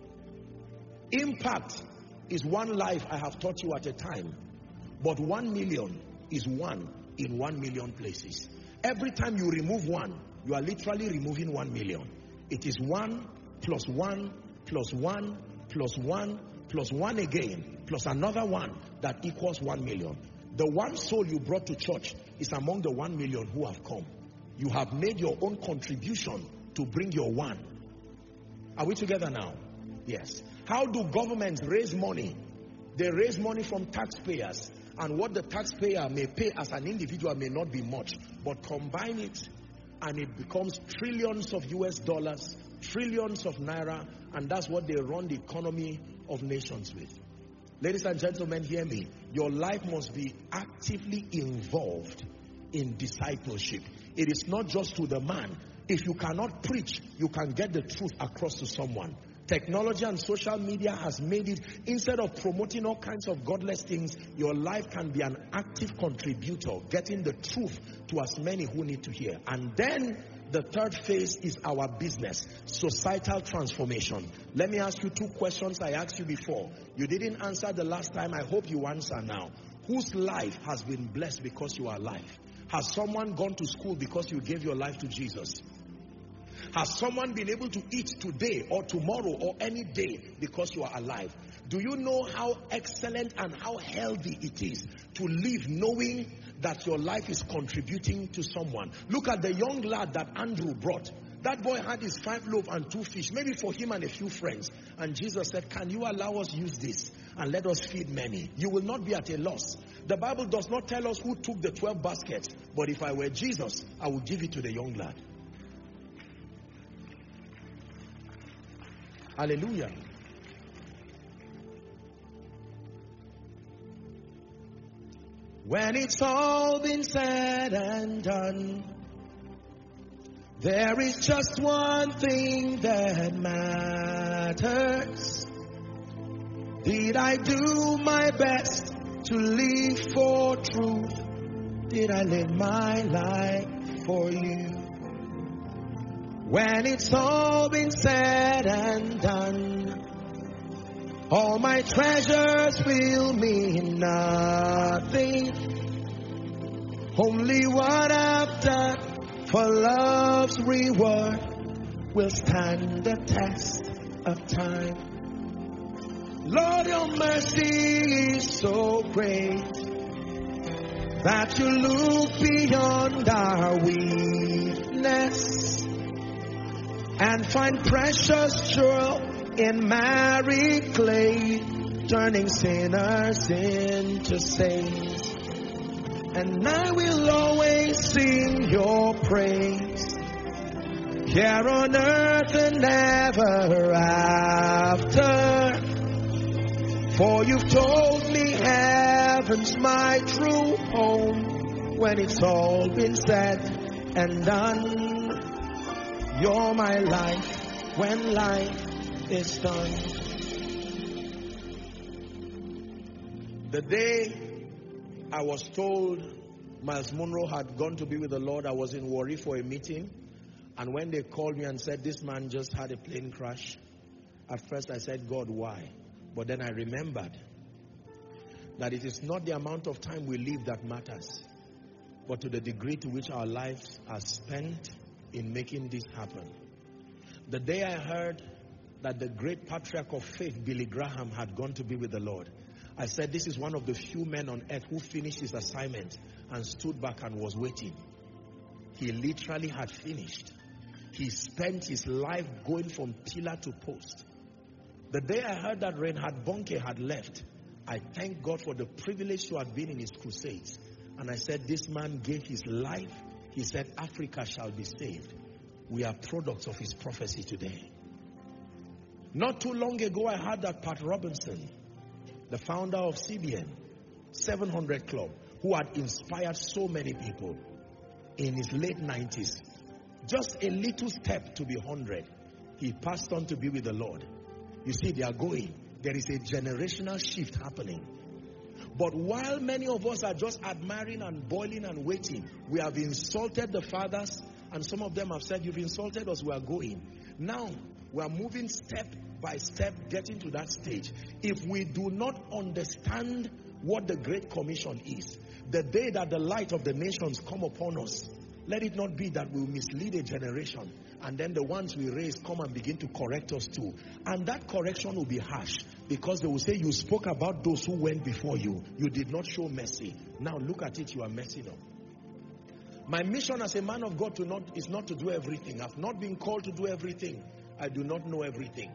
Impact is one life I have taught you at a time. But 1 million is one in 1 million places. Every time you remove one, you are literally removing 1 million. It is 1 plus 1 plus 1 plus 1 plus 1 again, plus another 1 that equals 1 million. The one soul you brought to church is among the 1 million who have come. You have made your own contribution to bring your 1. Are we together now? Yes. How do governments raise money? They raise money from taxpayers. And what the taxpayer may pay as an individual may not be much. But combine it and it becomes trillions of US dollars, trillions of naira. And that's what they run the economy of nations with. Ladies and gentlemen, hear me. Your life must be actively involved in discipleship. It is not just to the man. If you cannot preach, you can get the truth across to someone. Technology and social media has made it, instead of promoting all kinds of godless things, your life can be an active contributor, getting the truth to as many who need to hear. And then the third phase is our business, societal transformation. Let me ask you 2 questions I asked you before. You didn't answer the last time. I hope you answer now. Whose life has been blessed because you are alive? Has someone gone to school because you gave your life to Jesus? Has someone been able to eat today or tomorrow or any day because you are alive? Do you know how excellent and how healthy it is to live knowing that your life is contributing to someone? Look at the young lad that Andrew brought. That boy had his 5 loaves and 2 fish, maybe for him and a few friends. And Jesus said, can you allow us use this and let us feed many? You will not be at a loss. The Bible does not tell us who took the 12 baskets. But if I were Jesus, I would give it to the young lad. Hallelujah. When it's all been said and done, there is just one thing that matters. Did I do my best to live for truth? Did I live my life for you? When it's all been said and done, all my treasures will mean nothing. Only what I've done for love's reward will stand the test of time. Lord, your mercy is so great that you look beyond our weakness and find precious jewel in married clay, turning sinners into saints. And I will always sing your praise, here on earth and ever after. For you've told me heaven's my true home. When it's all been said and done, you're my life when life is done. The day I was told Miles Monroe had gone to be with the Lord, I was in Warri for a meeting. And when they called me and said, this man just had a plane crash, at first I said, God, why? But then I remembered that it is not the amount of time we live that matters, but to the degree to which our lives are spent in making this happen. The day I heard that the great patriarch of faith, Billy Graham, had gone to be with the Lord, I said, this is one of the few men on earth who finished his assignment and stood back and was waiting. He literally had finished. He spent his life going from pillar to post. The day I heard that Reinhard Bonnke had left, I thank God for the privilege to have been in his crusades. And I said, this man gave his life. He said, Africa shall be saved. We are products of his prophecy today. Not too long ago, I heard that Pat Robinson, the founder of CBN, 700 Club, who had inspired so many people in his late 90s, just a little step to be 100, he passed on to be with the Lord. You see, they are going. There is a generational shift happening. But while many of us are just admiring and boiling and waiting, we have insulted the fathers, and some of them have said, you've insulted us, we are going. Now, we are moving step by step, getting to that stage. If we do not understand what the Great Commission is, the day that the light of the nations come upon us, let it not be that we mislead a generation, and then the ones we raise come and begin to correct us too. And that correction will be harsh, because they will say, you spoke about those who went before you. You did not show mercy. Now look at it, you are messing up. My mission as a man of God is not to do everything. I've not been called to do everything. I do not know everything.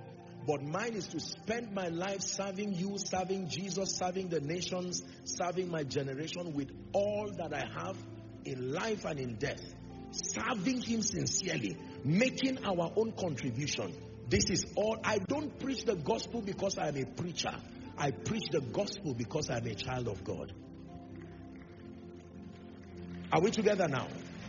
But mine is to spend my life serving you, serving Jesus, serving the nations, serving my generation with all that I have in life and in death. Serving him sincerely, making our own contribution. This is all. I don't preach the gospel because I am a preacher. I preach the gospel because I am a child of God. Are we together now?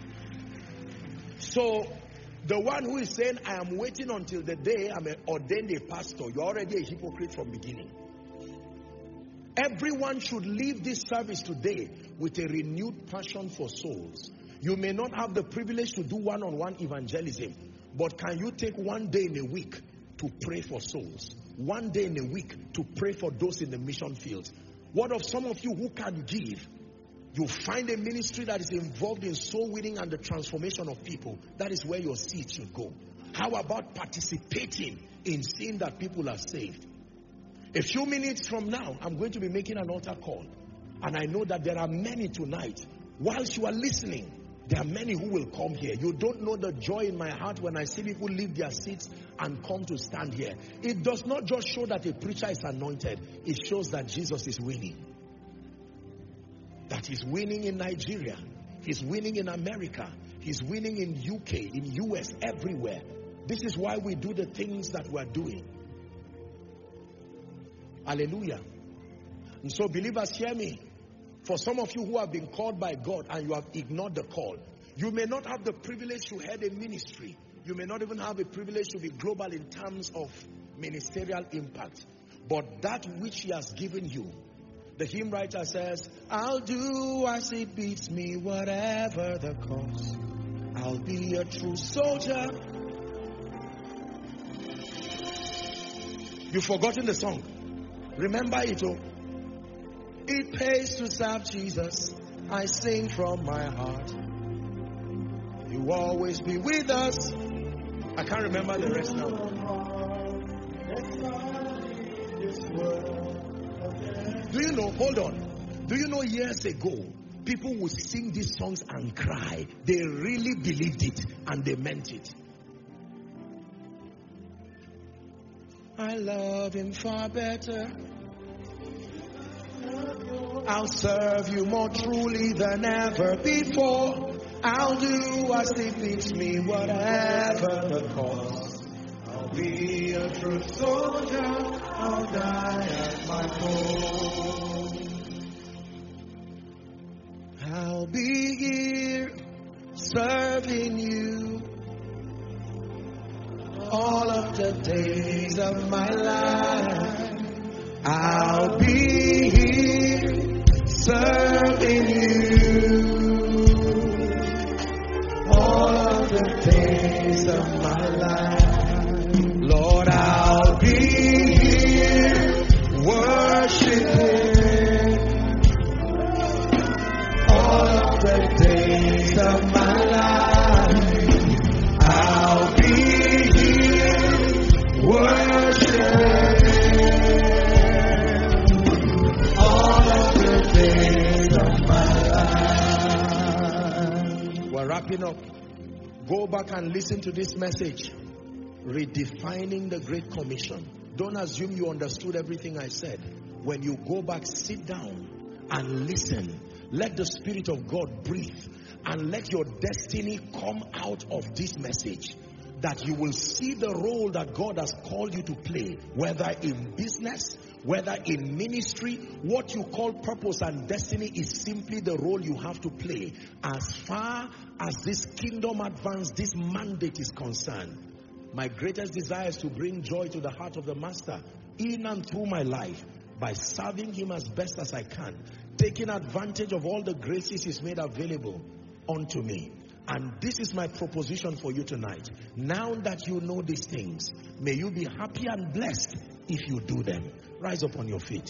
So, the one who is saying, I am waiting until the day I'm ordained a pastor, you're already a hypocrite from beginning. Everyone should leave this service today with a renewed passion for souls. You may not have the privilege to do one-on-one evangelism, but can you take one day in a week to pray for souls? One day in a week to pray for those in the mission fields? What of some of you who can give? You find a ministry that is involved in soul winning and the transformation of people. That is where your seed should go. How about participating in seeing that people are saved? A few minutes from now, I'm going to be making an altar call. And I know that there are many tonight. Whilst you are listening, there are many who will come here. You don't know the joy in my heart when I see people leave their seats and come to stand here. It does not just show that a preacher is anointed. It shows that Jesus is winning. That he's winning in Nigeria, he's winning in America, he's winning in UK, in US, everywhere. This is why we do the things that we're doing. Hallelujah. And so believers, hear me. For some of you who have been called by God and you have ignored the call, you may not have the privilege to head a ministry. You may not even have a privilege to be global in terms of ministerial impact. But that which he has given you, the hymn writer says, I'll do as it beats me, whatever the cost. I'll be a true soldier. You've forgotten the song. Remember it, oh. It pays to serve Jesus. I sing from my heart. You will always be with us. I can't remember the rest now. Do you know, hold on. Do you know years ago, people would sing these songs and cry. They really believed it and they meant it. I love him far better. I'll serve you more truly than ever before. I'll do as it fits me, whatever the cost. I'll be a true soldier. I'll die at my post. I'll be here serving you all of the days of my life. I'll be here serving you all of the days of my life. Lord, I'll be here worshiping all of the days of my life. I'll be here worshiping wrapping up. Go back and listen to this message. Redefining the Great Commission. Don't assume you understood everything I said. When you go back, sit down and listen. Let the Spirit of God breathe and let your destiny come out of this message. That you will see the role that God has called you to play, whether in business, whether in ministry. What you call purpose and destiny is simply the role you have to play as far as this kingdom advance, this mandate is concerned. My greatest desire is to bring joy to the heart of the Master in and through my life by serving him as best as I can, taking advantage of all the graces he's made available unto me. And this is my proposition for you tonight. Now that you know these things, may you be happy and blessed if you do them. Rise up on your feet.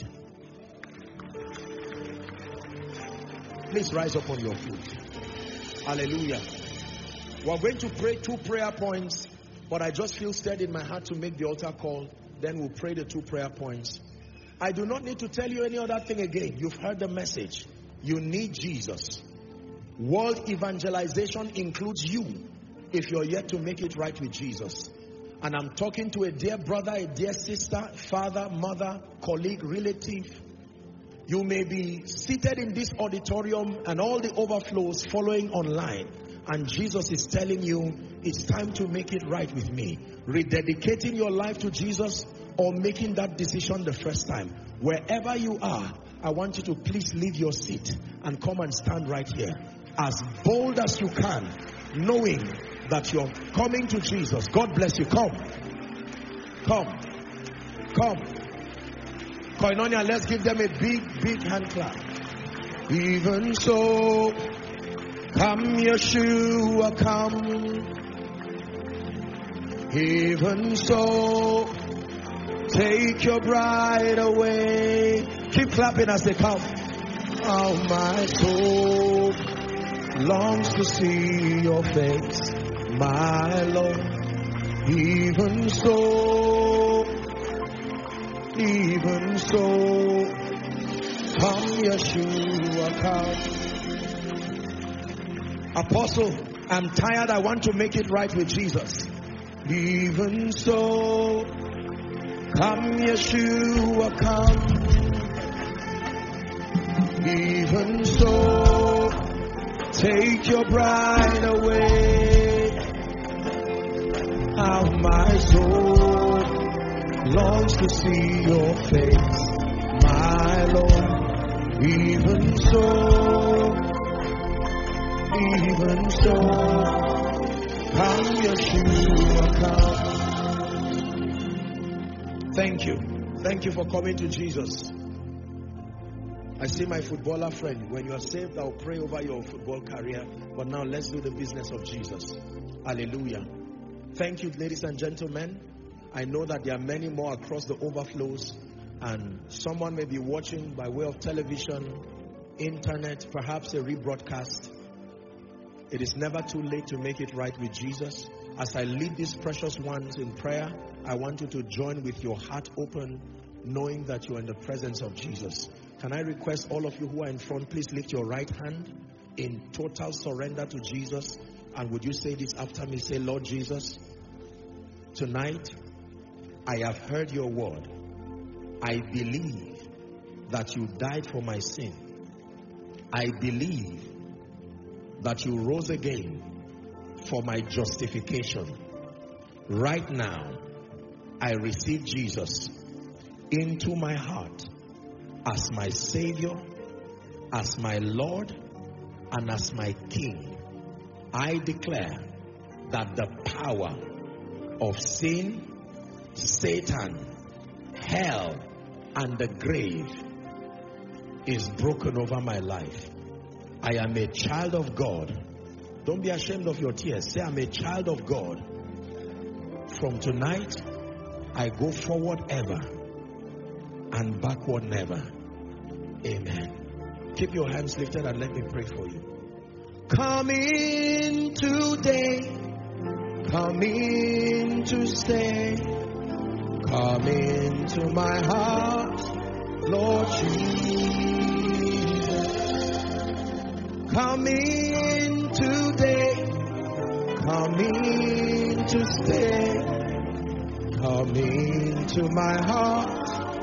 Please rise up on your feet. Hallelujah. We're going to pray 2 prayer points, but I just feel stirred in my heart to make the altar call. Then we'll pray the 2 prayer points. I do not need to tell you any other thing again. You've heard the message. You need Jesus. World evangelization includes you if you're yet to make it right with Jesus. And I'm talking to a dear brother, a dear sister, father, mother, colleague, relative. You may be seated in this auditorium and all the overflows following online. And Jesus is telling you, it's time to make it right with me. Rededicating your life to Jesus or making that decision the first time. Wherever you are, I want you to please leave your seat and come and stand right here. As bold as you can, knowing that you're coming to Jesus. God bless you. Come. Come. Come. Koinonia, let's give them a big, big hand clap. Even so, come Yeshua, come. Even so, take your bride away. Keep clapping as they come. Oh, my soul longs to see your face, my Lord. Even so, come Yeshua, come. Apostle, I'm tired. I want to make it right with Jesus. Even so, come Yeshua, come. Even so, take your bride away. How my soul longs to see your face, my Lord. Even so, come Yeshua, come. Thank you. Thank you for coming to Jesus. I see my footballer friend. When you are saved, I'll pray over your football career. But now let's do the business of Jesus. Hallelujah. Thank you, ladies and gentlemen. I know that there are many more across the overflows. And someone may be watching by way of television, internet, perhaps a rebroadcast. It is never too late to make it right with Jesus. As I lead these precious ones in prayer, I want you to join with your heart open, knowing that you are in the presence of Jesus. Can I request all of you who are in front, please lift your right hand in total surrender to Jesus. And would you say this after me? Say, Lord Jesus, tonight I have heard your word. I believe that you died for my sin. I believe that you rose again for my justification. Right now, I receive Jesus into my heart as my Savior, as my Lord, and as my King. I declare that the power of sin, Satan, hell, and the grave is broken over my life. I am a child of God. Don't be ashamed of your tears. Say, I'm a child of God. From tonight, I go forward ever and backward never. Amen. Keep your hands lifted and let me pray for you. Come in today. Come in to stay. Come into my heart, Lord Jesus. Come in today. Come in to stay. Come into my heart.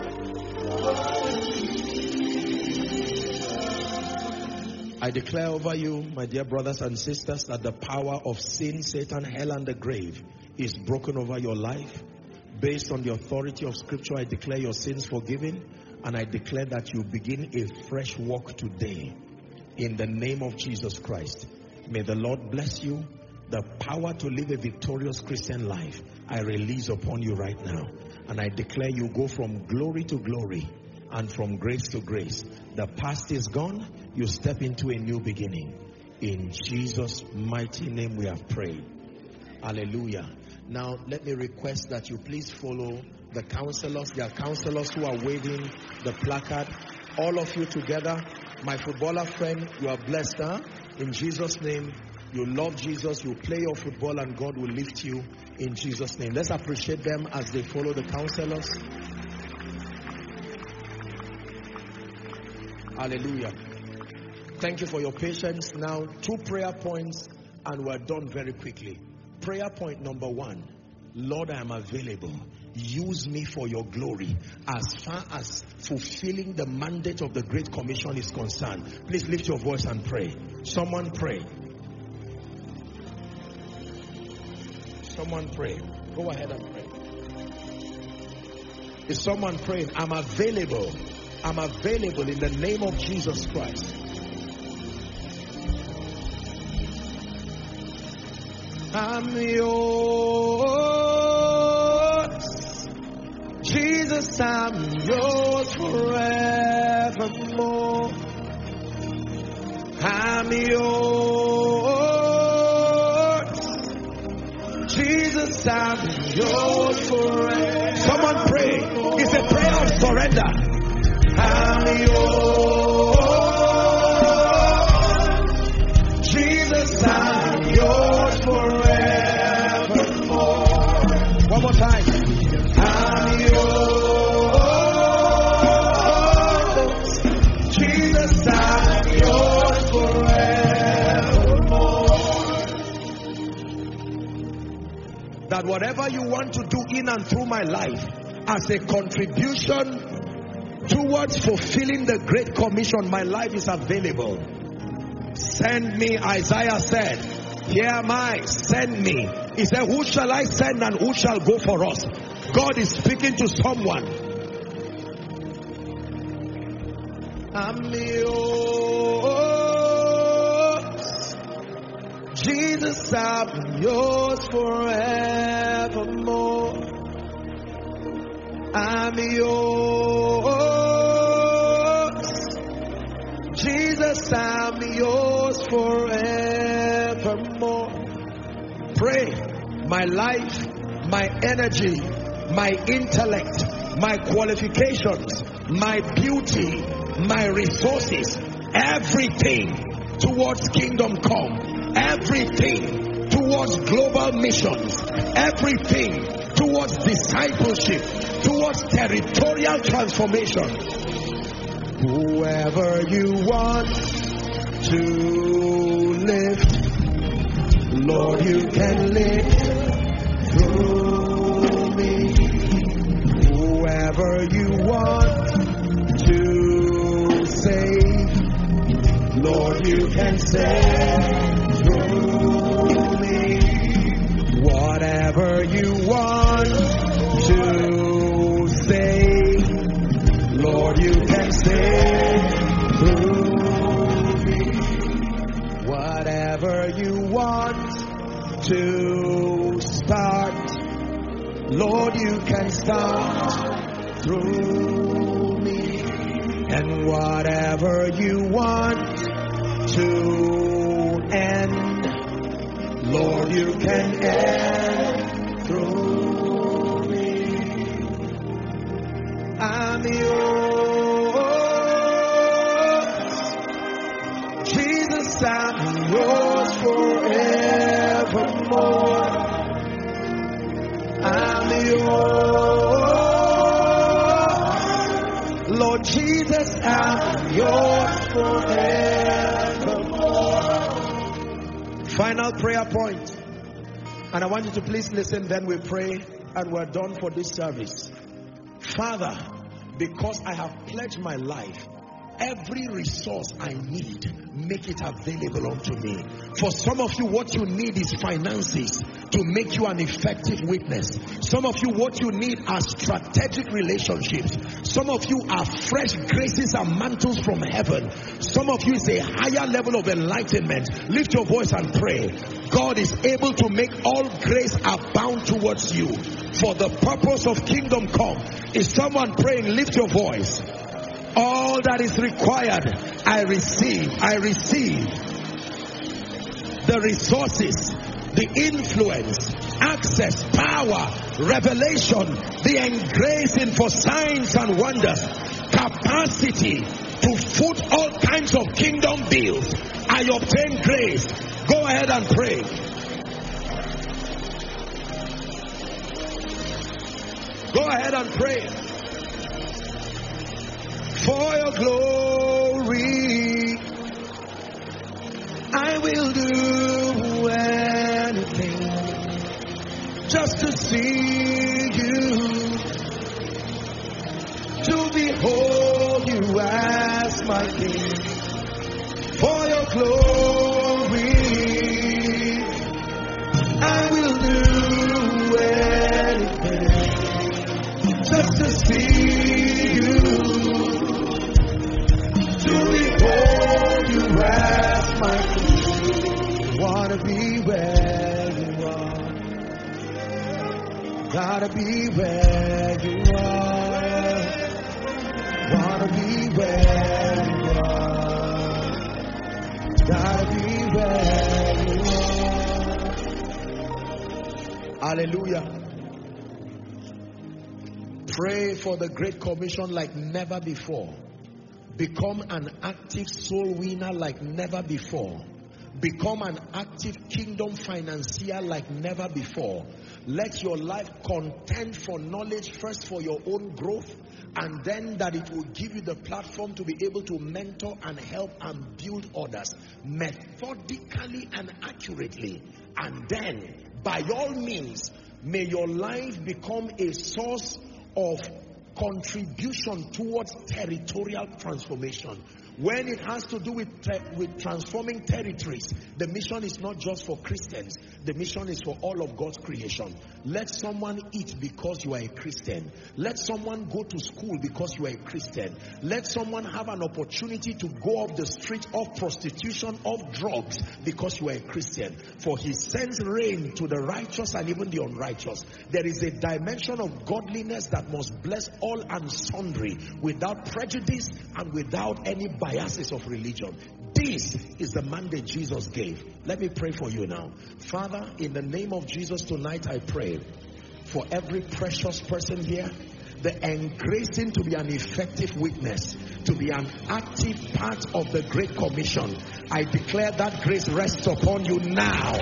I declare over you, my dear brothers and sisters, that the power of sin, Satan, hell, and the grave is broken over your life. Based on the authority of Scripture, I declare your sins forgiven, and I declare that you begin a fresh walk today. In the name of Jesus Christ, may the Lord bless you. The power to live a victorious Christian life, I release upon you right now. And I declare you go from glory to glory and from grace to grace. The past is gone. You step into a new beginning. In Jesus' mighty name we have prayed. Hallelujah. Now, let me request that you please follow the counselors. There are counselors who are waving the placard. All of you together. My footballer friend, you are blessed, huh? In Jesus' name, you love Jesus, you play your football, and God will lift you in Jesus' name. Let's appreciate them as they follow the counselors. Hallelujah. Thank you for your patience. Now, 2 prayer points, and we're done very quickly. Prayer point number 1. Lord, I am available. Use me for your glory. As far as fulfilling the mandate of the Great Commission is concerned, please lift your voice and pray. Someone pray. Someone pray. Go ahead and pray. Is someone praying? I'm available. I'm available in the name of Jesus Christ. I'm yours. Jesus, I'm yours forevermore. I'm yours. Jesus, I'm yours forever. Someone pray. It's a prayer of surrender. I'm yours. Jesus, I'm yours forevermore. One more time. I'm yours. Jesus, I'm yours forevermore. That whatever you want to do in and through my life as a contribution towards fulfilling the Great Commission, my life is available. Send me, Isaiah said. Here am I, send me. He said, who shall I send and who shall go for us? God is speaking to someone. I'm yours. Jesus, I'm yours forevermore. I'm yours. Jesus, I'm yours forevermore. Pray. My life, my energy, my intellect, my qualifications, my beauty, my resources, everything towards kingdom come, everything towards global missions, everything towards discipleship, towards territorial transformation. Whoever you want to lift, Lord, you can lift through me. Whoever you want to save, Lord, you can save through me. Whatever you want to save, Lord, you can save through me. Whatever you want to start, Lord, you can start through me. And whatever you want to end, Lord, you can end through me. I'm yours. Jesus, I'm yours forevermore. I'm yours. Lord Jesus, I'm yours forevermore. Final prayer point. And I want you to please listen, then we pray and we're done for this service. Father, because I have pledged my life, every resource I need, make it available unto me. For some of you, what you need is finances to make you an effective witness. Some of you, what you need are strategic relationships. Some of you are fresh graces and mantles from heaven. Some of you is a higher level of enlightenment. Lift your voice and pray. God is able to make all grace abound towards you for the purpose of kingdom come. Is someone praying? Lift your voice. All that is required, I receive. I receive the resources, the influence, access, power, revelation, the engracing for signs and wonders, capacity to foot all kinds of kingdom bills. I obtain grace. Go ahead and pray. Go ahead and pray. For your glory, I will do anything just to see you, to behold you as my King, for your glory. I will do anything just to see you, to behold you as my King. Wanna be where you are, gotta be where you are, wanna be where you are, gotta be where you are. Hallelujah. Pray for the Great Commission like never before. Become an active soul winner like never before. Become an active kingdom financier like never before. Let your life contend for knowledge, first for your own growth, and then that it will give you the platform to be able to mentor and help and build others methodically and accurately. And then, by all means, may your life become a source of contribution towards territorial transformation. When it has to do with transforming territories, the mission is not just for Christians. The mission is for all of God's creation. Let someone eat because you are a Christian. Let someone go to school because you are a Christian. Let someone have an opportunity to go off the street of prostitution, of drugs, because you are a Christian. For he sends rain to the righteous and even the unrighteous. There is a dimension of godliness that must bless all and sundry without prejudice and without any biases of religion. This is the mandate Jesus gave. Let me pray for you now. Father, in the name of Jesus tonight, I pray for every precious person here, the engracing to be an effective witness, to be an active part of the Great Commission. I declare that grace rests upon you now.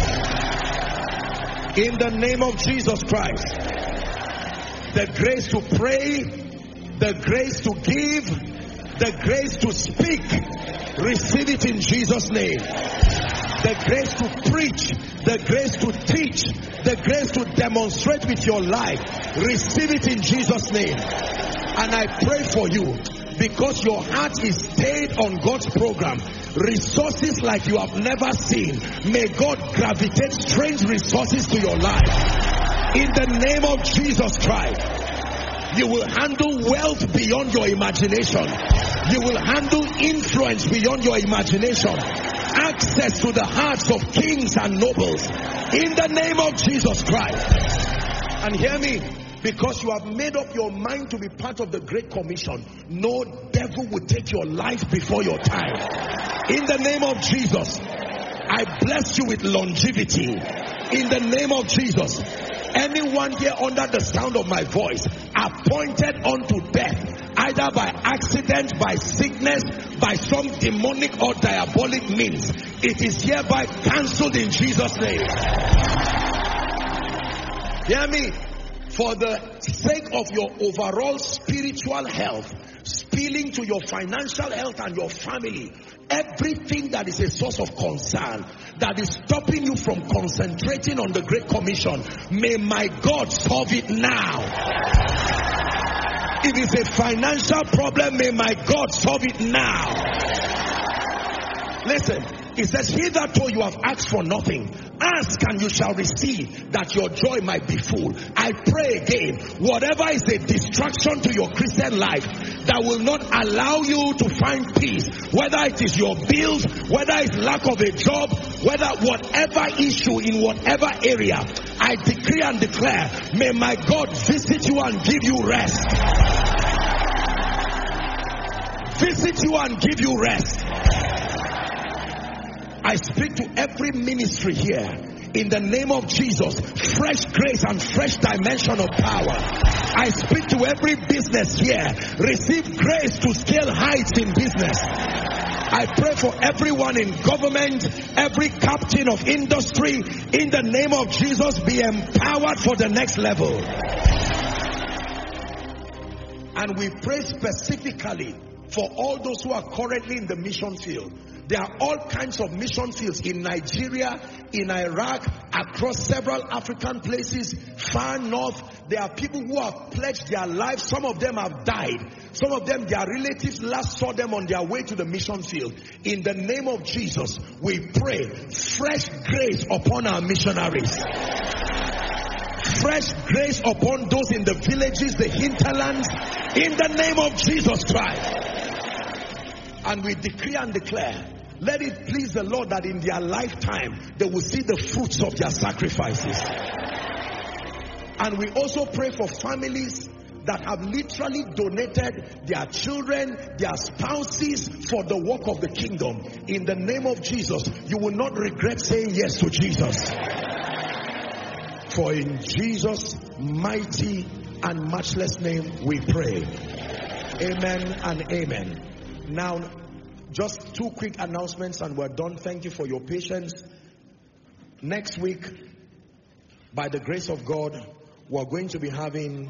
In the name of Jesus Christ. The grace to pray, the grace to give, the grace to speak, receive it in Jesus' name. The grace to preach, the grace to teach, the grace to demonstrate with your life, receive it in Jesus' name. And I pray for you, because your heart is stayed on God's program, resources like you have never seen, may God gravitate strange resources to your life. In the name of Jesus Christ. You will handle wealth beyond your imagination. You will handle influence beyond your imagination. Access to the hearts of kings and nobles. In the name of Jesus Christ. And hear me, because you have made up your mind to be part of the Great Commission, no devil will take your life before your time. In the name of Jesus, I bless you with longevity. In the name of Jesus. Anyone here under the sound of my voice appointed unto death, either by accident, by sickness, by some demonic or diabolic means, it is hereby cancelled in Jesus' name. Hear me? For the sake of your overall spiritual health, spilling to your financial health and your family, everything that is a source of concern, that is stopping you from concentrating on the Great Commission, may my God solve it now. If it's a financial problem, may my God solve it now. Listen, it says, hitherto you have asked for nothing. Ask and you shall receive, that your joy might be full. I pray again, whatever is a distraction to your Christian life that will not allow you to find peace, whether it is your bills, whether it's lack of a job, whether whatever issue in whatever area, I decree and declare, may my God visit you and give you rest. Visit you and give you rest. I speak to every ministry here in the name of Jesus. Fresh grace and fresh dimension of power. I speak to every business here. Receive grace to scale heights in business. I pray for everyone in government, every captain of industry, in the name of Jesus, be empowered for the next level. And we pray specifically for all those who are currently in the mission field. There are all kinds of mission fields in Nigeria, in Iraq, across several African places, far north. There are people who have pledged their lives. Some of them have died. Some of them, their relatives last saw them on their way to the mission field. In the name of Jesus, we pray fresh grace upon our missionaries. Fresh grace upon those in the villages, the hinterlands, in the name of Jesus Christ. And we decree and declare, let it please the Lord that in their lifetime they will see the fruits of their sacrifices. And we also pray for families that have literally donated their children, their spouses for the work of the kingdom. In the name of Jesus, you will not regret saying yes to Jesus. For in Jesus' mighty and matchless name we pray. Amen and amen. Now, just two quick announcements and we're done. Thank you for your patience. Next week, by the grace of God, we're going to be having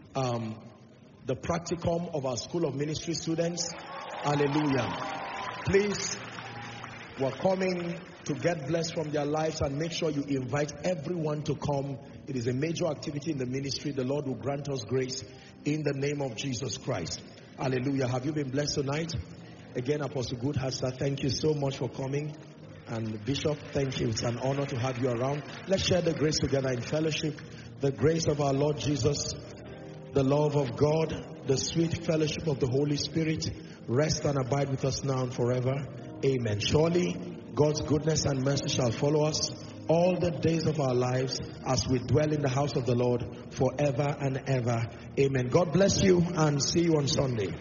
the practicum of our School of Ministry students. Hallelujah. Please, we're coming to get blessed from their lives, and make sure you invite everyone to come. It is a major activity in the ministry. The Lord will grant us grace in the name of Jesus Christ. Hallelujah. Have you been blessed tonight? Again, Apostle Goodheart, sir, thank you so much for coming. And Bishop, thank you. It's an honor to have you around. Let's share the grace together in fellowship. The grace of our Lord Jesus, the love of God, the sweet fellowship of the Holy Spirit rest and abide with us now and forever. Amen. Surely God's goodness and mercy shall follow us all the days of our lives as we dwell in the house of the Lord forever and ever. Amen. God bless you and see you on Sunday.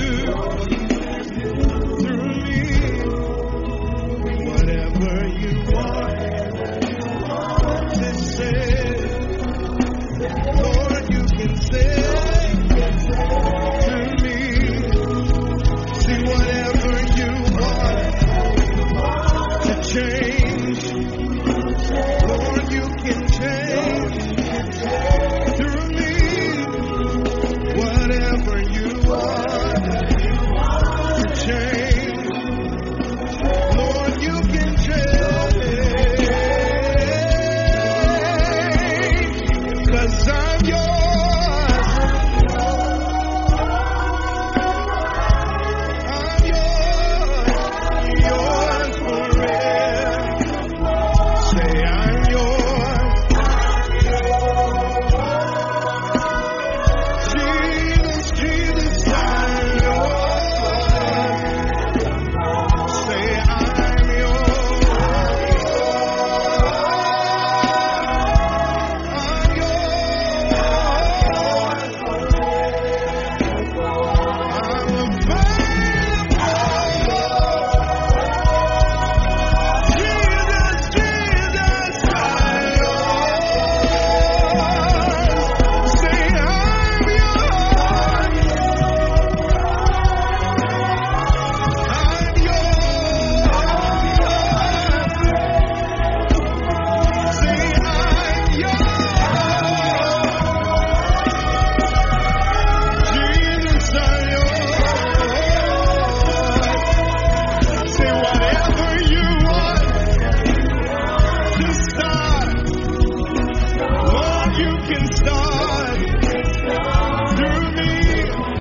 You